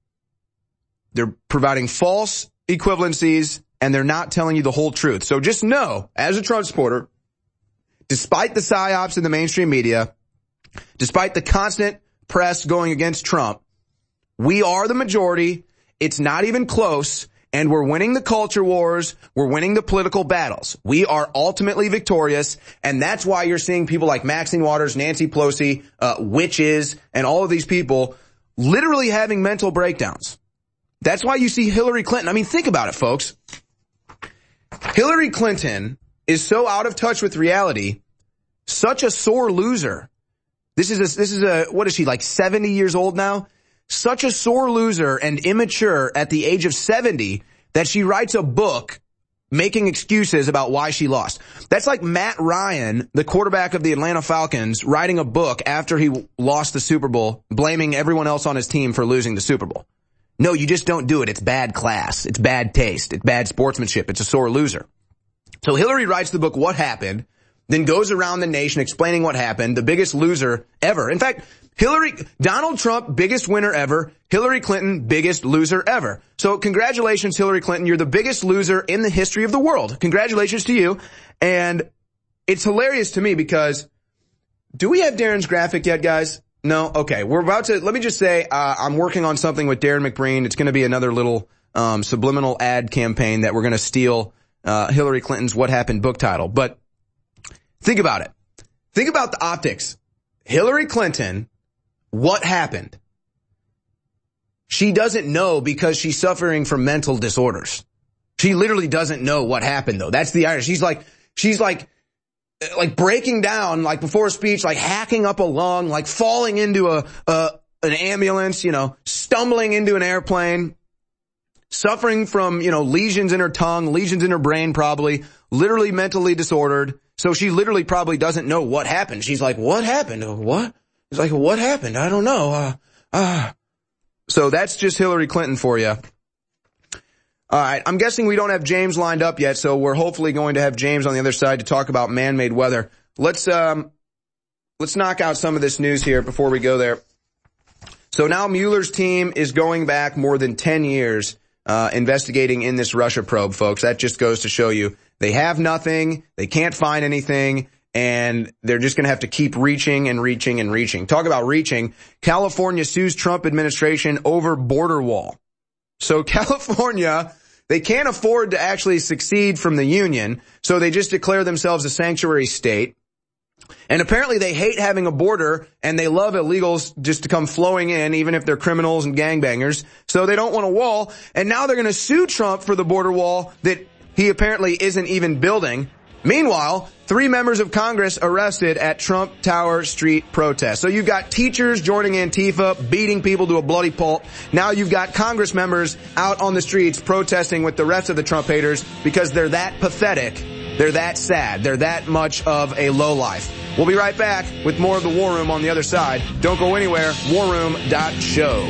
They're providing false equivalencies, and they're not telling you the whole truth. So just know, as a Trump supporter, despite the psyops in the mainstream media, despite the constant press going against Trump, we are the majority. It's not even close. And we're winning the culture wars. We're winning the political battles. We are ultimately victorious. And that's why you're seeing people like Maxine Waters, Nancy Pelosi, uh, witches, and all of these people literally having mental breakdowns. That's why you see Hillary Clinton. I mean, think about it, folks. Hillary Clinton is so out of touch with reality, such a sore loser. This is a, this is a, what is she, like seventy years old now? Such a sore loser and immature at the age of seventy that she writes a book making excuses about why she lost. That's like Matt Ryan, the quarterback of the Atlanta Falcons, writing a book after he lost the Super Bowl, blaming everyone else on his team for losing the Super Bowl. No, you just don't do it. It's bad class. It's bad taste. It's bad sportsmanship. It's a sore loser. So Hillary writes the book, What Happened, then goes around the nation explaining what happened, the biggest loser ever. In fact, Hillary, Donald Trump, biggest winner ever. Hillary Clinton, biggest loser ever. So congratulations, Hillary Clinton. You're the biggest loser in the history of the world. Congratulations to you. And it's hilarious to me because, do we have Darren's graphic yet, guys? No? Okay. We're about to, let me just say, uh, I'm working on something with Darren McBreen. It's going to be another little, um, subliminal ad campaign that we're going to steal, uh, Hillary Clinton's What Happened book title. But think about it. Think about the optics. Hillary Clinton, what happened? She doesn't know because she's suffering from mental disorders. She literally doesn't know what happened, though. That's the irony. She's like, she's like, like breaking down, like before a speech, like hacking up a lung, like falling into a, a an ambulance, you know, stumbling into an airplane, suffering from, you know, lesions in her tongue, lesions in her brain, probably, literally mentally disordered. So she literally probably doesn't know what happened. She's like, what happened? What? It's like, what happened? I don't know. Uh, uh. So that's just Hillary Clinton for you. All right. I'm guessing we don't have James lined up yet, so we're hopefully going to have James on the other side to talk about man-made weather. Let's, um, let's knock out some of this news here before we go there. So now Mueller's team is going back more than ten years, uh, investigating in this Russia probe, folks. That just goes to show you they have nothing. They can't find anything. And they're just going to have to keep reaching and reaching and reaching. Talk about reaching. California sues Trump administration over border wall. So California, they can't afford to actually succeed from the union, so they just declare themselves a sanctuary state. And apparently they hate having a border, and they love illegals just to come flowing in, even if they're criminals and gangbangers. So they don't want a wall. And now they're going to sue Trump for the border wall that he apparently isn't even building. Meanwhile, three members of Congress arrested at Trump Tower Street protest. So you've got teachers joining Antifa, beating people to a bloody pulp. Now you've got Congress members out on the streets protesting with the rest of the Trump haters because they're that pathetic. They're that sad. They're that much of a lowlife. We'll be right back with more of the War Room on the other side. Don't go anywhere. war room dot show.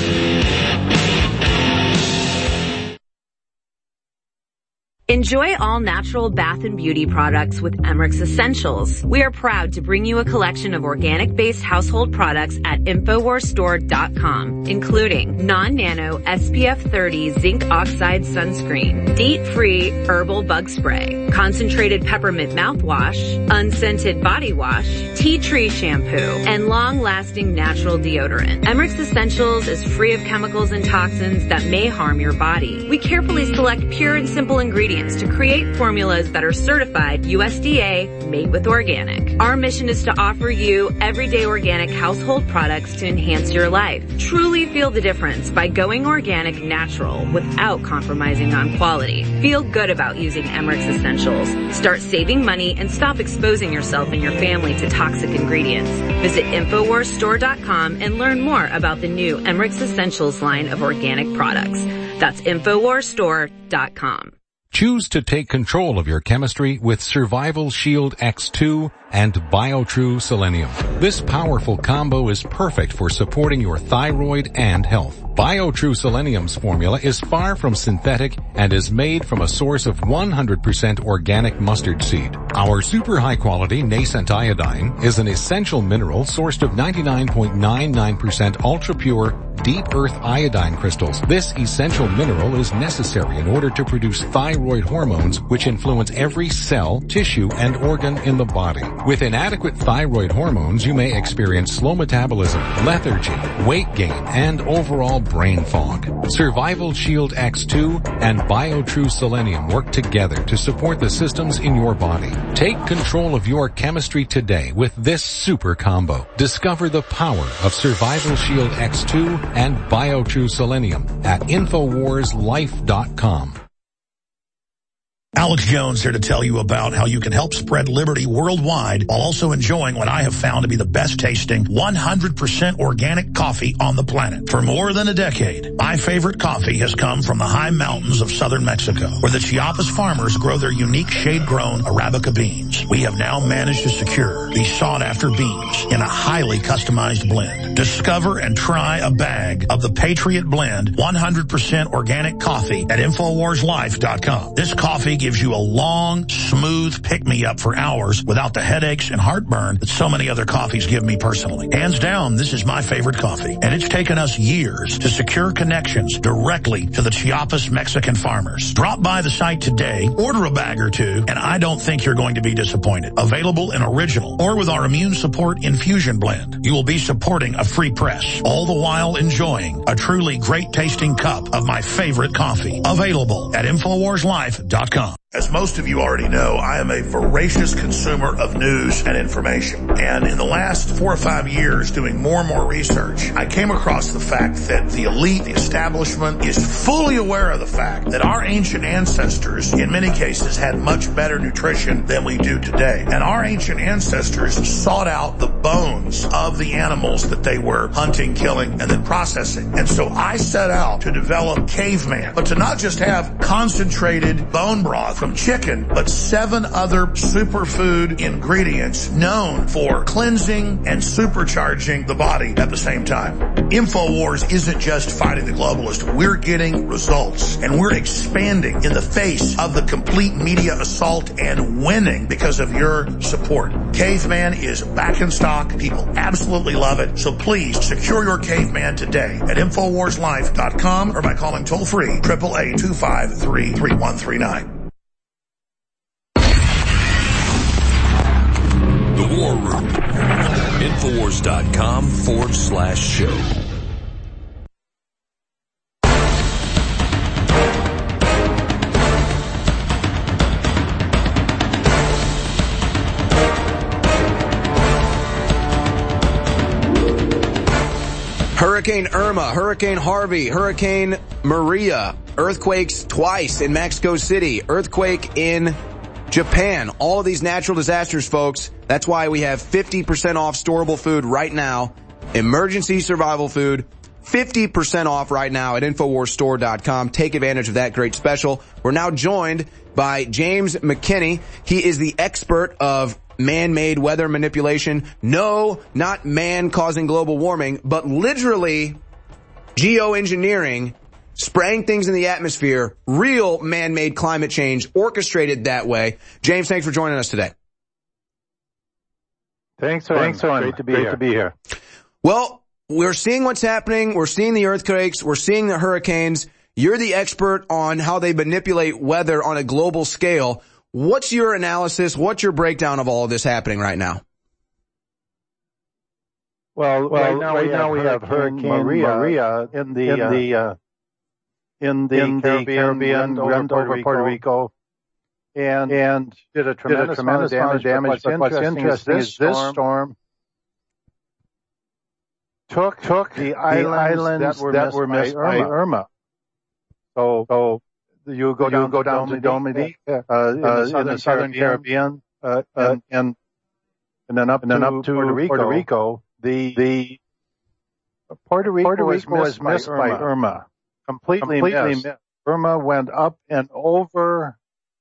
Enjoy all natural bath and beauty products with Emmerich Essentials. We are proud to bring you a collection of organic-based household products at infowars store dot com, including non-nano S P F thirty zinc oxide sunscreen, DEET-free herbal bug spray, concentrated peppermint mouthwash, unscented body wash, tea tree shampoo, and long-lasting natural deodorant. Emmerich Essentials is free of chemicals and toxins that may harm your body. We carefully select pure and simple ingredients to create formulas that are certified U S D A made with organic. Our mission is to offer you everyday organic household products to enhance your life. Truly feel the difference by going organic natural without compromising on quality. Feel good about using Emmerich Essentials. Start saving money and stop exposing yourself and your family to toxic ingredients. Visit infowars store dot com and learn more about the new Emmerich Essentials line of organic products. That's infowars store dot com. Choose to take control of your chemistry with Survival Shield X two and BioTrue Selenium. This powerful combo is perfect for supporting your thyroid and health. BioTrue Selenium's formula is far from synthetic and is made from a source of one hundred percent organic mustard seed. Our super high quality nascent iodine is an essential mineral sourced of ninety-nine point nine nine percent ultra pure deep earth iodine crystals. This essential mineral is necessary in order to produce thyroid hormones, which influence every cell, tissue, and organ in the body. With inadequate thyroid hormones, you may experience slow metabolism, lethargy, weight gain, and overall brain fog. Survival Shield X two and BioTrue Selenium work together to support the systems in your body. Take control of your chemistry today with this super combo. Discover the power of Survival Shield X two and BioTrue Selenium at infowars life dot com. Alex Jones here to tell you about how you can help spread liberty worldwide while also enjoying what I have found to be the best tasting one hundred percent organic coffee on the planet. For more than a decade, my favorite coffee has come from the high mountains of southern Mexico, where the Chiapas farmers grow their unique shade-grown Arabica beans. We have now managed to secure these sought-after beans in a highly customized blend. Discover and try a bag of the Patriot Blend one hundred percent organic coffee at infowars life dot com. This coffee gives you a long, smooth pick-me-up for hours without the headaches and heartburn that so many other coffees give me personally. Hands down, this is my favorite coffee, and it's taken us years to secure connections directly to the Chiapas Mexican farmers. Drop by the site today, order a bag or two, and I don't think you're going to be disappointed. Available in original or with our immune support infusion blend. You will be supporting a free press, all the while enjoying a truly great-tasting cup of my favorite coffee. Available at infowars life dot com. As most of you already know, I am a voracious consumer of news and information. And in the last four or five years doing more and more research, I came across the fact that the elite, the establishment, is fully aware of the fact that our ancient ancestors, in many cases, had much better nutrition than we do today. And our ancient ancestors sought out the bones of the animals that they were hunting, killing, and then processing. And so I set out to develop Caveman, but to not just have concentrated bone broth from chicken, but seven other superfood ingredients known for cleansing and supercharging the body at the same time. InfoWars isn't just fighting the globalist. We're getting results, and we're expanding in the face of the complete media assault and winning because of your support. Caveman is back in stock. People absolutely love it. So please secure your Caveman today at infowars life dot com or by calling toll free eight eight eight, two five three, three one three nine. The War Room. Infowars.com forward slash show. Hurricane Irma, Hurricane Harvey, Hurricane Maria, earthquakes twice in Mexico City, earthquake in Japan. All of these natural disasters, folks. That's why we have fifty percent off storable food right now. Emergency survival food, fifty percent off right now at Infowars Store dot com. Take advantage of that great special. We're now joined by James McKinney. He is the expert of man-made weather manipulation. No, not man causing global warming, but literally geoengineering, spraying things in the atmosphere, real man-made climate change orchestrated that way. James, thanks for joining us today. Thanks, Owen. Thanks, Owen. Great to be Great here. to be here. Well, we're seeing what's happening. We're seeing the earthquakes. We're seeing the hurricanes. You're the expert on how they manipulate weather on a global scale. What's your analysis? What's your breakdown of all of this happening right now? Well, well right now, right we, now have we have Hurricane Maria, Maria in the in uh, the uh, in the, in the Caribbean, Caribbean over Puerto Rico, Puerto Rico, and and did a tremendous, did a tremendous amount of damage. But what's interesting, what's interesting is, is this storm took took the, the islands, islands that were that missed, were missed by, Irma. by Irma. So, so you go you down, go down to Dominique, uh, uh, in, the southern, in the southern Caribbean, Caribbean uh, and, and and then up and then up to Puerto Rico. Puerto Rico the the Puerto Rico, Puerto Rico was missed, was missed by, Irma. by Irma, completely, completely missed. missed. Irma went up and over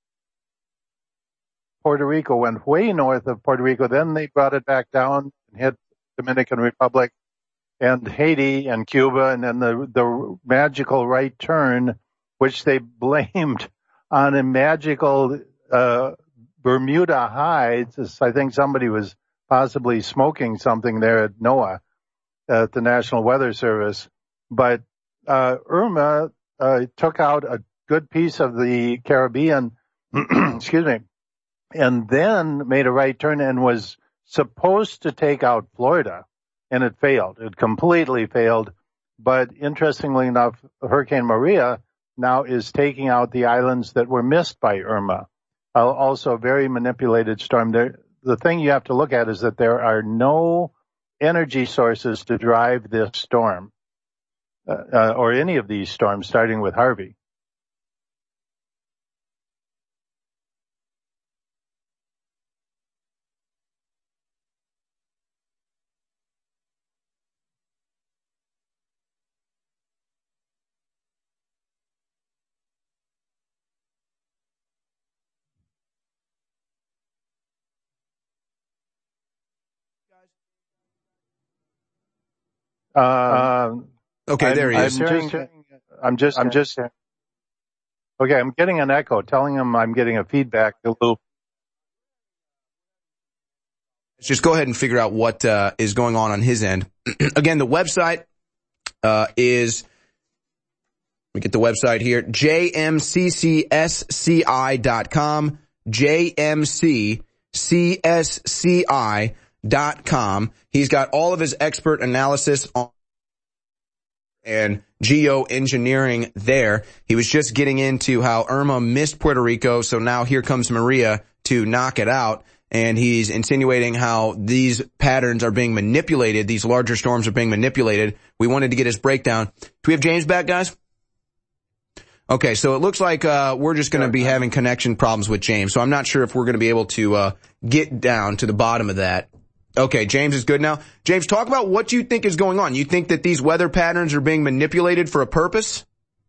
Puerto Rico, went way north of Puerto Rico. Then they brought it back down and hit Dominican Republic and Haiti and Cuba, and then the the magical right turn, which they blamed on a magical uh, Bermuda hides. I think somebody was possibly smoking something there at NOAA, at the National Weather Service. But uh, Irma uh, took out a good piece of the Caribbean, excuse me, and then made a right turn and was supposed to take out Florida. And it failed. It completely failed. But interestingly enough, Hurricane Maria now is taking out the islands that were missed by Irma. Uh, also a very manipulated storm. There, the thing you have to look at is that there are no energy sources to drive this storm, uh, uh, or any of these storms, starting with Harvey. Uh, okay, I'm, there he I'm is. Just, I'm just, I'm just, okay, I'm getting an echo, telling him I'm getting a feedback loop. Just go ahead and figure out what uh, is going on on his end. Again, the website uh, is, let me get the website here, J M C C S C I dot com, J M C C S C I dot com. He's got all of his expert analysis on and geoengineering there. He was just getting into how Irma missed Puerto Rico, so now here comes Maria to knock it out. And he's insinuating how these patterns are being manipulated, these larger storms are being manipulated. We wanted to get his breakdown. Do we have James back, guys? Okay, so it looks like uh we're just going to be having connection problems with James, so I'm not sure if we're going to be able to uh get down to the bottom of that. Okay, James is good now. James, talk about what you think is going on. You think that these weather patterns are being manipulated for a purpose?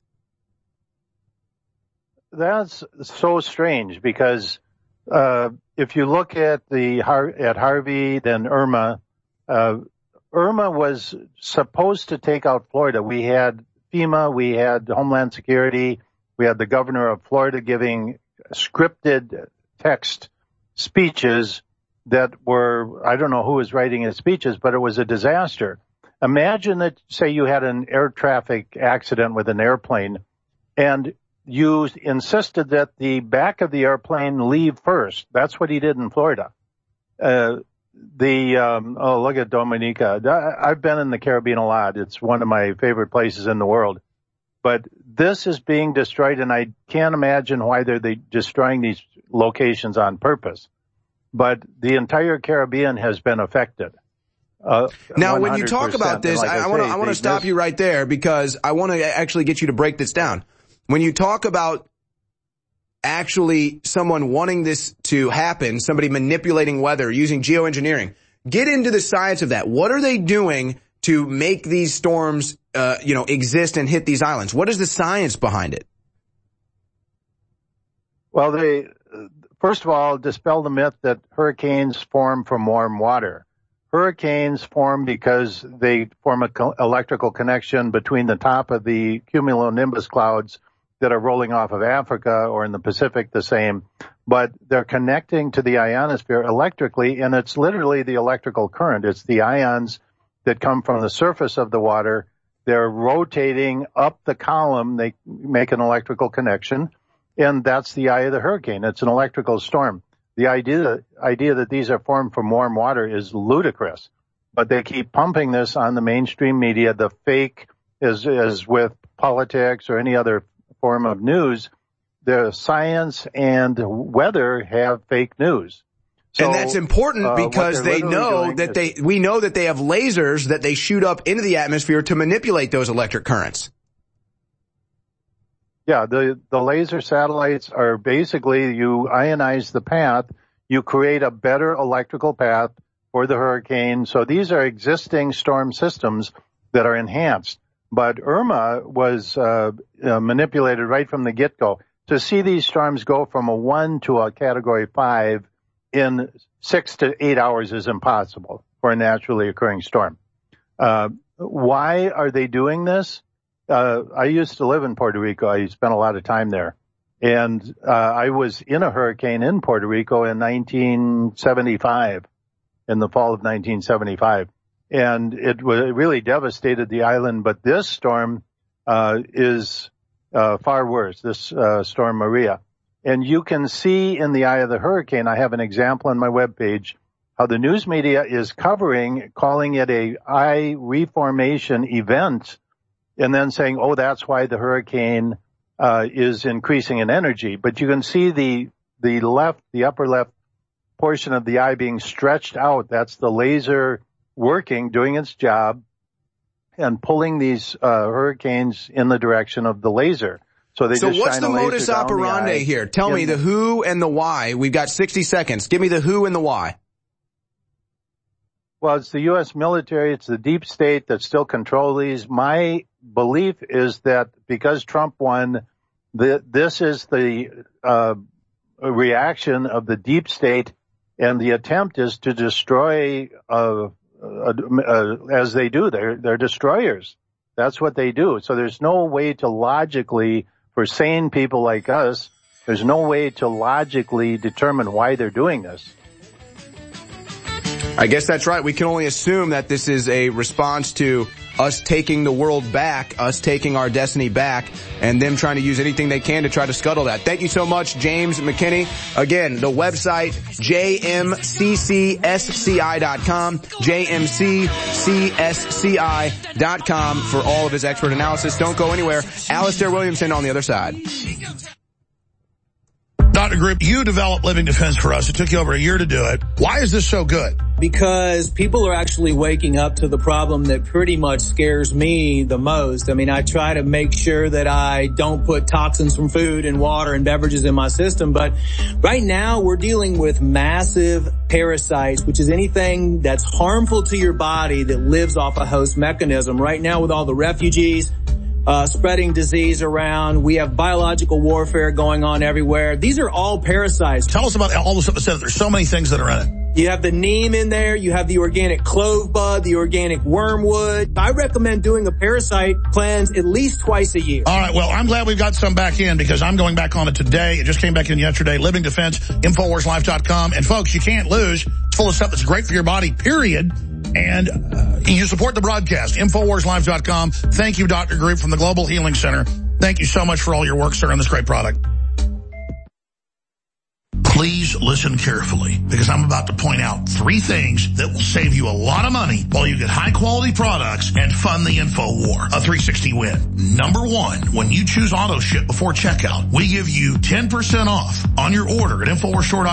That's so strange because uh if you look at the at Harvey, then Irma, uh Irma was supposed to take out Florida. We had FEMA, we had Homeland Security, we had the governor of Florida giving scripted text speeches that were, I don't know who was writing his speeches, but it was a disaster. Imagine that, say you had an air traffic accident with an airplane and you insisted that the back of the airplane leave first. That's what he did in Florida. Uh, the, um, oh, look at Dominica. I've been in the Caribbean a lot. It's one of my favorite places in the world. But this is being destroyed, and I can't imagine why they're they destroying these locations on purpose. But the entire Caribbean has been affected. Uh, now, when you talk about this, like I want to I want to stop you right there because I want to actually get you to break this down. When you talk about actually someone wanting this to happen, somebody manipulating weather using geoengineering, get into the science of that. What are they doing to make these storms, uh, you know, exist and hit these islands? What is the science behind it? Well, they first of all dispel the myth that hurricanes form from warm water. Hurricanes form because they form an co- electrical connection between the top of the cumulonimbus clouds that are rolling off of Africa, or in the Pacific the same, but they're connecting to the ionosphere electrically, and it's literally the electrical current. It's the ions that come from the surface of the water. They're rotating up the column. They make an electrical connection, and that's the eye of the hurricane. It's an electrical storm. The idea, idea that these are formed from warm water is ludicrous, but they keep pumping this on the mainstream media. The fake is, is with politics or any other form of news. The science and weather have fake news. So, and that's important uh, because they know that is, they, we know that they have lasers that they shoot up into the atmosphere to manipulate those electric currents. Yeah, the, the laser satellites are basically, you ionize the path, you create a better electrical path for the hurricane. So these are existing storm systems that are enhanced. But Irma was uh, uh, manipulated right from the get-go. To see these storms go from a one to a category five in six to eight hours is impossible for a naturally occurring storm. Uh, why are they doing this? Uh, I used to live in Puerto Rico. I spent a lot of time there. And uh, I was in a hurricane in Puerto Rico in nineteen seventy-five, in the fall of nineteen seventy-five. And it, was, it really devastated the island. But this storm uh, is uh, far worse, this uh, storm Maria. And you can see in the eye of the hurricane, I have an example on my webpage, how the news media is covering, calling it a eye reformation event, and then saying, oh, that's why the hurricane uh, is increasing in energy. But you can see the the left, the upper left portion of the eye being stretched out. That's the laser working, doing its job, and pulling these uh, hurricanes in the direction of the laser. So they so just what's shine the a laser modus down the operandi eye. here? Tell me the who and the why. We've got sixty seconds. Give me the who and the why. Well, it's the U S military. It's the deep state that still control these. My belief is that because Trump won, the, this is the uh, reaction of the deep state, and the attempt is to destroy, uh, uh, uh, as they do. They're, they're destroyers. That's what they do. So there's no way to logically, for sane people like us, there's no way to logically determine why they're doing this. I guess that's right. We can only assume that this is a response to us taking the world back, us taking our destiny back, and them trying to use anything they can to try to scuttle that. Thank you so much, James McKinney. Again, the website, J M C C S C I dot com, J M C C S C I dot com for all of his expert analysis. Don't go anywhere. Alistair Williamson on the other side. Doctor Grip, you developed Living Defense for us. It took you over a year to do it. Why is this so good? Because people are actually waking up to the problem that pretty much scares me the most. I mean, I try to make sure that I don't put toxins from food and water and beverages in my system. But right now we're dealing with massive parasites, which is anything that's harmful to your body that lives off a host mechanism. Right now with all the refugees, Uh, spreading disease around. We have biological warfare going on everywhere. These are all parasites. Tell us about all the stuff that said there's so many things that are in it. You have the neem in there. You have the organic clove bud, the organic wormwood. I recommend doing a parasite cleanse at least twice a year. All right. Well, I'm glad we've got some back in because I'm going back on it today. It just came back in yesterday. Living Defense, Infowars Life dot com. And folks, you can't lose. It's full of stuff that's great for your body, period. And uh, you support the broadcast, Infowars Life dot com. Thank you, Doctor Group from the Global Healing Center. Thank you so much for all your work, sir, on this great product. Please listen carefully because I'm about to point out three things that will save you a lot of money while you get high-quality products and fund the InfoWar. A three sixty win. Number one, when you choose auto ship before checkout, we give you ten percent off on your order at Infowars Store dot com.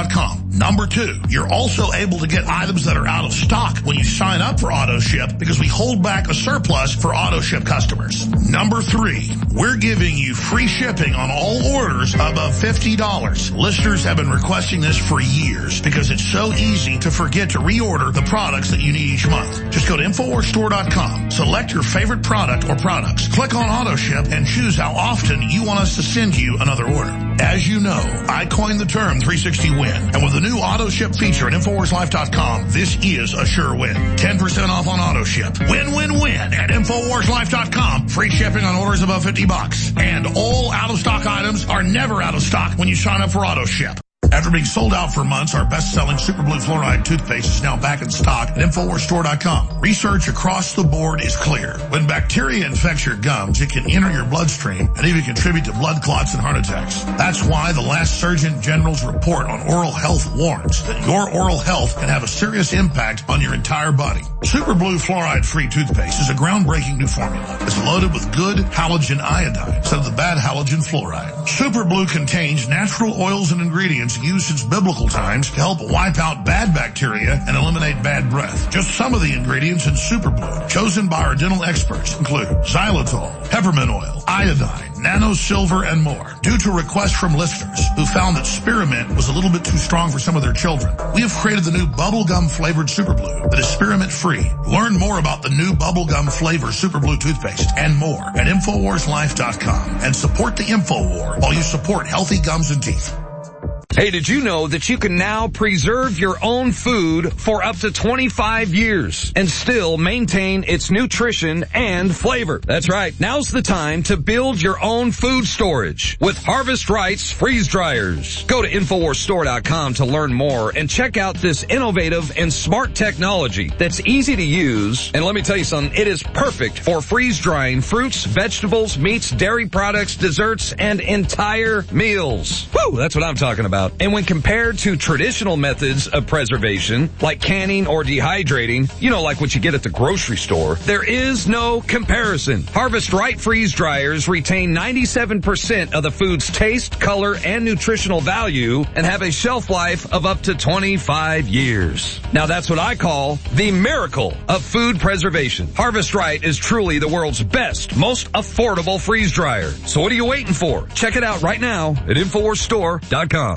Number two, you're also able to get items that are out of stock when you sign up for AutoShip because we hold back a surplus for AutoShip customers. Number three, we're giving you free shipping on all orders above fifty dollars. Listeners have been requesting this for years because it's so easy to forget to reorder the products that you need each month. Just go to Infowars Store dot com, select your favorite product or products, click on AutoShip, and choose how often you want us to send you another order. As you know, I coined the term three sixty win, and with the new AutoShip feature at Infowars Life dot com, this is a sure win. ten percent off on AutoShip. Win, win, win at Infowars Life dot com. Free shipping on orders above fifty bucks. And all out-of-stock items are never out of stock when you sign up for AutoShip. After being sold out for months, our best-selling Super Blue Fluoride toothpaste is now back in stock at Infowars Store dot com. Research across the board is clear. When bacteria infects your gums, it can enter your bloodstream and even contribute to blood clots and heart attacks. That's why the last Surgeon General's report on oral health warns that your oral health can have a serious impact on your entire body. Super Blue Fluoride-free toothpaste is a groundbreaking new formula. It's loaded with good halogen iodine instead of the bad halogen fluoride. Super Blue contains natural oils and ingredients used since biblical times to help wipe out bad bacteria and eliminate bad breath. Just some of the ingredients in Super Blue, chosen by our dental experts, include xylitol, peppermint oil, iodine, nano silver, and more. Due to requests from listeners who found that spearmint was a little bit too strong for some of their children, we have created the new bubblegum flavored Super Blue that is spearmint free. Learn more about the new bubblegum flavor Super Blue toothpaste and more at Infowars Life dot com and support the InfoWar while you support healthy gums and teeth. Hey, did you know that you can now preserve your own food for up to twenty-five years and still maintain its nutrition and flavor? That's right. Now's the time to build your own food storage with Harvest Right's freeze dryers. Go to Infowars Store dot com to learn more and check out this innovative and smart technology that's easy to use. And let me tell you something, it is perfect for freeze drying fruits, vegetables, meats, dairy products, desserts, and entire meals. Woo, that's what I'm talking about. And when compared to traditional methods of preservation, like canning or dehydrating, you know, like what you get at the grocery store, there is no comparison. Harvest Right freeze dryers retain ninety-seven percent of the food's taste, color, and nutritional value and have a shelf life of up to twenty-five years. Now that's what I call the miracle of food preservation. Harvest Right is truly the world's best, most affordable freeze dryer. So what are you waiting for? Check it out right now at Infowars Store dot com.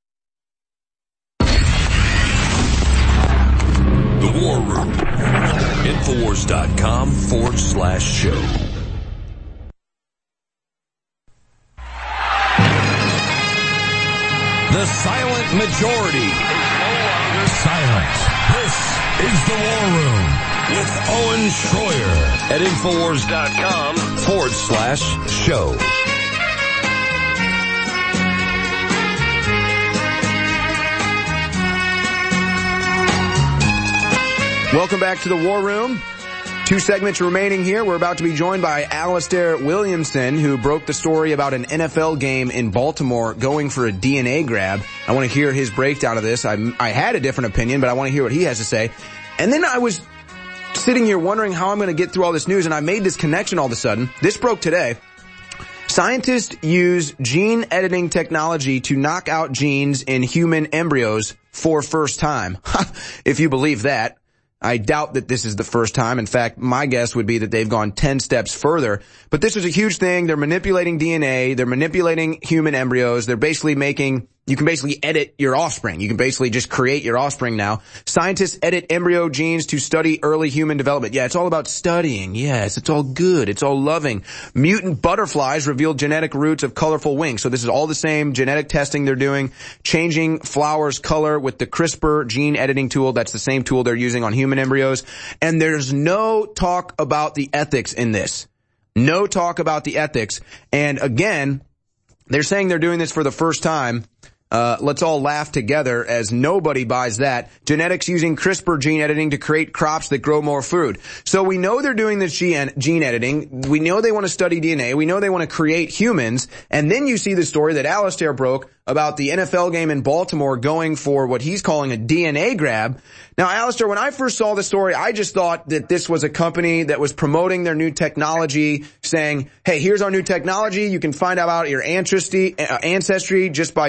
The War Room. Infowars dot com forward slash show. The silent majority is no longer silent. This is The War Room with Owen Schroyer at Infowars dot com forward slash show. Welcome back to the War Room. Two segments remaining here. We're about to be joined by Alistair Williamson, who broke the story about an N F L game in Baltimore going for a D N A grab. I want to hear his breakdown of this. I, I had a different opinion, but I want to hear what he has to say. And then I was sitting here wondering how I'm going to get through all this news, and I made this connection all of a sudden. This broke today. Scientists use gene editing technology to knock out genes in human embryos for first time. If you believe that. I doubt that this is the first time. In fact, my guess would be that they've gone ten steps further. But this is a huge thing. They're manipulating D N A. They're manipulating human embryos. They're basically making, you can basically edit your offspring. You can basically just create your offspring now. Scientists edit embryo genes to study early human development. Yeah, it's all about studying. Yes, it's all good. It's all loving. Mutant butterflies reveal genetic roots of colorful wings. So this is all the same genetic testing they're doing, changing flowers' color with the CRISPR gene editing tool. That's the same tool they're using on human embryos. And there's no talk about the ethics in this. No talk about the ethics. And again, they're saying they're doing this for the first time. Uh, let's all laugh together as nobody buys that. Genetics using CRISPR gene editing to create crops that grow more food. So we know they're doing this gene, gene editing. We know they want to study D N A. We know they want to create humans. And then you see the story that Alistair broke about the N F L game in Baltimore going for what he's calling a D N A grab. Now, Alistair, when I first saw the story, I just thought that this was a company that was promoting their new technology, saying, hey, here's our new technology. You can find out about your ancestry, uh, ancestry just by doing this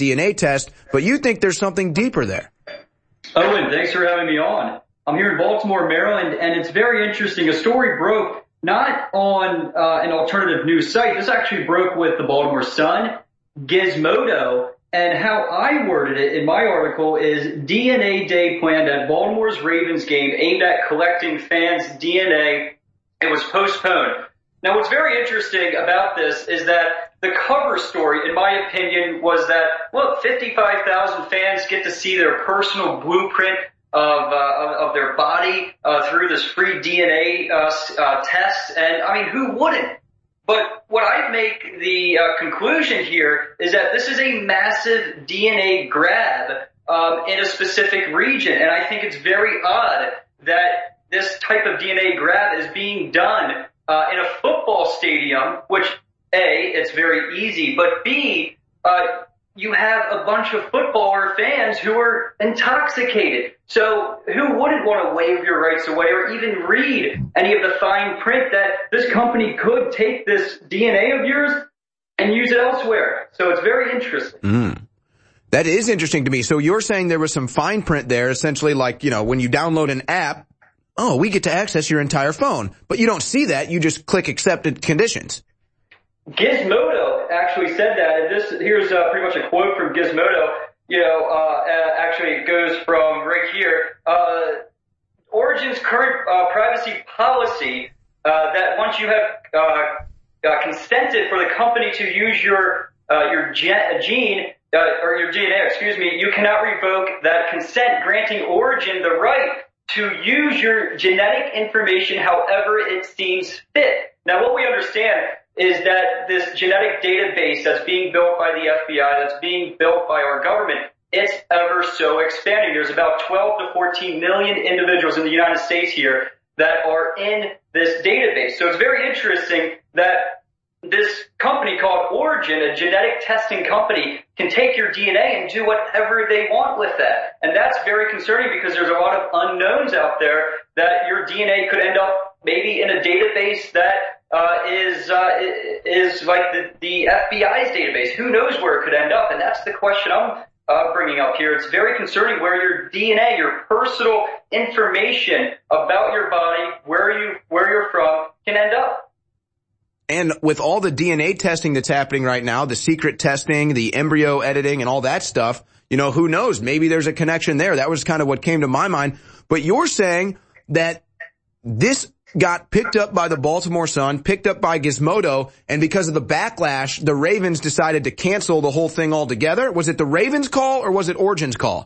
D N A test, but you think there's something deeper there. Owen, thanks for having me on. I'm here in Baltimore, Maryland, and it's very interesting. A story broke not on uh, an alternative news site. This actually broke with the Baltimore Sun, Gizmodo, and how I worded it in my article is D N A day planned at Baltimore's Ravens game aimed at collecting fans' D N A. It was postponed. Now, what's very interesting about this is that the cover story, in my opinion, was that, look, fifty-five thousand fans get to see their personal blueprint of, uh, of their body uh, through this free D N A uh, uh, test. And, I mean, who wouldn't? But what I make the uh, conclusion here is that this is a massive D N A grab um, in a specific region. And I think it's very odd that this type of D N A grab is being done uh, in a football stadium, which, A, it's very easy, but B, uh, you have a bunch of footballer fans who are intoxicated. So who wouldn't want to waive your rights away or even read any of the fine print that this company could take this D N A of yours and use it elsewhere? So it's very interesting. Mm. That is interesting to me. So you're saying there was some fine print there, essentially like, you know, when you download an app, oh, we get to access your entire phone. But you don't see that. You just click accepted conditions. Gizmodo actually said that, and this here's uh, pretty much a quote from Gizmodo. You know, uh, actually it goes from right here. Uh, Origin's current uh, privacy policy uh, that once you have uh, uh, consented for the company to use your uh, your gen- gene uh, or your D N A, excuse me, you cannot revoke that consent, granting Origin the right to use your genetic information however it seems fit. Now, what we understand is that this genetic database that's being built by the F B I, that's being built by our government, it's ever so expanding. There's about twelve to fourteen million individuals in the United States here that are in this database. So it's very interesting that this company called Origin, a genetic testing company, can take your D N A and do whatever they want with that. And that's very concerning because there's a lot of unknowns out there that your D N A could end up maybe in a database that Uh, is uh, is like the, the F B I's database. Who knows where it could end up? And that's the question I'm uh, bringing up here. It's very concerning where your D N A, your personal information about your body, where you where you're from, can end up. And with all the D N A testing that's happening right now, the secret testing, the embryo editing, and all that stuff, you know, who knows? Maybe there's a connection there. That was kind of what came to my mind. But you're saying that this got picked up by the Baltimore Sun, picked up by Gizmodo, and because of the backlash, the Ravens decided to cancel the whole thing altogether. Was it the Ravens' call or was it Origin's call?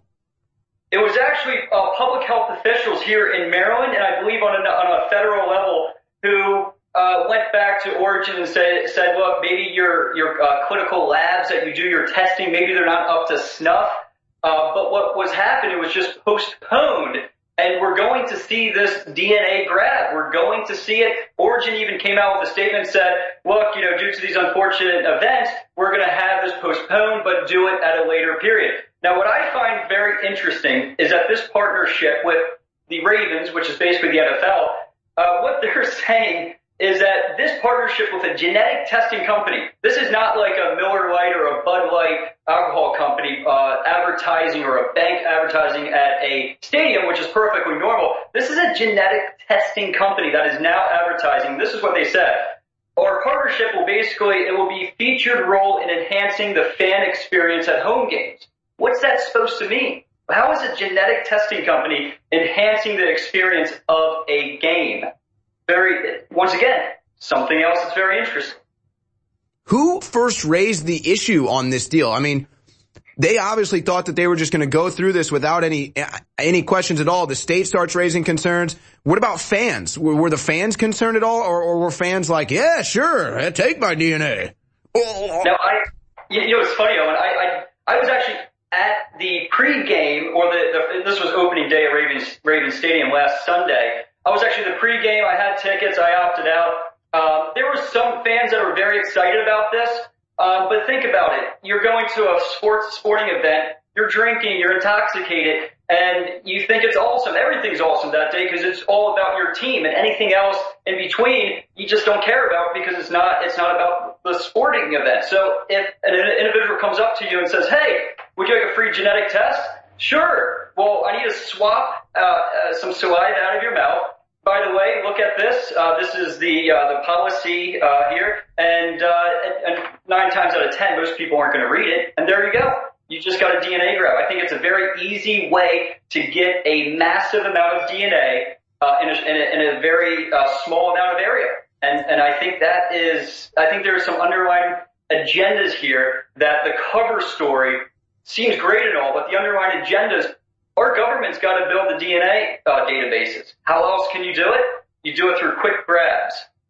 It was actually uh, public health officials here in Maryland, and I believe on a, on a federal level, who uh, went back to Origin and said, said look, maybe your, your uh, clinical labs that you do your testing, maybe they're not up to snuff. Uh, but what was happening was just postponed. And we're going to see this D N A grab. We're going to see it. Origin even came out with a statement and said, look, you know, due to these unfortunate events, we're going to have this postponed, but do it at a later period. Now, what I find very interesting is that this partnership with the Ravens, which is basically the N F L, uh, what they're saying is that this partnership with a genetic testing company, this is not like a Miller Lite or a Bud Light alcohol company uh, advertising or a bank advertising at a stadium, which is perfectly normal. This is a genetic testing company that is now advertising. This is what they said. Our partnership will basically, it will be featured role in enhancing the fan experience at home games. What's that supposed to mean? How is a genetic testing company enhancing the experience of a game? Very, once again, something else that's very interesting. Who first raised the issue on this deal? I mean, they obviously thought that they were just going to go through this without any any questions at all. The state starts raising concerns. What about fans? Were, were the fans concerned at all, or, or were fans like, yeah, sure, take my D N A? Now, I, you know, it's funny, Owen. I, I, I was actually at the pregame, or the, the this was opening day at Ravens Ravens Stadium last Sunday. I was actually the pregame. I had tickets. I opted out. Um, there were some fans that were very excited about this. Um, but think about it. You're going to a sports sporting event. you're drinking, you're intoxicated, and you think it's awesome. Everything's awesome that day because it's all about your team, and anything else in between you just don't care about because it's not it's not about the sporting event. So if an individual comes up to you and says, hey, would you like a free genetic test? Sure. Well, I need to swap uh, uh, some saliva out of your mouth. By the way, look at this. Uh, this is the uh, the policy uh, here, and, uh, and, and nine times out of ten, most people aren't going to read it. And there you go. You just got a D N A grab. I think it's a very easy way to get a massive amount of D N A uh, in, a, in, a, in a very uh, small amount of area. And and I think that is. I think there are some underlying agendas here that the cover story seems great and all, but the underlying agendas. Our government's got to build the D N A uh, databases. How else can you do it? You do it through quick grabs.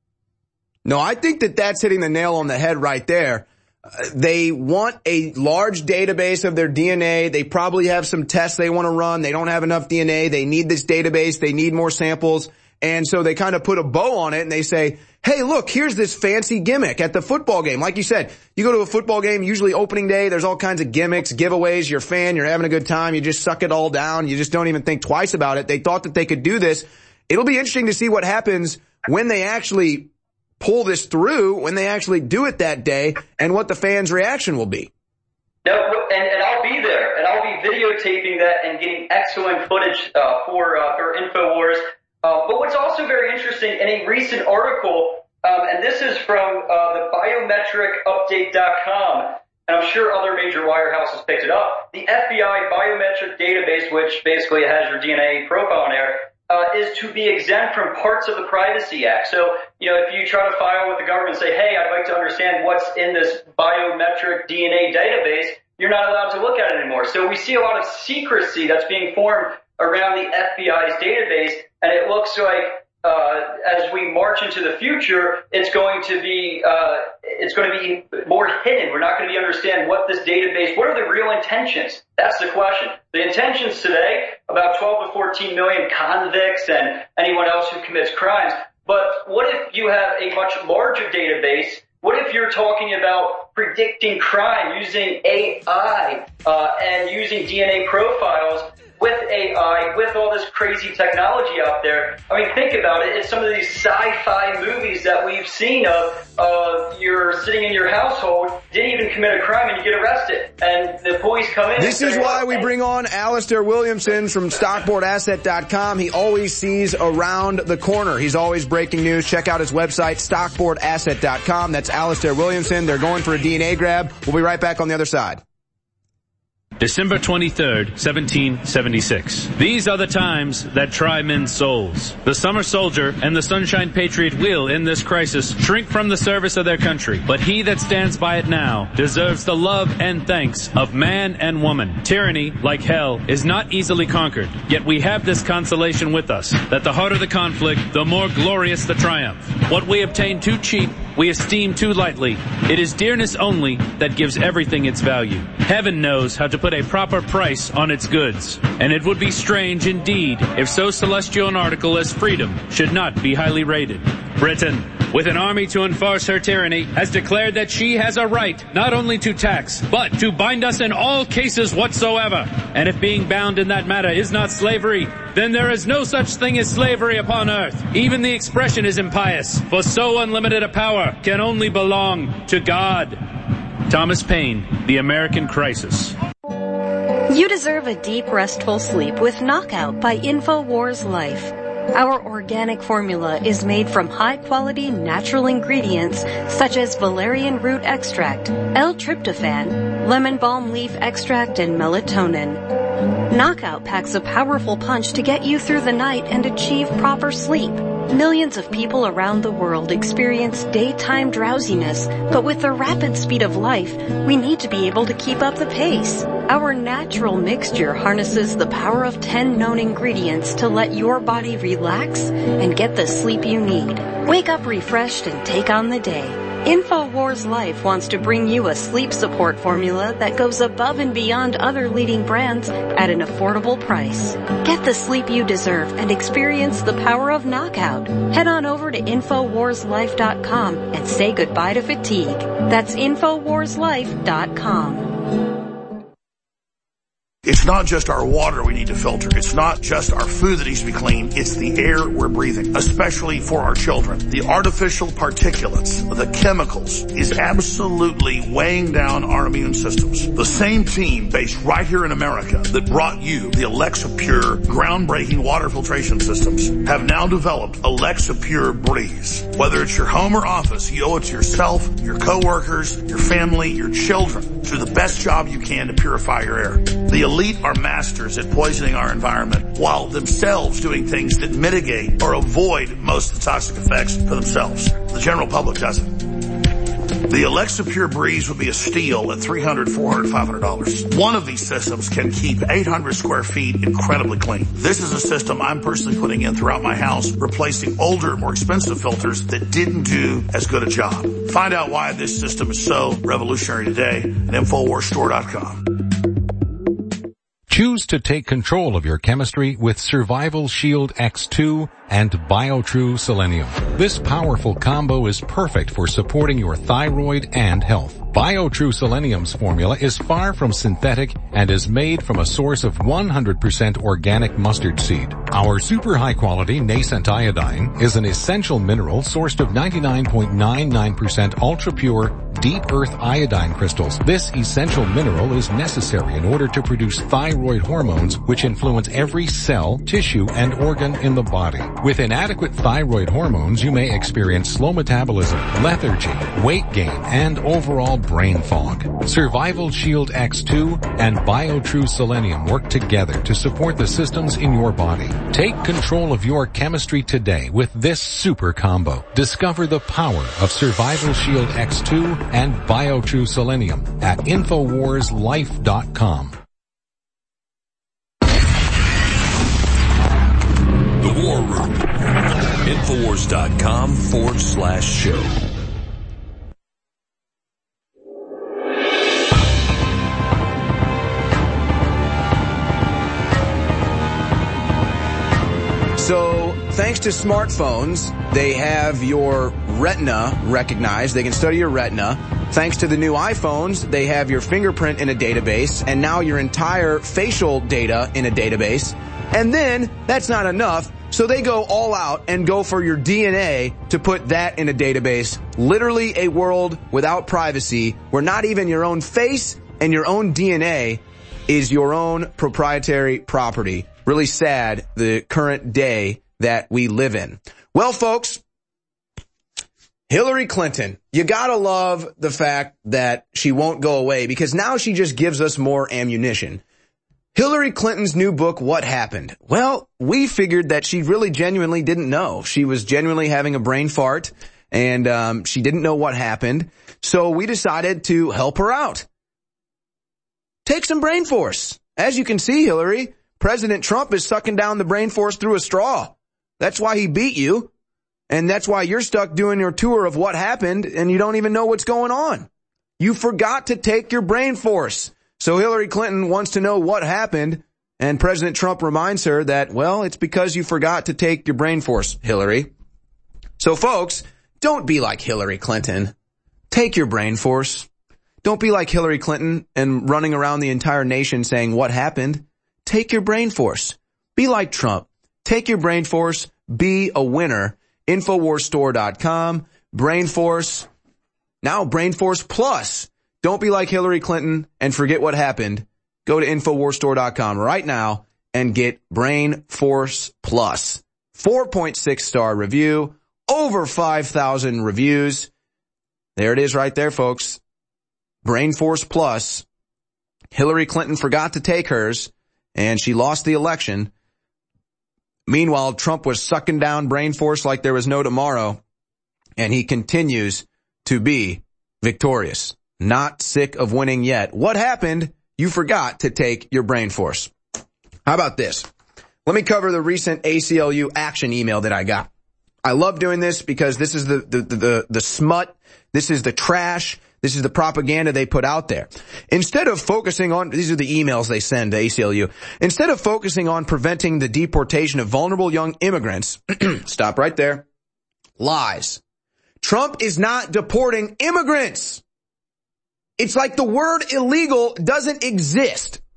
No, I think that that's hitting the nail on the head right there. Uh, they want a large database of their D N A. They probably have some tests they want to run. They don't have enough D N A. They need this database. They need more samples. And so they kind of put a bow on it and they say, hey, look, here's this fancy gimmick at the football game. Like you said, you go to a football game, usually opening day, there's all kinds of gimmicks, giveaways. You're a fan, you're having a good time, you just suck it all down. You just don't even think twice about it. They thought that they could do this. It'll be interesting to see what happens when they actually pull this through, when they actually do it that day, and what the fans' reaction will be. No, and, and I'll be there, and I'll be videotaping that and getting excellent footage uh, for, uh, for InfoWars. Uh, but what's also very interesting, in a recent article, um, and this is from uh, the biometric update dot com, and I'm sure other major wirehouses picked it up, the F B I biometric database, which basically has your D N A profile in there, uh, is to be exempt from parts of the Privacy Act. So, you know, if you try to file with the government and say, hey, I'd like to understand what's in this biometric D N A database, you're not allowed to look at it anymore. So we see a lot of secrecy that's being formed around the F B I's database. And it looks like uh, as we march into the future, it's going to be uh, it's going to be more hidden. We're not going to be understand what this database. What are the real intentions? That's the question. The intentions today, about twelve to fourteen million convicts and anyone else who commits crimes. But what if you have a much larger database? What if you're talking about predicting crime using A I uh, and using D N A profiles? With A I, with all this crazy technology out there, I mean, think about it. It's some of these sci-fi movies that we've seen of, uh, you're sitting in your household, didn't even commit a crime, and you get arrested. And the police come in. This is why we bring on Alistair Williamson from stockboard asset dot com. He always sees around the corner. He's always breaking news. Check out his website, stockboard asset dot com. That's Alistair Williamson. They're going for a D N A grab. We'll be right back on the other side. December twenty-third, seventeen seventy-six. These are the times that try men's souls. The summer soldier and the sunshine patriot will, in this crisis, shrink from the service of their country. But he that stands by it now deserves the love and thanks of man and woman. Tyranny, like hell, is not easily conquered. Yet we have this consolation with us, that the harder the conflict, the more glorious the triumph. What we obtain too cheap, we esteem too lightly. It is dearness only that gives everything its value. Heaven knows how to put a proper price on its goods, and it would be strange indeed if so celestial an article as freedom should not be highly rated. Britain, with an army to enforce her tyranny, has declared that she has a right not only to tax, but to bind us in all cases whatsoever. And if being bound in that matter is not slavery, then there is no such thing as slavery upon earth. Even the expression is impious, for so unlimited a power can only belong to God. Thomas Paine, The American Crisis. You deserve a deep, restful sleep with Knockout by InfoWars Life. Our organic formula is made from high-quality natural ingredients such as valerian root extract, L-tryptophan, lemon balm leaf extract, and melatonin. Knockout packs a powerful punch to get you through the night and achieve proper sleep. Millions of people around the world experience daytime drowsiness, but with the rapid speed of life, we need to be able to keep up the pace. Our natural mixture harnesses the power of ten known ingredients to let your body relax and get the sleep you need. Wake up refreshed and take on the day. InfoWars Life wants to bring you a sleep support formula that goes above and beyond other leading brands at an affordable price. Get the sleep you deserve and experience the power of Knockout. Head on over to infowars life dot com and say goodbye to fatigue. That's infowars life dot com. It's not just our water we need to filter. It's not just our food that needs to be clean. It's the air we're breathing, especially for our children. The artificial particulates, the chemicals, is absolutely weighing down our immune systems. The same team based right here in America that brought you the Alexa Pure groundbreaking water filtration systems have now developed Alexa Pure Breeze. Whether it's your home or office, you owe it to yourself, your coworkers, your family, your children to do the best job you can to purify your air. The elite are masters at poisoning our environment while themselves doing things that mitigate or avoid most of the toxic effects for themselves. The general public doesn't. The Alexa Pure Breeze would be a steal at three hundred dollars, four hundred dollars, five hundred dollars. One of these systems can keep eight hundred square feet incredibly clean. This is a system I'm personally putting in throughout my house, replacing older, more expensive filters that didn't do as good a job. Find out why this system is so revolutionary today at Infowars Store dot com. Choose to take control of your chemistry with Survival Shield X two and BioTrue Selenium. This powerful combo is perfect for supporting your thyroid and health. BioTrue Selenium's formula is far from synthetic and is made from a source of one hundred percent organic mustard seed. Our super high quality nascent iodine is an essential mineral sourced of ninety-nine point nine nine percent ultra pure deep earth iodine crystals. This essential mineral is necessary in order to produce thyroid hormones which influence every cell, tissue, and organ in the body. With inadequate thyroid hormones, you may experience slow metabolism, lethargy, weight gain, and overall brain fog. Survival Shield X two and BioTrue Selenium work together to support the systems in your body. Take control of your chemistry today with this super combo. Discover the power of Survival Shield X two and BioTrue Selenium at Infowars Life dot com. The War Room. Infowars dot com forward slash show. So, thanks to smartphones, they have your retina recognized. They can study your retina. Thanks to the new iPhones, they have your fingerprint in a database, and now your entire facial data in a database. And then, that's not enough, so they go all out and go for your D N A to put that in a database. Literally a world without privacy, where not even your own face and your own D N A is your own proprietary property. Really sad, the current day that we live in. Well, folks, Hillary Clinton, you gotta love the fact that she won't go away, because now she just gives us more ammunition. Hillary Clinton's new book, What Happened? Well, we figured that she really genuinely didn't know. She was genuinely having a brain fart, and um, she didn't know what happened. So we decided to help her out. Take some brain force. As you can see, Hillary, President Trump is sucking down the brain force through a straw. That's why he beat you. And that's why you're stuck doing your tour of what happened and you don't even know what's going on. You forgot to take your brain force. So Hillary Clinton wants to know what happened, and President Trump reminds her that, well, it's because you forgot to take your brain force, Hillary. So folks, don't be like Hillary Clinton. Take your brain force. Don't be like Hillary Clinton and running around the entire nation saying what happened. Take your brain force. Be like Trump. Take your brain force. Be a winner. Infowars Store dot com. Brain Force. Now Brain Force Plus. Don't be like Hillary Clinton and forget what happened. Go to Infowars Store dot com right now and get Brain Force Plus. four point six star review. Over five thousand reviews. There it is right there, folks. Brain Force Plus. Hillary Clinton forgot to take hers, and she lost the election. Meanwhile, Trump was sucking down Brain Force like there was no tomorrow, and he continues to be victorious. Not sick of winning yet. What happened? You forgot to take your Brain Force. How about this? Let me cover the recent A C L U action email that I got. I love doing this because this is the, the, the, the, the smut. This is the trash. This is the propaganda they put out there. Instead of focusing on, these are the emails they send to A C L U. Instead of focusing on preventing the deportation of vulnerable young immigrants, stop right there. Lies. Trump is not deporting immigrants. It's like the word illegal doesn't exist.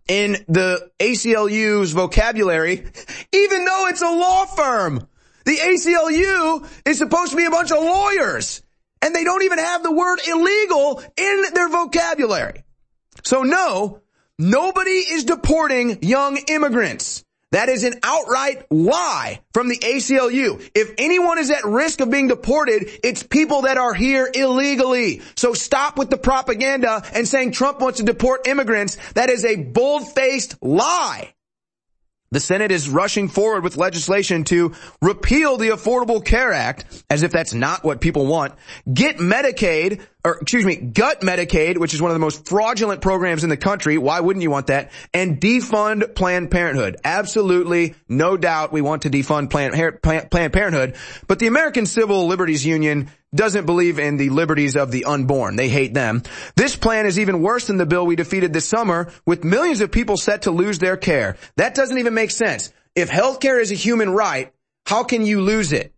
in the A C L U's vocabulary, even though it's a law firm. The A C L U is supposed to be a bunch of lawyers, and they don't even have the word illegal in their vocabulary. So no, nobody is deporting young immigrants. That is an outright lie from the A C L U. If anyone is at risk of being deported, it's people that are here illegally. So stop with the propaganda and saying Trump wants to deport immigrants. That is a bold-faced lie. The Senate is rushing forward with legislation to repeal the Affordable Care Act, as if that's not what people want, get Medicaid, or excuse me, gut Medicaid, which is one of the most fraudulent programs in the country. Why wouldn't you want that? And defund Planned Parenthood. Absolutely, no doubt we want to defund Planned, Planned Parenthood. But the American Civil Liberties Union doesn't believe in the liberties of the unborn. They hate them. This plan is even worse than the bill we defeated this summer, with millions of people set to lose their care. That doesn't even make sense. If healthcare is a human right, how can you lose it?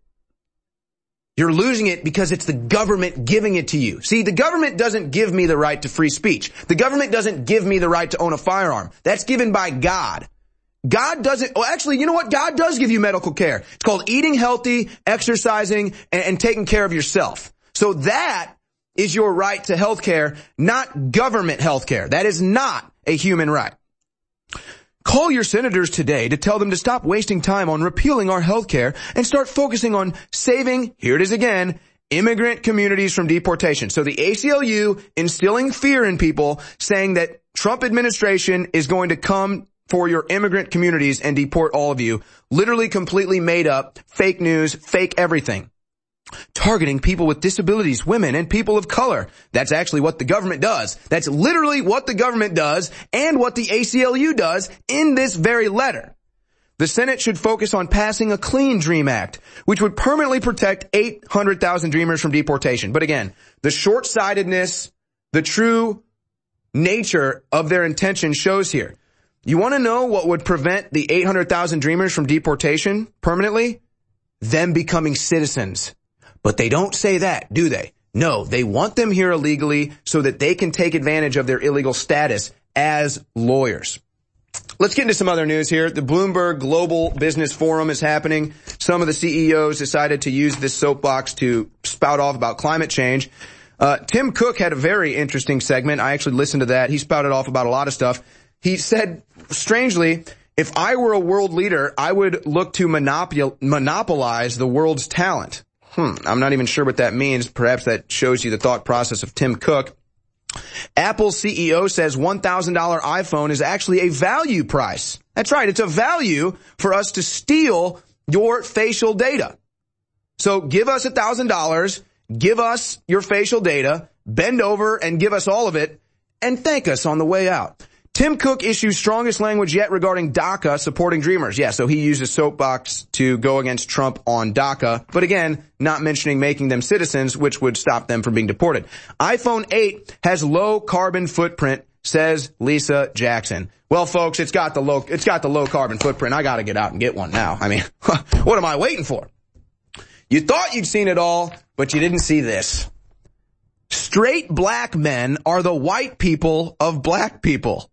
You're losing it because it's the government giving it to you. See, the government doesn't give me the right to free speech. The government doesn't give me the right to own a firearm. That's given by God. God doesn't, well, actually, you know what? God does give you medical care. It's called eating healthy, exercising, and, and taking care of yourself. So that is your right to health care, not government health care. That is not a human right. Call your senators today to tell them to stop wasting time on repealing our health care and start focusing on saving, here it is again, immigrant communities from deportation. So the A C L U instilling fear in people, saying that Trump administration is going to come for your immigrant communities and deport all of you. Literally completely made up, fake news, fake everything. Targeting people with disabilities, women, and people of color. That's actually what the government does. That's literally what the government does and what the A C L U does in this very letter. The Senate should focus on passing a Clean Dream Act, which would permanently protect eight hundred thousand dreamers from deportation. But again, the short-sightedness, the true nature of their intention shows here. You want to know what would prevent the eight hundred thousand dreamers from deportation permanently? Them becoming citizens. But they don't say that, do they? No, they want them here illegally so that they can take advantage of their illegal status as lawyers. Let's get into some other news here. The Bloomberg Global Business Forum is happening. Some of the C E Os decided to use this soapbox to spout off about climate change. Uh, Tim Cook had a very interesting segment. I actually listened to that. He spouted off about a lot of stuff. He said, strangely, if I were a world leader, I would look to monopol- monopolize the world's talent. Hmm, I'm not even sure what that means. Perhaps that shows you the thought process of Tim Cook. Apple's C E O says one thousand dollars iPhone is actually a value price. That's right, it's a value for us to steal your facial data. So give us one thousand dollars, give us your facial data, bend over and give us all of it, and thank us on the way out. Tim Cook issues strongest language yet regarding DACA supporting Dreamers. Yeah, so he used a soapbox to go against Trump on DACA, but again, not mentioning making them citizens, which would stop them from being deported. iPhone eight has low carbon footprint, says Lisa Jackson. Well, folks, it's got the low, it's got the low carbon footprint. I gotta get out and get one now. I mean, what am I waiting for? You thought you'd seen it all, but you didn't see this. Straight black men are the white people of black people.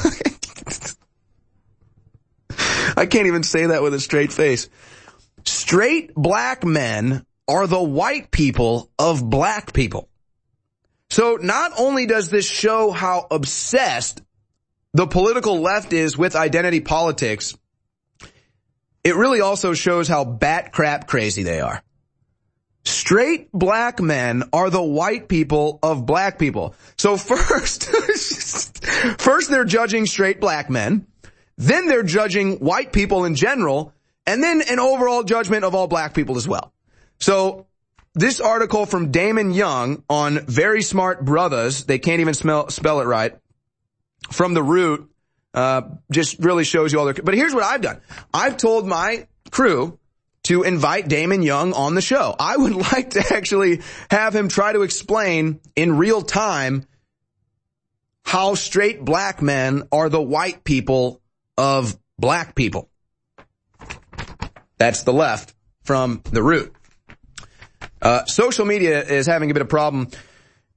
I can't even say that with a straight face. Straight black men are the white people of black people. So not only does this show how obsessed the political left is with identity politics, it really also shows how bat crap crazy they are. Straight black men are the white people of black people. So first, first they're judging straight black men, then they're judging white people in general, and then an overall judgment of all black people as well. So this article from Damon Young on Very Smart Brothers, they can't even smell, spell it right, from The Root, uh, just really shows you all their, but here's what I've done. I've told my crew to invite Damon Young on the show. I would like to actually have him try to explain in real time how straight black men are the white people of black people. That's the left from The Root. Uh, social media is having a bit of problem.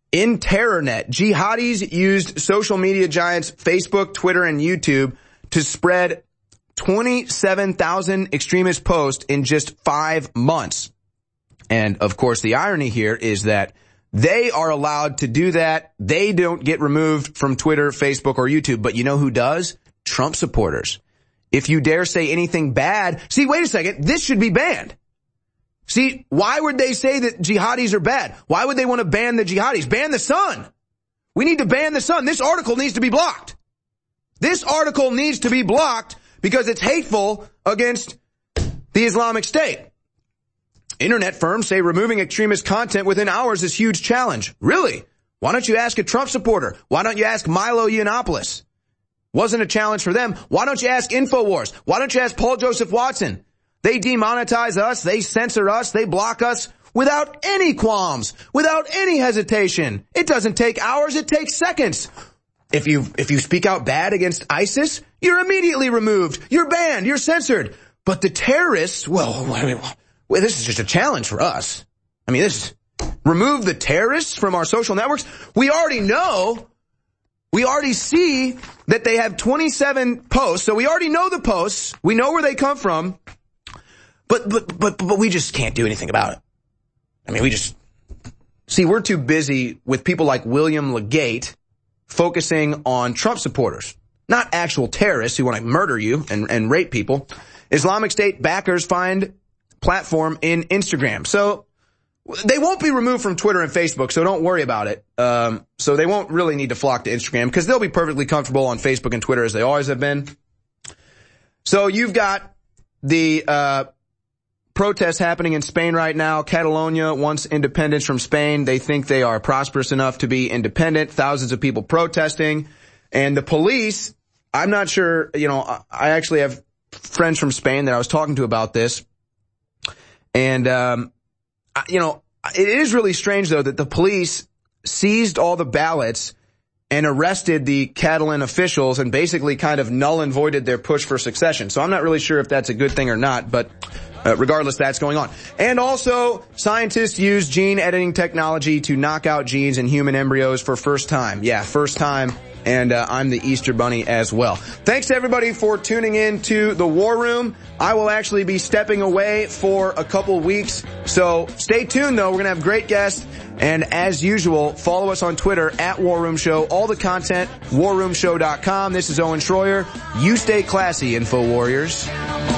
In TerrorNet, jihadis used social media giants Facebook, Twitter, and YouTube to spread twenty-seven thousand extremist posts in just five months. And, of course, the irony here is that they are allowed to do that. They don't get removed from Twitter, Facebook, or YouTube. But you know who does? Trump supporters. If you dare say anything bad, see, wait a second, this should be banned. See, why would they say that jihadis are bad? Why would they want to ban the jihadis? Ban the sun. We need to ban the sun. This article needs to be blocked. This article needs to be blocked because it's hateful against the Islamic State. Internet firms say removing extremist content within hours is a huge challenge. Really? Why don't you ask a Trump supporter? Why don't you ask Milo Yiannopoulos? Wasn't a challenge for them. Why don't you ask InfoWars? Why don't you ask Paul Joseph Watson? They demonetize us, they censor us, they block us without any qualms, without any hesitation. It doesn't take hours, it takes seconds. If you, if you speak out bad against ISIS, you're immediately removed, you're banned, you're censored. But the terrorists, well, well, this is just a challenge for us. I mean, this, remove the terrorists from our social networks. We already know, we already see that they have twenty-seven posts, so we already know the posts, we know where they come from. But, but, but, but we just can't do anything about it. I mean, we just, see, we're too busy with people like William Legate focusing on Trump supporters, not actual terrorists who want to murder you and, and rape people. Islamic State backers find platform in Instagram. So they won't be removed from Twitter and Facebook, so don't worry about it. Um, so they won't really need to flock to Instagram because they'll be perfectly comfortable on Facebook and Twitter as they always have been. So you've got the, uh, protests happening in Spain right now. Catalonia wants independence from Spain. They think they are prosperous enough to be independent. Thousands of people protesting. And the police, I'm not sure, you know, I actually have friends from Spain that I was talking to about this. And, um, you know, it is really strange, though, that the police seized all the ballots and arrested the Catalan officials and basically kind of null and voided their push for succession. So I'm not really sure if that's a good thing or not, but Uh, regardless, that's going on. And also, scientists use gene editing technology to knock out genes in human embryos for first time. Yeah, first time. And uh, I'm the Easter Bunny as well. Thanks to everybody for tuning in to the War Room. I will actually be stepping away for a couple weeks. So stay tuned, though. We're going to have great guests. And as usual, follow us on Twitter at War Room Show. All the content, war room show dot com. This is Owen Schroyer. You stay classy, Info Warriors.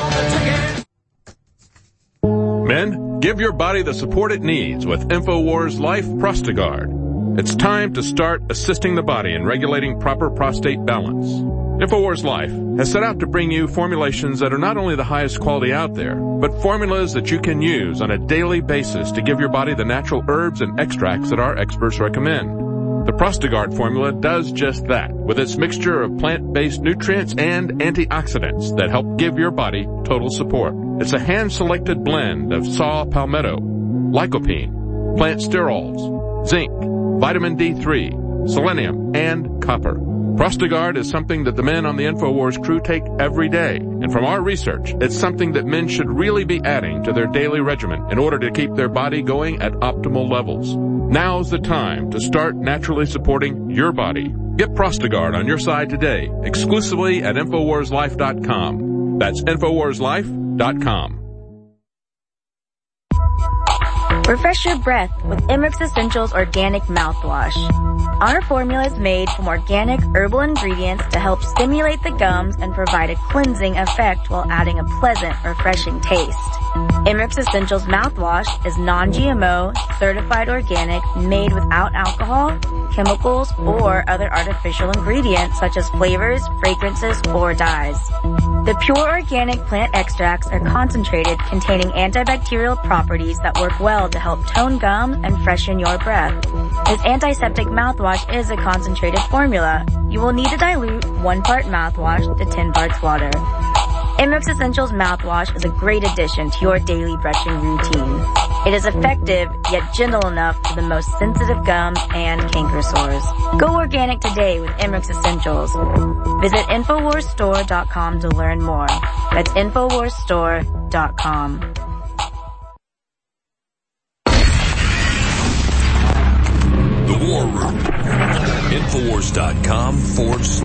Men, give your body the support it needs with InfoWars Life Prostagard. It's time to start assisting the body in regulating proper prostate balance. InfoWars Life has set out to bring you formulations that are not only the highest quality out there, but formulas that you can use on a daily basis to give your body the natural herbs and extracts that our experts recommend. The Prostagard formula does just that, with its mixture of plant-based nutrients and antioxidants that help give your body total support. It's a hand-selected blend of saw palmetto, lycopene, plant sterols, zinc, vitamin D three, selenium, and copper. Prostagard is something that the men on the InfoWars crew take every day. And from our research, it's something that men should really be adding to their daily regimen in order to keep their body going at optimal levels. Now's the time to start naturally supporting your body. Get Prostagard on your side today, exclusively at Infowars Life dot com. That's Infowars Life dot com. Refresh your breath with Emmerich Essentials Organic Mouthwash. Our formula is made from organic herbal ingredients to help stimulate the gums and provide a cleansing effect while adding a pleasant, refreshing taste. Emmerich Essentials Mouthwash is non-G M O, certified organic, made without alcohol, chemicals, or other artificial ingredients such as flavors, fragrances, or dyes. The pure organic plant extracts are concentrated, containing antibacterial properties that work well to help tone gums and freshen your breath. This antiseptic mouthwash is a concentrated formula. You will need to dilute one part mouthwash to ten parts water. Emmerich Essentials Mouthwash is a great addition to your daily brushing routine. It is effective, yet gentle enough for the most sensitive gums and canker sores. Go organic today with Emmerich Essentials. Visit Infowars Store dot com to learn more. That's Infowars Store dot com. The War War Room. Infowars.com forward slash